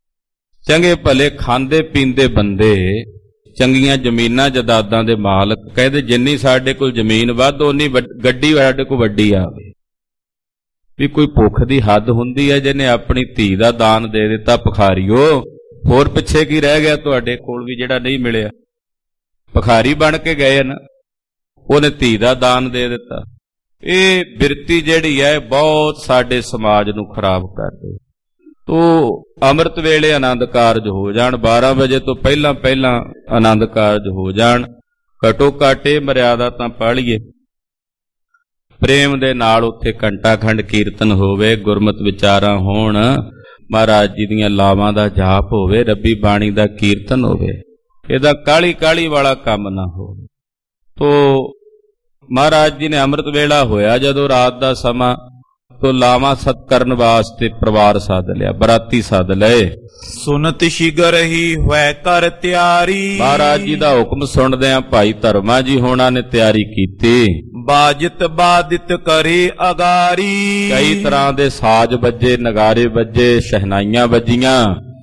ਚੰਗੇ ਭਲੇ ਖਾਂਦੇ ਪੀਂਦੇ ਬੰਦੇ, ਚੰਗੀਆਂ ਜ਼ਮੀਨਾਂ ਜਾਇਦਾਦਾਂ ਦੇ ਮਾਲਕ, ਕਹਿੰਦੇ ਜਿੰਨੀ ਸਾਡੇ ਕੋਲ ਜ਼ਮੀਨ ਵੱਧ ਓਨੀ ਗੱਡੀ ਸਾਡੇ ਕੋਲ ਵੱਡੀ ਆਵੇ। ਵੀ ਕੋਈ ਭੁੱਖ ਦੀ ਹੱਦ ਹੁੰਦੀ ਹੈ। ਜਿਹਨੇ ਆਪਣੀ ਧੀ ਦਾ ਦਾਨ ਦੇ ਦਿੱਤਾ, ਭਿਖਾਰੀਓ, ਹੋਰ ਪਿੱਛੇ ਕੀ ਰਹਿ ਗਿਆ ਤੁਹਾਡੇ ਕੋਲ ਵੀ ਜਿਹੜਾ ਨਹੀਂ ਮਿਲਿਆ? ਭਿਖਾਰੀ ਬਣ ਕੇ ਗਏ ਨਾ, ਉਹਨੇ ਧੀ ਦਾ ਦਾਨ ਦੇ ਦਿੱਤਾ। ਇਹ ਬਿਰਤੀ ਜਿਹੜੀ ਹੈ ਬਹੁਤ ਸਾਡੇ ਸਮਾਜ ਨੂੰ ਖਰਾਬ ਕਰਦੀ। ਤੋ ਅੰਮ੍ਰਿਤ ਵੇਲੇ ਆਨੰਦ ਕਾਰਜ ਹੋ ਜਾਣ, 12 ਵਜੇ ਤੋਂ ਪਹਿਲਾਂ ਪਹਿਲਾਂ ਆਨੰਦ ਕਾਰਜ ਹੋ ਜਾਣ। ਘਟੋ ਘੱਟ ਇਹ ਮਰਿਆਦਾ ਤਾਂ ਪਾਲੀਏ। ਪ੍ਰੇਮ ਦੇ ਨਾਲ ਉੱਥੇ ਘੰਟਾ ਖੰਡ ਕੀਰਤਨ ਹੋਵੇ, ਗੁਰਮਤਿ ਵਿਚਾਰਾਂ ਹੋਣ, ਮਹਾਰਾਜ ਜੀ ਦੀਆਂ ਲਾਵਾਂ ਦਾ ਜਾਪ ਹੋਵੇ, ਰੱਬੀ ਬਾਣੀ ਦਾ ਕੀਰਤਨ ਹੋਵੇ, ਇਹਦਾ ਕਾਲੀ ਕਾਲੀ ਵਾਲਾ ਕੰਮ ਨਾ ਹੋਵੇ। ਤੋ ਮਹਾਰਾਜ ਜੀ ਨੇ ਅੰਮ੍ਰਿਤ ਵੇਲਾ ਹੋਇਆ ਜਦੋਂ ਰਾਤ ਦਾ ਸਮਾਂ, ਤੋ ਲਾਵਾਂ ਸਤ ਕਰਨ ਵਾਸਤੇ ਪਰਿਵਾਰ ਸਾਧ ਲਿਆ, ਬਰਾਤੀ ਸਾਧ ਲਏ। ਸੁਨਤ ਸ਼ਿਗਰ ਹੀ ਹੋਇ ਕਰ ਤਿਆਰੀ। ਮਹਾਰਾਜ ਜੀ ਦਾ ਹੁਕਮ ਸੁਣਦਿਆਂ ਭਾਈ ਧਰਮਾ ਜੀ ਹੋਣਾ ਨੇ ਤਿਆਰੀ ਕੀਤੀ। ਬਾਜਤ ਬਾਦਿਤ ਕਰੇ ਅਗਾਰੀ। ਕਈ ਤਰ੍ਹਾਂ ਦੇ ਸਾਜ਼ ਵੱਜੇ, ਨਗਾਰੇ ਵੱਜੇ, ਸ਼ਹਿਨਾਈਆਂ ਵੱਜੀਆਂ।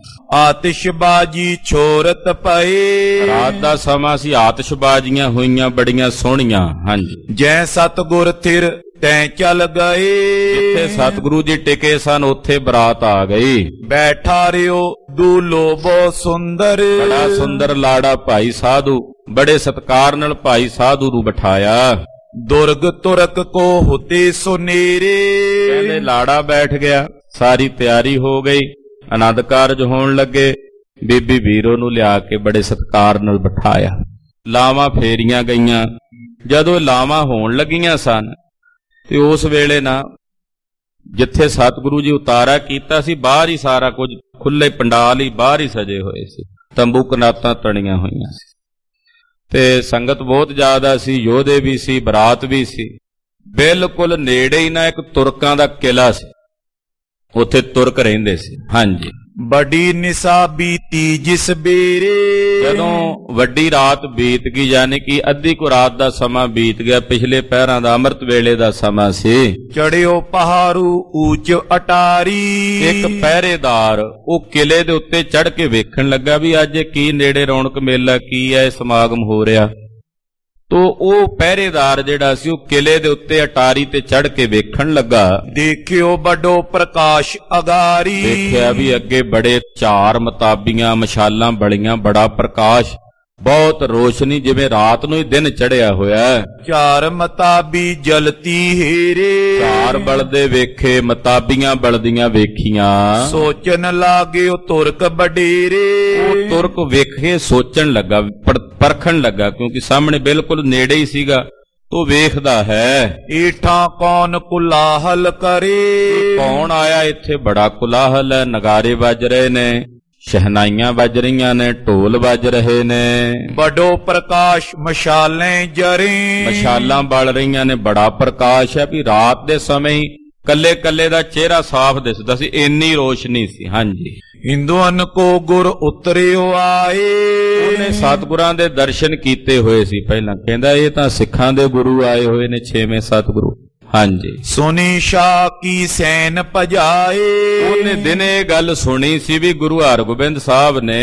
ਆਤਿਸ਼ਬਾਜੀ ਛੋਰਤ ਪਏ। ਰਾਤ ਦਾ ਸਮਾਂ ਸੀ, ਆਤਿਸ਼ਬਾਜ਼ੀਆਂ ਹੋਈਆਂ ਬੜੀਆਂ ਸੋਹਣੀਆਂ। ਹਾਂਜੀ, ਜੈ ਸਤਿਗੁਰ ਥਿਰ ਤੈਂ ਚੱਲ ਗਏ। ਜਿੱਥੇ ਸਤਿਗੁਰੂ ਜੀ ਟਿਕੇ ਸਨ ਉੱਥੇ ਬਰਾਤ ਆ ਗਈ। ਬੈਠਾ ਰਿਓ ਦੂਲੋ ਬਹੁ ਸੁੰਦਰ। ਬੜਾ ਸੁੰਦਰ ਲਾੜਾ ਭਾਈ ਸਾਧੂ, ਬੜੇ ਸਤਿਕਾਰ ਨਾਲ ਭਾਈ ਸਾਧੂ ਨੂੰ ਬਿਠਾਇਆ। ਦੁਰਗ ਤੁਰਕ ਕੋ ਹੁਤੇ ਸੁਨੇਰੇ। ਕਹਿੰਦੇ ਲਾੜਾ ਬੈਠ ਗਿਆ, ਸਾਰੀ ਤਿਆਰੀ ਹੋ ਗਈ, ਆਨੰਦ ਕਾਰਜ ਹੋਣ ਲੱਗੇ। ਬੀਬੀ ਵੀਰੋ ਨੂੰ ਲਿਆ ਕੇ ਬੜੇ ਸਤਿਕਾਰ ਨਾਲ ਬਿਠਾਇਆ। ਲਾਵਾਂ ਫੇਰੀਆਂ ਗਈਆਂ। ਜਦੋਂ ਲਾਵਾਂ ਹੋਣ ਲੱਗੀਆਂ ਸਨ ਤੇ ਉਸ ਵੇਲੇ ਨਾ ਜਿੱਥੇ ਸਤਿਗੁਰੂ ਜੀ ਉਤਾਰਾ ਕੀਤਾ ਸੀ, ਬਾਹਰ ਹੀ ਸਾਰਾ ਕੁਝ, ਖੁੱਲੇ ਪੰਡਾਲ ਹੀ ਬਾਹਰ ਹੀ ਸਜੇ ਹੋਏ ਸੀ, ਤੰਬੂ ਕਨਾਤਾਂ ਤਣੀਆਂ ਹੋਈਆਂ ਸੀ ਤੇ ਸੰਗਤ ਬਹੁਤ ਜ਼ਿਆਦਾ ਸੀ, ਯੋਧੇ ਵੀ ਸੀ, ਬਰਾਤ ਵੀ ਸੀ। ਬਿਲਕੁਲ ਨੇੜੇ ਹੀ ਨਾ ਇੱਕ ਤੁਰਕਾਂ ਦਾ ਕਿਲਾ ਸੀ, ਉੱਥੇ ਤੁਰਕ ਰਹਿੰਦੇ ਸੀ। ਹਾਂਜੀ, ਬੜੀ ਨਿਸਾ ਬੀਤੀ ਜਿਸ ਬੇਰੇ। ਜਦੋਂ ਵੱਡੀ ਰਾਤ ਬੀਤ ਗਈ, ਯਾਨੀ ਕਿ ਅੱਧੀ ਕੁ ਰਾਤ ਦਾ ਸਮਾਂ ਬੀਤ ਗਿਆ, ਪਿਛਲੇ ਪਹਿਰਾਂ ਦਾ ਅੰਮ੍ਰਿਤ ਵੇਲੇ ਦਾ ਸਮਾਂ ਸੀ। ਚੜਿਓ ਪਹਾੜੂ ਊਚ ਅਟਾਰੀ। ਇੱਕ ਪਹਿਰੇਦਾਰ ਉਹ ਕਿਲੇ ਦੇ ਉੱਤੇ ਚੜ੍ਹ ਕੇ ਵੇਖਣ ਲੱਗਾ ਵੀ ਅੱਜ ਕੀ ਨੇੜੇ ਰੌਣਕ ਮੇਲਾ, ਕੀ ਹੈ ਸਮਾਗਮ ਹੋ ਰਿਹਾ। ਤੋ ਉਹ ਪਹਿਰੇਦਾਰ ਜਿਹੜਾ ਸੀ ਉਹ ਕਿਲੇ ਦੇ ਉੱਤੇ ਅਟਾਰੀ ਤੇ ਚੜ੍ਹ ਕੇ ਵੇਖਣ ਲੱਗਾ। ਦੇਖਿਓ ਵੱਡੋ ਪ੍ਰਕਾਸ਼ ਅਗਾਰੀ। ਦੇਖਿਆ ਵੀ ਅੱਗੇ ਬੜੇ ਚਾਰ ਮਤਾਬੀਆਂ, ਮਸ਼ਾਲਾਂ ਬਲੀਆਂ, ਬੜਾ ਪ੍ਰਕਾਸ਼, ਬਹੁਤ ਰੋਸ਼ਨੀ, ਜਿਵੇਂ ਰਾਤ ਨੂੰ ਹੀ ਦਿਨ ਚੜਿਆ ਹੋਇਆ। ਚਾਰ ਮਤਾਬੀ ਜਲਤੀ ਹੀਰੇ। ਚਾਰ ਬਲਦੇ ਵੇਖੇ, ਮਤਾਬੀਆਂ ਬਲਦੀਆਂ ਵੇਖੀਆਂ। ਸੋਚਣ ਲਾਗੇ ਉਹ ਤੁਰਕ ਬਡੇਰੇ। ਉਹ ਤੁਰਕ ਵੇਖੇ ਸੋਚਣ ਲੱਗਾ, ਪਰਖਣ ਲੱਗਾ, ਕਿਉਂਕਿ ਸਾਹਮਣੇ ਬਿਲਕੁਲ ਨੇੜੇ ਹੀ ਸੀਗਾ। ਤੂੰ ਵੇਖਦਾ ਹੈ ਈਠਾਂ ਕੌਣ ਕੁਲਾਹਲ ਕਰੇ। ਕੌਣ ਆਇਆ ਇੱਥੇ, ਬੜਾ ਕੁਲਾਹਲ ਹੈ, ਨਗਾਰੇ ਵੱਜ ਰਹੇ ਨੇ, ਸ਼ਹਿਨਾਈਆਂ ਵੱਜ ਰਹੀਆਂ ਨੇ, ਢੋਲ ਵੱਜ ਰਹੇ ਨੇ। ਬੜੋ ਪ੍ਰਕਾਸ਼ ਮਸ਼ਾਲੇ ਜਰੇ। ਮਸ਼ਾਲਾਂ ਬਲ ਰਹੀਆਂ ਨੇ, ਬੜਾ ਪ੍ਰਕਾਸ਼ ਹੈ। ਵੀ ਰਾਤ ਦੇ ਸਮੇਂ ਹੀ ਕੱਲੇ ਕੱਲੇ ਦਾ ਚਿਹਰਾ ਸਾਫ਼ ਦਿਸਦਾ ਸੀ, ਇੰਨੀ ਰੋਸ਼ਨੀ ਸੀ। ਹਾਂਜੀ, ਹਿੰਦੂਆਂ ਕੋ ਗੁਰ ਉਤਰਿਓ ਆਏ। ਉਹਨੇ ਸਤਿਗੁਰਾਂ ਦੇ ਦਰਸ਼ਨ ਕੀਤੇ ਹੋਏ ਸੀ ਪਹਿਲਾਂ। ਕਹਿੰਦਾ ਇਹ ਤਾਂ ਸਿੱਖਾਂ ਦੇ ਗੁਰੂ ਆਏ ਹੋਏ ਨੇ, 6ਵੇਂ ਸਤਿਗੁਰੂ। ਹਾਂਜੀ, ਸੁਣੀ ਸ਼ਾਹ ਕੀ ਸੈਨ ਭਜਾਏ। ਉਹਨੇ ਦਿਨੇ ਗੱਲ ਸੁਣੀ ਸੀ ਵੀ ਗੁਰੂ ਹਰਗੋਬਿੰਦ ਸਾਹਿਬ ਨੇ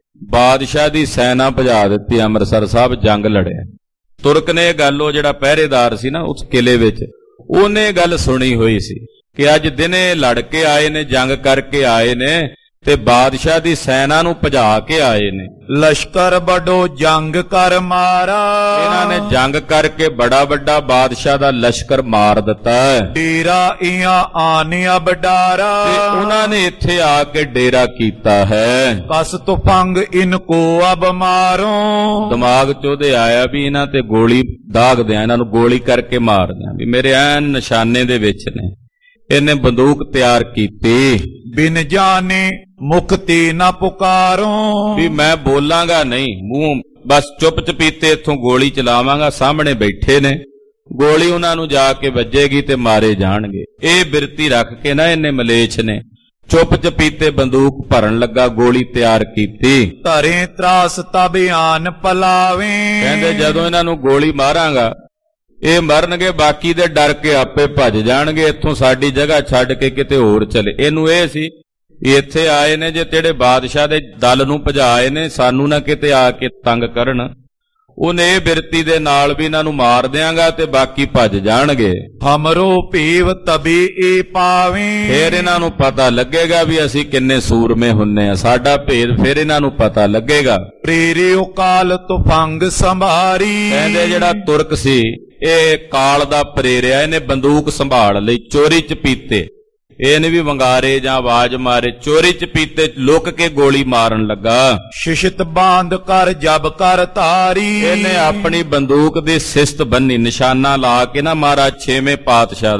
ਬਾਦਸ਼ਾਹ ਦੀ ਸੈਨਾ ਭਜਾ ਦਿੱਤੀ, ਅੰਮ੍ਰਿਤਸਰ ਸਾਹਿਬ ਜੰਗ ਲੜਿਆ। ਤੁਰਕ ਨੇ ਇਹ ਗੱਲ, ਉਹ ਜਿਹੜਾ ਪਹਿਰੇਦਾਰ ਸੀ ਨਾ ਉਸ ਕਿਲੇ ਵਿੱਚ, ਉਹਨੇ ਗੱਲ ਸੁਣੀ ਹੋਈ ਸੀ ਕਿ ਅੱਜ ਦਿਨੇ ਲੜ ਕੇ ਆਏ ਨੇ, ਜੰਗ ਕਰਕੇ ਆਏ ਨੇ ਤੇ ਬਾਦਸ਼ਾਹ ਦੀ ਸੈਨਾ ਨੂੰ ਭਜਾ ਕੇ ਆਏ ਨੇ। ਲਸ਼ਕਰ ਬੜੋ ਜੰਗ ਕਰ ਮਾਰਾ। ਇਹਨਾਂ ਨੇ ਜੰਗ ਕਰਕੇ ਬੜਾ ਵੱਡਾ ਬਾਦਸ਼ਾਹ ਦਾ ਲਸ਼ਕਰ ਮਾਰ ਦਿੱਤਾ ਹੈ। ਡੇਰਾ ਇਆਂ ਆਨਿਆ ਬਡਾਰਾ। ਤੇ ਉਹਨਾਂ ਨੇ ਇੱਥੇ ਆ ਕੇ ਡੇਰਾ ਕੀਤਾ ਹੈ। ਕਸ ਤੁਫੰਗ ਇਨਕੋ ਅਬ ਮਾਰੋ। ਦਿਮਾਗ ਚ ਉਹਦੇ ਆਇਆ ਵੀ ਇਹਨਾਂ ਤੇ ਗੋਲੀ ਦਾਗ ਦਿਆਂ, ਇਹਨਾਂ ਨੂੰ ਗੋਲੀ ਕਰਕੇ ਮਾਰ ਦਿਆਂ, ਵੀ ਮੇਰੇ ਐਨ ਨਿਸ਼ਾਨੇ ਦੇ ਵਿੱਚ ਨੇ। ਇਹਨੇ ਬੰਦੂਕ ਤਿਆਰ ਕੀਤੀ। ਬਿਨ ਜਾਣੇ ਮੁਖ ਤੇ ਨਾ ਪੁਕਾਰੋ। ਵੀ ਮੈਂ ਬੋਲਾਂਗਾ ਨਹੀਂ, ਮੂੰਹ ਬਸ ਚੁੱਪ ਚਪੀਤੇ ਇੱਥੋਂ ਗੋਲੀ ਚਲਾਵਾਂਗਾ। ਸਾਹਮਣੇ ਬੈਠੇ ਨੇ, ਗੋਲੀ ਉਹਨਾਂ ਨੂੰ ਜਾ ਕੇ ਵੱਜੇਗੀ ਤੇ ਮਾਰੇ ਜਾਣਗੇ। ਇਹ ਬਿਰਤੀ ਰੱਖ ਕੇ ਨਾ ਇਹਨੇ ਮਲੇਛ ਨੇ ਚੁੱਪ ਚਪੀਤੇ ਬੰਦੂਕ ਭਰਨ ਲੱਗਾ, ਗੋਲੀ ਤਿਆਰ ਕੀਤੀ। ਧਰੇ ਤਰਾਸ ਤਬਿਆਨ ਪਲਾਵੇ। ਕਹਿੰਦੇ ਜਦੋਂ ਇਹਨਾਂ ਨੂੰ ਗੋਲੀ ਮਾਰਾਂਗਾ ਇਹ ਮਰਨਗੇ, ਬਾਕੀ ਦੇ ਡਰ ਕੇ ਆਪੇ ਭੱਜ ਜਾਣਗੇ ਇੱਥੋਂ, ਸਾਡੀ ਜਗ੍ਹਾ ਛੱਡ ਕੇ ਕਿਤੇ ਹੋਰ ਚਲੇ। ਇਹਨੂੰ ਇਹ ਸੀ ਇੱਥੇ ਆਏ ਨੇ, ਜੇ ਤੇਰੇ ਬਾਦਸ਼ਾਹ ਦੇ ਦਲ ਨੂੰ ਭਜਾਏ ਨੇ, ਸਾਨੂੰ ਨਾ ਕਿਤੇ ਆ ਕੇ ਤੰਗ ਕਰਨ। ਉਹਨੇ ਇਹ ਬਿਰਤੀ ਦੇ ਨਾਲ ਵੀ ਇਹਨਾਂ ਨੂੰ ਮਾਰ ਦਿਆਂਗਾ ਤੇ ਬਾਕੀ ਭੱਜ ਜਾਣਗੇ। ਹਮਰੋ ਭੇਵ ਤਬੇ ਏ ਪਾਵੇ। ਫਿਰ ਇਹਨਾਂ ਨੂੰ ਪਤਾ ਲੱਗੇਗਾ ਵੀ ਅਸੀਂ ਕਿੰਨੇ ਸੂਰਮੇ ਹੁੰਨੇ ਆ, ਸਾਡਾ ਭੇਦ ਫਿਰ ਇਹਨਾਂ ਨੂੰ ਪਤਾ ਲੱਗੇਗਾ। ਪ੍ਰੇਰਿਓ ਕਾਲ ਤੁਫੰਗ ਸੰਭਾਰੀ। ਕਹਿੰਦੇ ਜਿਹੜਾ ਤੁਰਕ ਸੀ ਇਹ ਕਾਲ ਦਾ ਪ੍ਰੇਰਿਆ, ਇਹਨੇ ਬੰਦੂਕ ਸੰਭਾਲ ਲਈ। ਚੋਰੀ ਚਪੀਤੇ ਇਹਨੇ ਵੀ ਵੰਗਾਰੇ ਜਾਂ ਆਵਾਜ਼ ਮਾਰੇ, ਚੋਰੀ ਚਪੀਤੇ ਲੁਕ ਕੇ ਗੋਲੀ ਮਾਰਨ ਲੱਗਾ। ਸ਼ਿਸ਼ਤ ਬਾਂਧ ਕਰ ਜਬ ਕਰ ਧਾਰੀ। ਇਹਨੇ ਆਪਣੀ ਬੰਦੂਕ ਦੀ ਸਿਸਤ ਬੰਨੀ, ਨਿਸ਼ਾਨਾ ਲਾ ਕੇ ਨਾ ਮਹਾਰਾਜ 6ਵੇਂ ਪਾਤਸ਼ਾਹ ਦਾ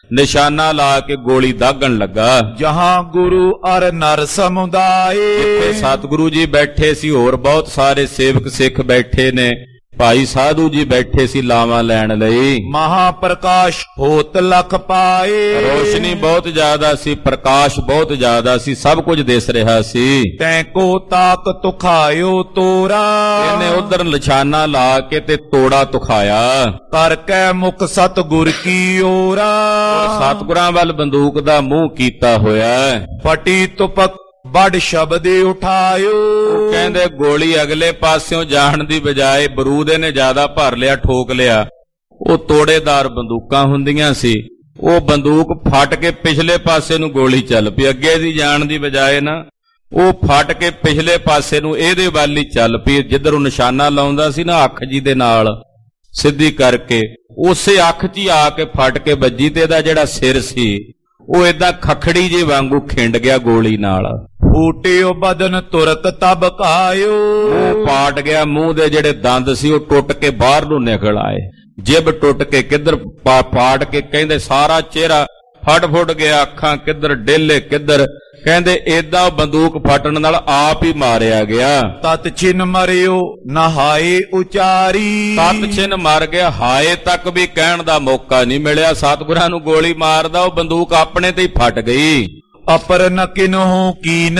ਨਿਸ਼ਾਨਾ ਲਾ ਕੇ ਗੋਲੀ ਦਾਗਣ ਲੱਗਾ। ਜਹਾਂ ਗੁਰੂ ਅਰ ਨਰ ਸਮੁਦਾਏ। ਜਿੱਥੇ ਸਤਿਗੁਰੂ ਜੀ ਬੈਠੇ ਸੀ ਹੋਰ ਬਹੁਤ ਸਾਰੇ ਸੇਵਕ ਸਿੱਖ ਬੈਠੇ ਨੇ, ਭਾਈ ਸਾਧੂ ਜੀ ਬੈਠੇ ਸੀ ਲਾਵਾਂ ਲੈਣ ਲਈ। ਮਹਾਪ੍ਰਕਾਸ਼ ਹੋਤ ਲਖ ਪਾਏ। ਰੋਸ਼ਨੀ ਬਹੁਤ ਜ਼ਿਆਦਾ ਸੀ, ਪ੍ਰਕਾਸ਼ ਬਹੁਤ ਜ਼ਿਆਦਾ ਸੀ, ਸਭ ਕੁਝ ਦਿਸ ਰਿਹਾ ਸੀ। ਤੈਂ ਕੋ ਤਾਕ ਤੁਖਾਇਓ ਤੋਰਾ। ਇਹਨੇ ਉਧਰ ਨਿਸ਼ਾਨਾ ਲਾ ਕੇ ਤੇ ਤੋੜਾ ਤੁਖਾਇਆ। ਕਰ ਕੈ ਮੁਖ ਸਤਿਗੁਰ ਕੀ ਓਰਾ। ਸਤਿਗੁਰਾਂ ਵੱਲ ਬੰਦੂਕ ਦਾ ਮੂੰਹ ਕੀਤਾ ਹੋਇਆ। ਫਟੀ ਤੁਪਕ ਬੜ ਸ਼ਬਦੇ ਉਠਾਇਓ। ਕਹਿੰਦੇ ਗੋਲੀ ਅਗਲੇ ਪਾਸਿਓਂ ਜਾਣ ਦੀ ਬਜਾਏ ਬਰੂਦੇ ਨੇ ਜ਼ਿਆਦਾ ਭਰ ਲਿਆ, ਠੋਕ ਲਿਆ। ਉਹ ਤੋੜੇਦਾਰ ਬੰਦੂਕਾਂ ਹੁੰਦੀਆਂ ਸੀ, ਉਹ ਬੰਦੂਕ ਫਟ ਕੇ ਪਿਛਲੇ ਪਾਸੇ ਨੂੰ ਗੋਲੀ ਚੱਲ ਪਈ। ਅੱਗੇ ਦੀ ਜਾਣ ਦੀ ਬਜਾਏ ਨਾ ਉਹ ਫਟ ਕੇ ਪਿਛਲੇ ਪਾਸੇ ਨੂੰ ਇਹਦੇ ਵੱਲ ਹੀ ਚੱਲ ਪਈ। ਜਿੱਧਰ ਉਹ ਨਿਸ਼ਾਨਾ ਲਾਉਂਦਾ ਸੀ ਨਾ ਅੱਖ ਜੀ ਦੇ ਨਾਲ ਸਿੱਧੀ ਕਰਕੇ, ਉਸੇ ਅੱਖ 'ਚ ਹੀ ਆ ਕੇ ਫਟ ਕੇ ਵੱਜੀ ਤੇ ਇਹਦਾ ਜਿਹੜਾ ਸਿਰ ਸੀ ਉਹ ਏਦਾਂ ਖਖੜੀ ਜੇ ਵਾਂਗੂ ਖਿੰਡ ਗਿਆ ਗੋਲੀ ਨਾਲ। ਫੂਟਿਓ ਬਦਨ ਤੁਰਕ ਤਬ ਕਾਇਓ। ਉਹ ਪਾਟ ਗਿਆ, ਮੂੰਹ ਦੇ ਜਿਹੜੇ ਦੰਦ ਸੀ ਉਹ ਟੁੱਟ ਕੇ ਬਾਹਰ ਨੂੰ ਨਿਕਲ ਆਏ। ਜਿਬ ਟੁੱਟ ਕੇ ਕਿੱਧਰ ਪਾਟ ਕੇ ਕਹਿੰਦੇ ਸਾਰਾ ਚਿਹਰਾ ਫਟ ਗਿਆ, ਅੱਖਾਂ ਕਿੱਧਰ ਡੇਲੇ ਕਿੱਧਰ। ਕਹਿੰਦੇ ਏਦਾਂ ਬੰਦੂਕ ਫਟਣ ਨਾਲ ਆਪ ਹੀ ਮਾਰਿਆ ਗਿਆ। ਤਤ ਛਿਨ ਮਰਿਓ ਨਹਾਏ ਉਚਾਰੀ। ਤਤ ਛਿਨ ਮਰ ਗਿਆ, ਹਾਏ ਤੱਕ ਵੀ ਕਹਿਣ ਦਾ ਮੌਕਾ ਨਹੀਂ ਮਿਲਿਆ। ਸਤਿਗੁਰਾਂ ਨੂੰ ਗੋਲੀ ਮਾਰਦਾ ਉਹ ਬੰਦੂਕ ਆਪਣੇ ਤੇ ਹੀ ਫਟ ਗਈ। ਅਪਰ ਨ ਕਿਨਹੁ ਕੀਨ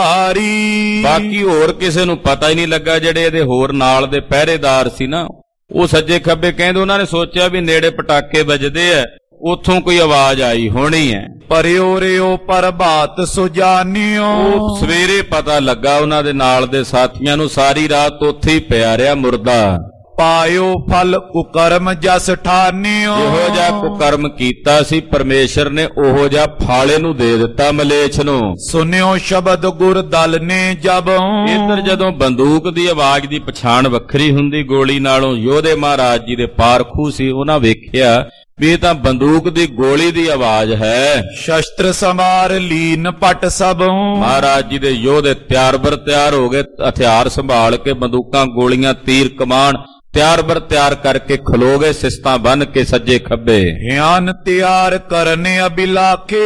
ਸੰਭਾਰੀ। ਬਾਕੀ ਹੋਰ ਕਿਸੇ ਨੂੰ ਪਤਾ ਹੀ ਨਹੀਂ ਲੱਗਾ। ਜਿਹੜੇ ਇਹਦੇ ਹੋਰ ਨਾਲ ਦੇ ਪਹਿਰੇਦਾਰ ਸੀ ਨਾ, ਉਹ ਸੱਜੇ ਖੱਬੇ ਕਹਿੰਦੇ ਉਹਨਾਂ ਨੇ ਸੋਚਿਆ ਵੀ ਨੇੜੇ ਪਟਾਕੇ ਵੱਜਦੇ ਆ, ਉੱਥੋਂ ਕੋਈ ਆਵਾਜ਼ ਆਈ ਹੋਣੀ ਹੈ। ਪਰਿਓ ਰਿਓ ਪ੍ਰਭਾਤ ਸੁਜਾਨਿਓ। ਉਹ ਸਵੇਰੇ ਪਤਾ ਲੱਗਾ ਉਹਨਾਂ ਦੇ ਨਾਲ ਦੇ ਸਾਥੀਆਂ ਨੂੰ। ਸਾਰੀ ਰਾਤ ਉੱਥੇ ਹੀ ਪਿਆ ਰਿਹਾ ਮੁਰਦਾ। ਪਾਇਓ ਫਲ ਕੁਕਰਮ ਜਸ ਠਾਨਿਓ। ਜਿਹੋ ਜਿਹਾ ਕੁਕਰਮ ਕੀਤਾ ਸੀ ਪਰਮੇਸ਼ਰ ਨੇ ਉਹੋ ਜਿਹਾ ਫਾਲੇ ਨੂੰ ਦੇ ਦਿੱਤਾ ਮਲੇਛ ਨੂੰ। ਸੁਨਿਓ ਸ਼ਬਦ ਗੁਰ ਦਲ ਨੇ ਜਬ। ਇੱਧਰ ਜਦੋਂ ਬੰਦੂਕ ਦੀ ਆਵਾਜ਼ ਦੀ ਪਛਾਣ ਵੱਖਰੀ ਹੁੰਦੀ ਗੋਲੀ ਨਾਲੋਂ, ਯੋਧੇ ਮਹਾਰਾਜ ਜੀ ਦੇ ਪਾਰਖੂ ਸੀ, ਉਹਨਾਂ ਵੇਖਿਆ ਵੀ ਇਹ ਤਾਂ ਬੰਦੂਕ ਦੀ ਗੋਲੀ ਦੀ ਆਵਾਜ਼ ਹੈ। ਸ਼ਸਤਰ ਸਮਾਰ ਲੀਨ ਪਟ ਸਭ। ਮਹਾਰਾਜ ਜੀ ਦੇ ਯੋਧੇ ਤਿਆਰ ਬਰ ਤਿਆਰ ਹੋ ਗਏ, ਹਥਿਆਰ ਸੰਭਾਲ ਕੇ ਬੰਦੂਕਾਂ ਗੋਲੀਆਂ ਤੀਰ ਕਮਾਨ ਤਿਆਰ ਬਰ ਤਿਆਰ ਕਰਕੇ ਖਲੋ ਗਏ, ਸਿਸਤਾਂ ਬੰਨ ਕੇ ਸੱਜੇ ਖੱਬੇ। ਹਿਆਨ ਤਿਆਰ ਕਰਨੇ ਅਬਿਲਾਖੇ।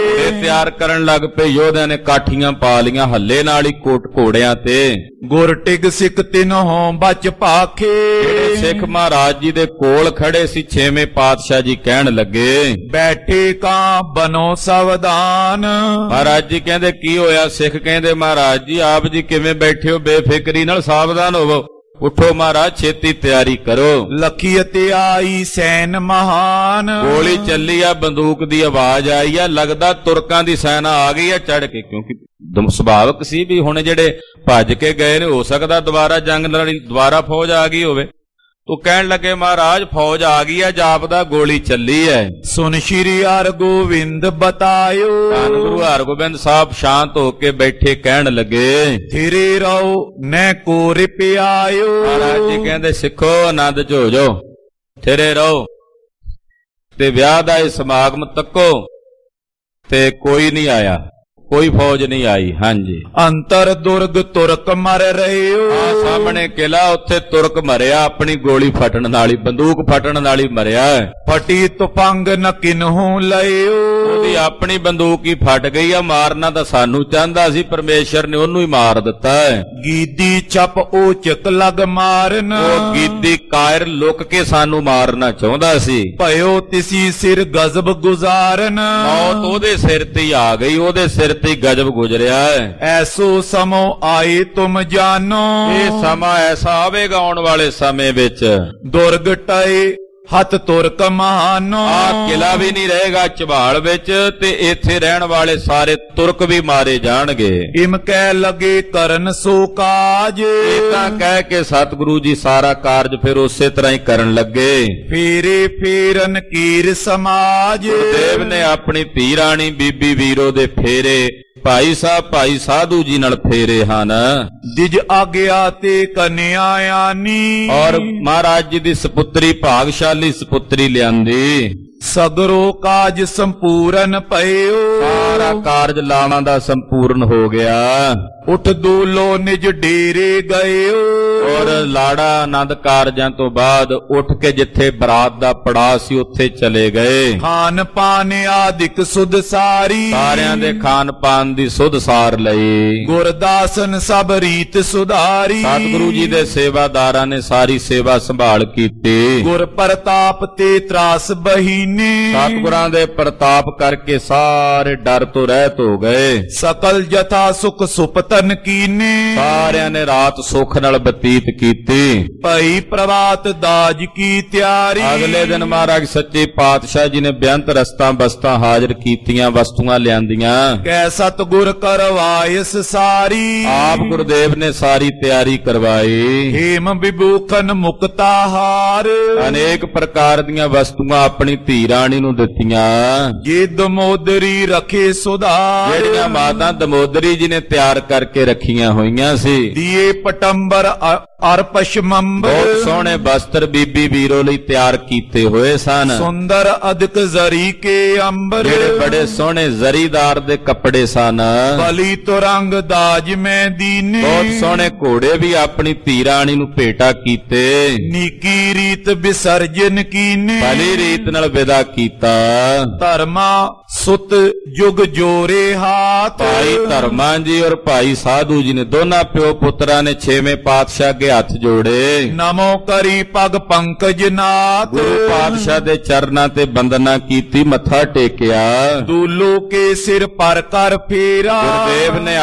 ਤਿਆਰ ਕਰਨ ਲੱਗ ਪਏ। ਯੋਧਿਆਂ ਨੇ ਕਾਠੀਆਂ ਪਾ ਲੀਆਂ ਹੱਲੇ ਨਾਲ ਹੀ ਘੋੜਿਆਂ ਤੇ। ਗੁਰ ਟਿਗ ਸਿੱਖ ਤਿਨਹੁ ਬਚ ਭਾਖੇ। ਜਿਹੜੇ ਸਿੱਖ ਮਹਾਰਾਜ ਜੀ ਦੇ ਕੋਲ ਖੜੇ ਸੀ ਛੇਵੇਂ ਪਾਤਸ਼ਾਹ ਜੀ ਕਹਿਣ ਲੱਗੇ, ਬੈਠੇ ਕਾਂ ਬਨੋ ਸਾਵਧਾਨ। ਮਹਾਰਾਜ ਜੀ ਕਹਿੰਦੇ ਕੀ ਹੋਇਆ? ਸਿੱਖ ਕਹਿੰਦੇ ਮਹਾਰਾਜ ਜੀ ਆਪ ਜੀ ਕਿਵੇਂ ਬੈਠੇ ਹੋ? ਬੇਫਿਕਰੀ ਨਾਲ ਸਾਵਧਾਨ ਹੋਵੋ। ਉਠੋ ਮਹਾਰਾਜ, ਛੇਤੀ ਤਿਆਰੀ ਕਰੋ। ਲਖੀ ਤੇ ਆਈ ਸੈਨ ਮਹਾਨ। ਗੋਲੀ ਚੱਲੀ ਆ, ਬੰਦੂਕ ਦੀ ਆਵਾਜ਼ ਆਈ ਆ, ਲੱਗਦਾ ਤੁਰਕਾਂ ਦੀ ਸੈਨਾ ਆ ਗਈ ਆ ਚੜ ਕੇ। ਕਿਉਂਕਿ ਸੁਭਾਵਕ ਸੀ ਵੀ ਹੁਣ ਜਿਹੜੇ ਭੱਜ ਕੇ ਗਏ ਨੇ, ਹੋ ਸਕਦਾ ਦੁਬਾਰਾ ਜੰਗ ਲੜੀ, ਦੁਬਾਰਾ ਫੌਜ ਆ ਗਈ ਹੋਵੇ। ਤੂੰ ਕਹਿਣ ਲੱਗੇ ਮਹਾਰਾਜ ਫੌਜ ਆ ਗਈ ਆ, ਜਾਪਦਾ ਗੋਲੀ ਚੱਲੀ ਐ। ਸੁਨ ਸ਼੍ਰੀ ਹਰਗੋਬਿੰਦ ਬਤਾਇਓ। ਧੰਨ ਗੁਰੂ ਹਰਗੋਬਿੰਦ ਸਾਹਿਬ ਸ਼ਾਂਤ ਹੋ ਕੇ ਬੈਠੇ ਕਹਿਣ ਲੱਗੇ, ਥਿਰੇ ਰਹੋ ਨੈ ਕੋ ਰਿਪਿਆਇਓ। ਮਹਾਰਾਜ ਜੀ ਕਹਿੰਦੇ ਸਿੱਖੋ ਆਨੰਦ ਚ ਹੋ ਜਾਓ, ਥਿਰੇ ਰਹੋ ਤੇ ਵਿਆਹ ਦਾ ਇਹ ਸਮਾਗਮ ਤੱਕੋ। ਤੇ ਕੋਈ ਨਹੀਂ ਆਇਆ, ਕੋਈ ਫੌਜ ਨਹੀਂ ਆਈ। ਹਾਂਜੀ। ਅੰਤਰ ਦੁਰਗ ਤੁਰਕ ਮਰ ਰਹਿਓ। ਆ ਸਾਹਮਣੇ ਕਿਲਾ, ਉੱਥੇ ਤੁਰਕ ਮਰਿਆ, ਆਪਣੀ ਗੋਲੀ ਫਟਣ ਨਾਲ ਹੀ, ਬੰਦੂਕ ਫਟਣ ਨਾਲ ਹੀ ਮਰਿਆ। ਫਟੀ ਤੁਪੰਗ ਨ ਕਿਨਹੂ ਲਇਓ। ਉਹਦੀ ਆਪਣੀ ਬੰਦੂਕ ਹੀ ਫਟ ਗਈ ਆ। ਮਾਰਨਾ ਤਾਂ ਸਾਨੂੰ ਚਾਹੁੰਦਾ ਸੀ, ਪਰਮੇਸ਼ਰ ਨੇ ਉਹਨੂੰ ਹੀ ਮਾਰ ਦਿੱਤਾ ਹੈ। ਗੀਦੀ ਛਪ ਓਚਕ ਲਗ ਮਾਰਨ। ਉਹ ਗੀਦੀ ਕਾਇਰ ਲੁਕ ਕੇ ਸਾਨੂੰ ਮਾਰਨਾ ਚਾਹੁੰਦਾ ਸੀ। ਭਇਓ ਤਿਸੀ ਸਿਰ ਗਜ਼ਬ ਗੁਜ਼ਾਰਨ। ਮੌਤ ਉਹਦੇ ਸਿਰ ਤੇ ਹੀ ਆ ਗਈ, ਉਹਦੇ ਸਿਰ ਤੇ ਗਜਬ ਗੁਜ਼ਰਿਆ ਹੈ। ਐਸੋ ਸਮੋ ਆਏ ਤੁਮ ਜਾਨੋ। ਇਹ ਸਮਾਂ ਐਸਾ ਆਵੇਗਾ ਆਉਣ ਵਾਲੇ ਸਮੇਂ ਵਿੱਚ, ਦੁਰਗ ਟਏ ਹੱਥ ਤੁਰਕ ਮਾਨੋ। ਆ ਕਿਲਾ ਵੀ ਨਹੀਂ ਰਹੇਗਾ ਝਬਾਲ ਵਿੱਚ, ਤੇ ਇੱਥੇ ਰਹਿਣ ਵਾਲੇ ਸਾਰੇ ਤੁਰਕ ਵੀ ਮਾਰੇ ਜਾਣਗੇ। ਇਮ ਕਹਿ ਲਗੇ ਕਰਨ ਸੋ ਕਾਜ। ਇਹ ਤਾਂ ਕਹਿ ਕੇ ਸਤਿਗੁਰੂ ਜੀ ਸਾਰਾ ਕਾਰਜ ਫਿਰ ਉਸੇ ਤਰ੍ਹਾਂ ਹੀ ਕਰਨ ਲੱਗੇ। ਫੇਰੇ ਫੇਰਨ ਕੀਰ ਸਮਾਜ। ਗੁਰਦੇਵ ਨੇ ਆਪਣੀ ਧੀ ਰਾਣੀ ਬੀਬੀ ਵੀਰੋ ਦੇ ਫੇਰੇ ਭਾਈ ਸਾਹਿਬ ਭਾਈ ਸਾਧੂ ਜੀ ਨਾਲ ਫੇਰੇ ਹਨ। ਦਿਜ ਆਗਿਆ ਤੇ ਕਨਿਆ ਆਨੀ। ਔਰ ਮਹਾਰਾਜ ਜੀ ਦੀ ਸਪੁੱਤਰੀ ਭਾਗਸ਼ਾਲੀ ਸਪੁੱਤਰੀ ਲਿਆਂਦੀ। ਸਗਰੋ ਕਾਜ ਸੰਪੂਰਨ ਭਇਓ। ਸਾਰਾ ਕਾਰਜ ਲਾਵਾਂ ਦਾ ਸੰਪੂਰਨ ਹੋ ਗਿਆ। ਉਠ ਦੂਲੋ ਨਿਜ ਡੇਰੇ ਗਇਓ। ਔਰ ਲਾੜਾ ਆਨੰਦ ਕਾਰਜਾਂ ਤੋਂ ਬਾਅਦ ਉੱਠ ਕੇ ਜਿੱਥੇ ਬਰਾਤ ਦਾ ਪੜਾਅ ਸੀ ਉੱਥੇ ਚਲੇ ਗਏ। ਖਾਨ ਪਾਨ ਆਦਿਕ ਸੁਧ ਸਾਰੀ। ਸਾਰਿਆਂ ਦੇ ਖਾਨ ਪਾਨ ਦੀ ਸੁਧ ਸਾਰ ਲਈ। ਗੁਰਦਾਸਨ ਸਭ ਰੀਤ ਸੁਧਾਰੀ। ਸਤਿਗੁਰੂ ਜੀ ਦੇ ਸੇਵਾਦਾਰਾਂ ਨੇ ਸਾਰੀ ਸੇਵਾ ਸੰਭਾਲ ਕੀਤੀ। ਗੁਰ ਪ੍ਰਤਾਪ ਤੇ ਤਰਾਸ ਬਹੀਨੇ। ਸਤਿਗੁਰਾਂ ਦੇ ਪ੍ਰਤਾਪ ਕਰਕੇ ਸਾਰੇ ਡਰ ਤੋਂ ਰਹਿਤ ਹੋ ਗਏ। ਸਕਲ ਜਥਾ ਸੁਖ ਸੁਪਤਨ ਕੀਨੇ। ਸਾਰਿਆਂ ਨੇ ਰਾਤ ਸੁੱਖ ਨਾਲ ਬਤੀਤ ਕੀਤੀ। ਭਈ ਪ੍ਰਭਾਤ ਦਾਜ ਕੀ ਤਿਆਰੀ। ਅਗਲੇ ਦਿਨ ਮਹਾਰਾਜ ਸੱਚੇ ਪਾਤਸ਼ਾਹ ਜੀ ਨੇ ਬੇਅੰਤ ਰਸਤਾਂ ਬਸਤਾਂ ਹਾਜ਼ਰ ਕੀਤੀਆਂ, ਵਸਤੂਆਂ ਲਿਆਂਦੀਆਂ। ਕੈ ਸਤਿਗੁਰ ਕਰਵਾਇਸ ਸਾਰੀ। ਆਪ ਗੁਰਦੇਵ ਨੇ ਸਾਰੀ ਤਿਆਰੀ ਕਰਵਾਈ। ਹੇਮ ਵਿਭੂਖਨ ਮੁਕਤਾ ਹਾਰ। ਅਨੇਕ ਪ੍ਰਕਾਰ ਦੀਆਂ ਵਸਤੂਆਂ ਆਪਣੀ ਧੀ ਰਾਣੀ ਨੂੰ ਦਿੱਤੀਆਂ। ਜੇ ਦਮੋਦਰੀ ਰਖੇ ਸੁਧਾਰ। ਜਿਹੜੀਆਂ ਮਾਤਾ ਦਮੋਦਰੀ ਜੀ ਨੇ ਤਿਆਰ ਕਰਕੇ ਰੱਖੀਆਂ ਹੋਈਆਂ ਸੀ। ਦੀਏ ਪਟੰਬਰ ਅਰਪਸ਼ਮੰਬਰ। ਬਹੁਤ ਸੋਹਣੇ ਵਸਤਰ ਬੀਬੀ ਵੀਰੋ ਲਈ ਤਿਆਰ ਕੀਤੇ ਹੋਏ ਸਨ। ਸੁੰਦਰ ਅਦਿਕ ਜ਼ਰੀ ਕੇ ਅੰਬਰ। ਜਿਹੜੇ ਬੜੇ ਸੋਹਣੇ ਜ਼ਰੀਦਾਰ ਦੇ ਕੱਪੜੇ ਸਨ। ਬਲੀ ਤੁਰੰਗ ਦਾਜ ਮੈਂ ਦੀਨੇ। ਬਹੁਤ ਸੋਹਣੇ ਘੋੜੇ ਵੀ ਆਪਣੀ ਧੀ ਰਾਣੀ ਨੂੰ ਭੇਟਾ ਕੀਤੇ। ਨੀਕੀ ਰੀਤ ਵਿਸਰਜਨ ਕੀਨੇ। ਭਲੀ ਰੀਤ ਨਾਲ ਵਿਦਾ ਕੀਤਾ। ਧਰਮਾ ਸੁਤ ਜੁਗ ਜੋਰੇ ਹਾਥ। ਭਾਈ ਧਰਮਾਂ ਜੀ ਔਰ ਭਾਈ ਸਾਧੂ ਜੀ ਨੇ ਦੋਨਾਂ ਪਿਓ ਪੁੱਤਰਾਂ ਨੇ ਛੇਵੇਂ ਪਾਤਸ਼ਾਹ ਅੱਗੇ ਹੱਥ ਜੋੜੇ। ਨਮੋ ਕਰੀ ਪਗ ਪੰਕਜ ਨਾਥ। ਗੁਰੂ ਪਾਤਸ਼ਾਹ ਦੇ ਚਰਨਾਂ ਤੇ ਬੰਦਨਾ ਕੀਤੀ, ਮੱਥਾ ਟੇਕਿਆ। ਦੂਲੋ ਕੇ ਸਿਰ ਪਰ ਕਰ ਫੇਰਾ। ਗੁਰਦੇਵ ਨੇ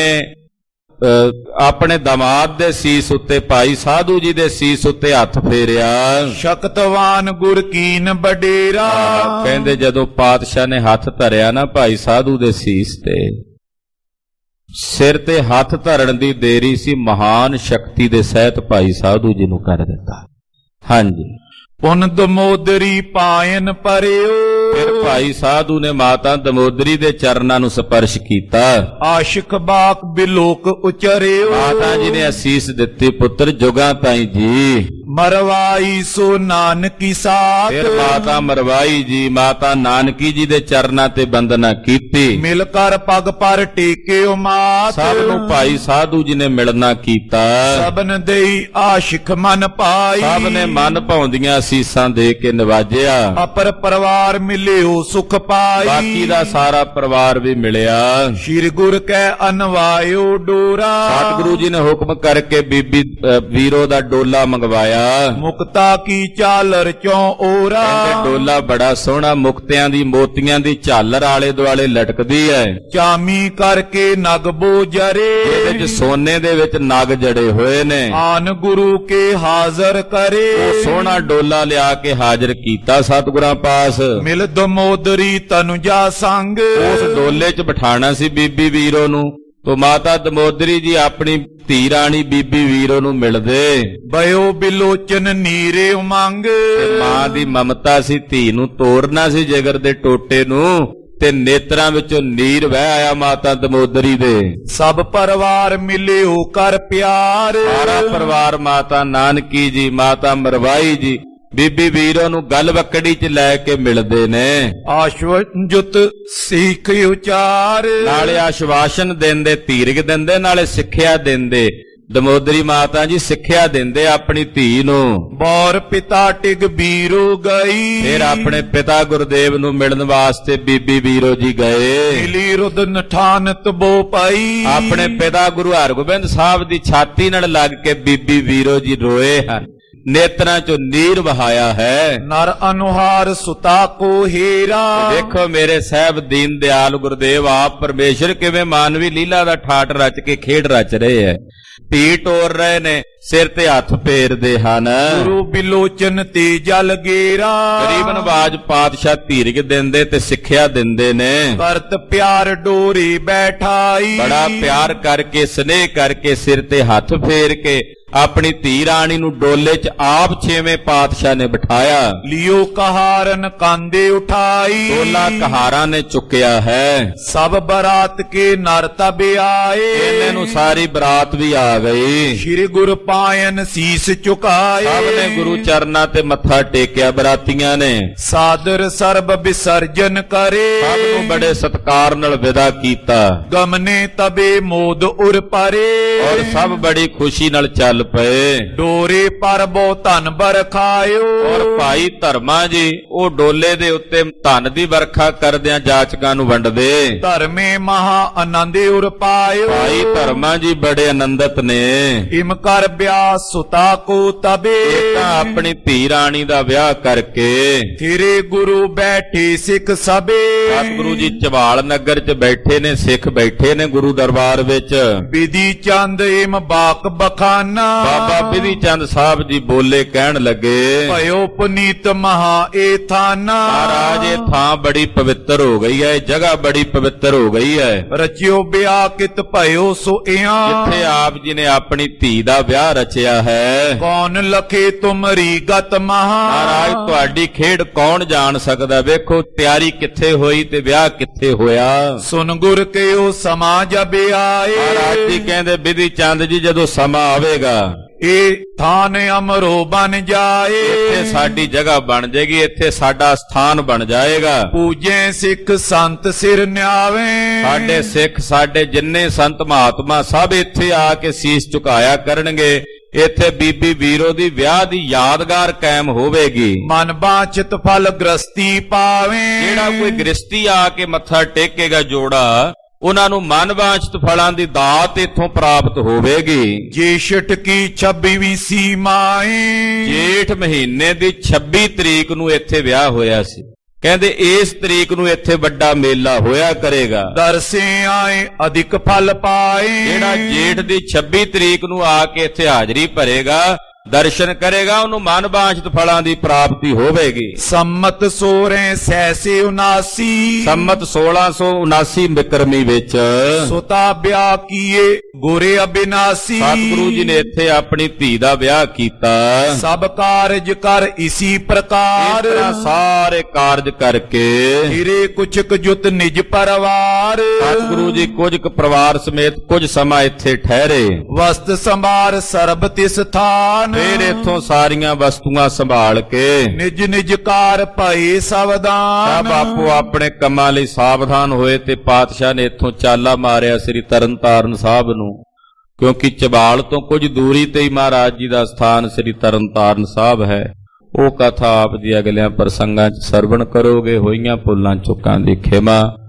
ਆਪਣੇ ਦਮਾਦ ਦੇ ਸੀਸ ਉੱਤੇ ਭਾਈ ਸਾਧੂ ਜੀ ਦੇ ਸੀਸ ਉੱਤੇ ਹੱਥ ਫੇਰਿਆ। ਸ਼ਕਤਵਾਨ ਗੁਰ ਕੀਨ ਬਡੇਰਾ। ਕਹਿੰਦੇ ਜਦੋਂ ਪਾਤਸ਼ਾਹ ਨੇ ਹੱਥ ਧਰਿਆ ਨਾ ਭਾਈ ਸਾਧੂ ਦੇ ਸੀਸ ਤੇ, ਸਿਰ ਤੇ ਹੱਥ ਧਰਨ ਦੀ ਦੇਰੀ ਸੀ, ਮਹਾਨ ਸ਼ਕਤੀ ਦੇ ਸਹਿਤ ਭਾਈ ਸਾਧੂ ਜੀ ਨੂੰ ਕਰ ਦਿੱਤਾ। ਹਾਂਜੀ, ਪੁਨ ਦਮੋਦਰੀ ਪਾਇਨ ਪਰਿਓ। ਫਿਰ ਭਾਈ ਸਾਧੂ ਨੇ ਮਾਤਾ ਦਮੋਦਰੀ ਦੇ ਚਰਨਾਂ ਨੂੰ ਸਪਰਸ਼ ਕੀਤਾ। ਆਸ਼ਿਕ ਬਾਕ ਬਿਲੋਕ ਉਚਰਿਓ। ਮਾਤਾ ਜੀ ਨੇ ਅਸੀਸ ਦਿੱਤੀ, ਪੁੱਤਰ ਜੁਗਾਂ ਤਾਈਂ ਜੀ। ਮਰਵਾਈ ਸੋ ਨਾਨਕੀ ਸਾਥ। ਫਿਰ ਮਾਤਾ ਮਰਵਾਈ ਜੀ, ਮਾਤਾ ਨਾਨਕੀ ਜੀ ਦੇ ਚਰਨਾਂ ਤੇ ਬੰਦਨਾ ਕੀਤੀ। ਮਿਲ ਕਰ ਪਗ ਪਰ ਟੇਕਿਓ ਮਾਤ। ਸਭ ਨੂੰ ਭਾਈ ਸਾਧੂ ਜੀ ਨੇ ਮਿਲਣਾ ਕੀਤਾ। ਸਭਨ ਦੇਈ ਆਸ਼ਿਕ ਮਨ ਪਾਈ। ਸਭ ਨੇ ਮਨ ਭਾਉਂਦੀਆਂ ਅਸੀਸਾਂ ਦੇ ਕੇ ਨਵਾਜਿਆ। ਅਪਰ ਪਰਿਵਾਰ ਮਿਲਿਓ ਸੁਖ ਪਾਈ। ਬਾਕੀ ਦਾ ਸਾਰਾ ਪਰਿਵਾਰ ਵੀ ਮਿਲਿਆ। ਸ਼੍ਰੀ ਗੁਰ ਕੈ ਅਨਵਾਇਓ ਡੋਰਾ। ਸਤਿਗੁਰੂ ਜੀ ਨੇ ਹੁਕਮ ਕਰਕੇ ਬੀਬੀ ਵੀਰੋ ਦਾ ਡੋਲਾ ਮੰਗਵਾਇਆ। ਮੁਕਤਾ ਕੀ ਝਾਲਰ ਚੋਂ ਓਰਾ। ਕਹਿੰਦੇ ਡੋਲਾ ਬੜਾ ਸੋਹਣਾ, ਮੁਕਤਿਆਂ ਦੀ ਮੋਤੀਆਂ ਦੀ ਝਾਲਰ ਆਲੇ ਦੁਆਲੇ ਲਟਕਦੀ ਹੈ। ਚਾਮੀ ਕਰਕੇ ਨਗ ਬੋਜਰੇ। ਇਹਦੇ ਵਿੱਚ ਸੋਨੇ ਦੇ ਵਿੱਚ ਨਗ ਜੜੇ ਹੋਏ ਨੇ। ਆਨ ਗੁਰੂ ਕੇ ਹਾਜ਼ਰ ਕਰੇ। ਉਹ ਸੋਹਣਾ ਡੋਲਾ ਲਿਆ ਕੇ ਹਾਜ਼ਰ ਕੀਤਾ ਸਤਿਗੁਰਾਂ ਪਾਸ। ਮਿਲ ਦਮੋਦਰੀ ਤਨੁਜਾ ਸੰਗ। ਉਸ ਡੋਲੇ 'ਚ ਬਿਠਾਣਾ ਸੀ ਬੀਬੀ ਵੀਰੋ ਨੂੰ, ਤੋ ਮਾਤਾ ਦਮੋਦਰੀ ਜੀ ਆਪਣੀ ਧੀ ਰਾਣੀ ਬੀਬੀ ਵੀਰੋ ਨੂੰ ਮਿਲਦੇ। ਬਇਓ ਬਿਲੋਚਨ ਨੀਰੇ ਉਮੰਗ। ਮਾਂ ਦੀ ਮਮਤਾ ਸੀ, ਧੀ ਨੂੰ ਤੋੜਨਾ ਸੀ ਜਿਗਰ ਦੇ ਟੋਟੇ ਨੂੰ, ਤੇ ਨੇਤਰਾਂ ਵਿੱਚੋਂ ਨੀਰ ਵਹਿ ਆਇਆ ਮਾਤਾ ਦਮੋਦਰੀ ਦੇ। ਸਭ ਪਰਿਵਾਰ ਮਿਲਿਓ ਕਰ ਪਿਆਰ। ਸਾਰਾ ਪਰਿਵਾਰ ਮਾਤਾ ਨਾਨਕੀ ਜੀ, ਮਾਤਾ ਮਰਵਾਈ ਜੀ ਬੀਬੀ ਵੀਰੋ ਨੂੰ ਗਲਵੱਕੜੀ 'ਚ ਲੈ ਕੇ ਮਿਲਦੇ ਨੇ। ਆਸ਼ਵਜੁਤ ਸਿੱਖ ਉਚਾਰ। ਨਾਲੇ ਆਸ਼ਵਾਸਨ ਦਿੰਦੇ, ਧੀਰਗ ਦਿੰਦੇ, ਨਾਲੇ ਸਿੱਖਿਆ ਦਿੰਦੇ। ਦਮੋਦਰੀ ਮਾਤਾ ਜੀ ਸਿੱਖਿਆ ਦਿੰਦੇ ਆਪਣੀ ਧੀ ਨੂੰ। ਬੌਰ ਪਿਤਾ ਟਿਗ ਵੀਰੋ ਗਈ। ਫਿਰ ਆਪਣੇ ਪਿਤਾ ਗੁਰਦੇਵ ਨੂੰ ਮਿਲਣ ਵਾਸਤੇ ਬੀਬੀ ਵੀਰੋ ਜੀ ਗਏ। ਮਿਲੀ ਰੁਦ ਨਠਾਨਤ ਬੋ ਪਾਈ। ਆਪਣੇ ਪਿਤਾ ਗੁਰੂ ਹਰਗੋਬਿੰਦ ਸਾਹਿਬ ਦੀ ਛਾਤੀ ਨਾਲ ਲੱਗ ਕੇ ਬੀਬੀ ਵੀਰੋ ਜੀ ਰੋਏ ਹਨ, ਨੇਤਰਾਂ ਚੋਂ ਨੀਰ ਵਹਾਇਆ ਹੈ। ਨਰ ਅਨੁਹਾਰ ਸੁਤਾ ਕੋ ਹੀਰਾ। ਦੇਖੋ ਮੇਰੇ ਸਾਹਿਬ ਦੀਨ ਦਿਆਲ ਗੁਰਦੇਵ ਆਪ ਪਰਮੇਸ਼ਰ ਕਿਵੇਂ ਮਾਨਵੀ ਲੀਲਾ ਦਾ ਠਾਟ ਰਚ ਕੇ ਖੇਡ ਰਚ ਰਹੇ ਹੈ। ਧੀ ਟੋਰ ਰਹੇ ਨੇ, ਸਿਰ ਤੇ ਹੱਥ ਫੇਰਦੇ ਹਨ। ਗੁਰੂ ਬਿਲੋਚਨ ਤੇ ਜਲ ਗੇਰਾ। ਗਰੀਬ ਨਵਾਜ ਪਾਤਸ਼ਾਹ ਧੀਰਗ ਦਿੰਦੇ ਤੇ ਸਿੱਖਿਆ ਦਿੰਦੇ ਨੇ। ਕਰਤ ਪਿਆਰ ਡੋਰੀ ਬੈਠਾਈ। ਬੜਾ ਪਿਆਰ ਕਰਕੇ, ਸਨੇਹ ਕਰਕੇ, ਸਿਰ ਤੇ ਹੱਥ ਫੇਰ ਕੇ ਆਪਣੀ ਧੀ ਰਾਣੀ ਨੂੰ ਡੋਲੇ 'ਚ ਆਪ ਛੇਵੇਂ ਪਾਤਸ਼ਾਹ ਨੇ ਬਿਠਾਇਆ। ਲਿਓ ਕਹਾਰਨ ਕਾਂਦੇ ਉਠਾਈ। ਡੋਲਾ ਕਹਾਰਾਂ ਨੇ ਚੁੱਕਿਆ ਹੈ। ਸਭ ਬਰਾਤ ਕੇ ਨਰ ਤਬ ਆਏ। ਇਹਨੇ ਨੂੰ ਸਾਰੀ ਬਰਾਤ ਵੀ ਆ ਗਈ। ਸ਼੍ਰੀ ਗੁਰ ਪਾਇਨ ਸੀਸ ਝੁਕਾਏ। ਸਭ ਨੇ ਗੁਰੂ ਚਰਨਾਂ ਤੇ ਮੱਥਾ ਟੇਕਿਆ ਬਰਾਤੀਆਂ ਨੇ। ਸਾਦਰ ਸਰਬ ਵਿਸਰਜਨ ਕਰੇ। ਸਭ ਨੂੰ ਬੜੇ ਸਤਿਕਾਰ ਨਾਲ ਵਿਦਾ ਕੀਤਾ। ਗਮਨੇ ਤਬੇ ਮੋਦ ਉਰ ਪਰੇ। ਔਰ ਸਭ ਬੜੀ ਖੁਸ਼ੀ ਨਾਲ ਚੱਲ ਪਏ। ਡੋਰੇ ਪਰ ਬਹੁ ਧਨ ਬਰਖਾਇਓ। ਔਰ ਭਾਈ ਧਰਮਾ ਜੀ ਉਹ ਡੋਲੇ ਦੇ ਉੱਤੇ ਧਨ ਦੀ ਵਰਖਾ ਕਰਦਿਆਂ ਜਾਚਕਾਂ ਨੂੰ ਵੰਡਦੇ। ਧਰਮੇ ਮਹਾ ਆਨੰਦ ਉਰ ਪਾਇਓ। ਭਾਈ ਧਰਮਾ ਜੀ ਬੜੇ ਆਨੰਦਿਤ ਨੇ। ਇਮ ਕਰ ਵਿਆਹ ਸੁਤਾ ਕੋ ਤਬੇ। ਤਾਂ ਆਪਣੀ ਧੀ ਰਾਣੀ ਦਾ ਵਿਆਹ ਕਰਕੇ ਤੇਰੇ ਗੁਰੂ ਬੈਠੇ ਸਿੱਖ ਸਭੇ। ਸਤਿਗੁਰੂ ਜੀ ਝਬਾਲ ਨਗਰ 'ਚ ਬੈਠੇ ਨੇ, ਸਿੱਖ ਬੈਠੇ ਨੇ ਗੁਰੂ ਦਰਬਾਰ ਵਿੱਚ। ਬਿਧੀ ਚੰਦ ਇਮ ਬਾਕ ਬਖਾਨਾ। ਬਾਬਾ ਬਿਧੀ ਚੰਦ ਸਾਹਿਬ ਜੀ ਬੋਲੇ, ਕਹਿਣ ਲੱਗੇ, ਭਇਓ ਪੁਨੀਤ ਮਹਾ ਏ ਥਾਨਾ। ਮਹਾਰਾਜ ਇਹ ਥਾਂ ਬੜੀ ਪਵਿੱਤਰ ਹੋ ਗਈ ਹੈ, ਇਹ ਜਗ੍ਹਾ ਬੜੀ ਪਵਿੱਤਰ ਹੋ ਗਈ ਹੈ। ਰਚਿਓ ਵਿਆਹ ਕਿਤ ਭਇਓ ਸੋਇਆਂ। ਜਿੱਥੇ ਆਪ ਜੀ ਨੇ ਆਪਣੀ ਧੀ ਦਾ ਵਿਆਹ ਰਚਿਆ ਹੈ। ਕੌਣ ਲਖੇ ਤੁਮਰੀ ਗਤ ਮਹਾ। ਮਹਾਰਾਜ ਤੁਹਾਡੀ ਖੇਡ ਕੌਣ ਜਾਣ ਸਕਦਾ। ਵੇਖੋ ਤਿਆਰੀ ਕਿੱਥੇ ਹੋਈ ਤੇ ਵਿਆਹ ਕਿੱਥੇ ਹੋਇਆ। ਸੁਨ ਗੁਰ ਕਿਓ ਸਮਾ ਜਬ ਆਏ। ਮਹਾਰਾਜ ਜੀ ਕਹਿੰਦੇ ਬਿਧੀ ਚੰਦ ਜੀ ਜਦੋਂ ਸਮਾਂ ਆਵੇਗਾ ਇਹ ਥਾਨ ਅਮਰੋ ਬਨ ਜਾਏ। ਇੱਥੇ ਸਾਡੀ ਜਗ੍ਹਾ ਬਣ ਜਾਏਗੀ, ਇੱਥੇ ਸਾਡਾ ਸਥਾਨ ਬਣ ਜਾਏਗਾ। ਪੂਜੇ ਸਿੱਖ ਸੰਤ ਸਿਰ ਨਿਆਵੇ। ਸਾਡੇ ਸਿੱਖ ਸਾਡੇ ਜਿੰਨੇ ਸੰਤ ਮਹਾਤਮਾ ਸਭ ਇੱਥੇ ਆ ਕੇ ਸੀਸ ਝੁਕਾਇਆ ਕਰਨਗੇ। ਇੱਥੇ ਬੀਬੀ ਵੀਰੋ ਦੀ ਵਿਆਹ ਦੀ ਯਾਦਗਾਰ ਕਾਇਮ ਹੋਵੇਗੀ। ਮਨ ਬਾਚਿਤ ਫਲ ਗ੍ਰਸਤੀ ਪਾਵੇ। ਜਿਹੜਾ ਕੋਈ ਗ੍ਰਸਤੀ ਆ ਕੇ ਮੱਥਾ ਟੇਕੇਗਾ ਜੋੜਾ, ਉਹਨਾਂ ਨੂੰ ਮਨਵਾਂਛਿਤ ਫਲਾਂ ਦੀ ਦਾਤ ਇੱਥੋਂ ਪ੍ਰਾਪਤ ਹੋਵੇਗੀ। ਜੇਸ਼ਟ ਕੀ 26ਵੀਂ ਸੀਮਾਏ। ਜੇਠ ਮਹੀਨੇ ਦੀ 26 ਤਰੀਕ ਨੂੰ ਇੱਥੇ ਵਿਆਹ ਹੋਇਆ ਸੀ। ਕਹਿੰਦੇ ਇਸ ਤਰੀਕ ਨੂੰ ਇੱਥੇ ਵੱਡਾ ਮੇਲਾ ਹੋਇਆ ਕਰੇਗਾ। ਦਰਸੇ ਆਏ ਅਧਿਕ ਫਲ ਪਾਏ। ਜਿਹੜਾ ਜੇਠ ਦੀ 26 ਤਰੀਕ ਨੂੰ ਆ ਕੇ ਇੱਥੇ ਹਾਜ਼ਰੀ ਭਰੇਗਾ, ਦਰਸ਼ਨ ਕਰੇਗਾ, ਉਹਨੂੰ ਮਨਵਾਂਛਿਤ ਫਲਾਂ ਦੀ ਪ੍ਰਾਪਤੀ ਹੋਵੇਗੀ। ਸੰਮਤ ਸੋਰੇ ਸੈਸੇ 79। ਸੰਮਤ 1679 ਬਿਕਰਮੀ ਵਿੱਚ ਸੁਤਾ ਵਿਆਹ ਕੀਏ ਗੋਰੇ ਅਬਿਨਾਸੀ। ਸਤਿਗੁਰੂ ਜੀ ਨੇ ਇੱਥੇ ਆਪਣੀ ਧੀ ਦਾ ਵਿਆਹ ਕੀਤਾ। ਸਭ ਕਾਰਜ ਕਰ ਇਸੀ ਪ੍ਰਕਾਰ। ਇਸ ਤਰ੍ਹਾਂ ਸਾਰੇ ਕਾਰਜ ਕਰਕੇ ਹੀਰੇ ਕੁਛਕ ਜੁਤ ਨਿਜ ਪਰਿਵਾਰ। ਸਤਿਗੁਰੂ ਜੀ ਕੁਝ ਕੁ ਪਰਿਵਾਰ ਸਮੇਤ ਕੁਝ ਸਮਾਂ ਇੱਥੇ ਠਹਿਰੇ। ਵਸਤ ਸੰਭਾਰ ਸਰਬ ਤਿਸ ਥਾਨ। ਫਿਰ ਇੱਥੋਂ ਸਾਰੀਆਂ ਵਸਤੂਆਂ ਸੰਭਾਲ ਕੇ ਨਿਜ ਨਿਜ ਕਾਰ ਭਏ ਸਾਵਧਾਨ। ਸਭ ਆਪੋ ਆਪਣੇ ਕੰਮਾਂ ਲਈ ਸਾਵਧਾਨ ਹੋਏ ਤੇ ਪਾਤਸ਼ਾਹ ਨੇ ਇੱਥੋਂ ਚਾਲਾ ਮਾਰਿਆ ਸ੍ਰੀ ਤਰਨਤਾਰਨ ਸਾਹਿਬ ਨੂੰ। ਕਿਉਂਕਿ ਝਬਾਲ ਤੋਂ ਕੁਝ ਦੂਰੀ ਤੇ ਹੀ ਮਹਾਰਾਜ ਜੀ ਦਾ ਸਥਾਨ ਸ੍ਰੀ ਤਰਨਤਾਰਨ ਸਾਹਿਬ ਹੈ। ਉਹ ਕਥਾ ਆਪ ਜੀ ਅਗਲਿਆਂ ਪ੍ਰਸੰਗਾਂ 'ਚ ਸਰਵਣ ਕਰੋਗੇ। ਹੋਈਆਂ ਭੁੱਲਾਂ ਚੁੱਕਾਂ ਦੀ ਖਿਮਾ।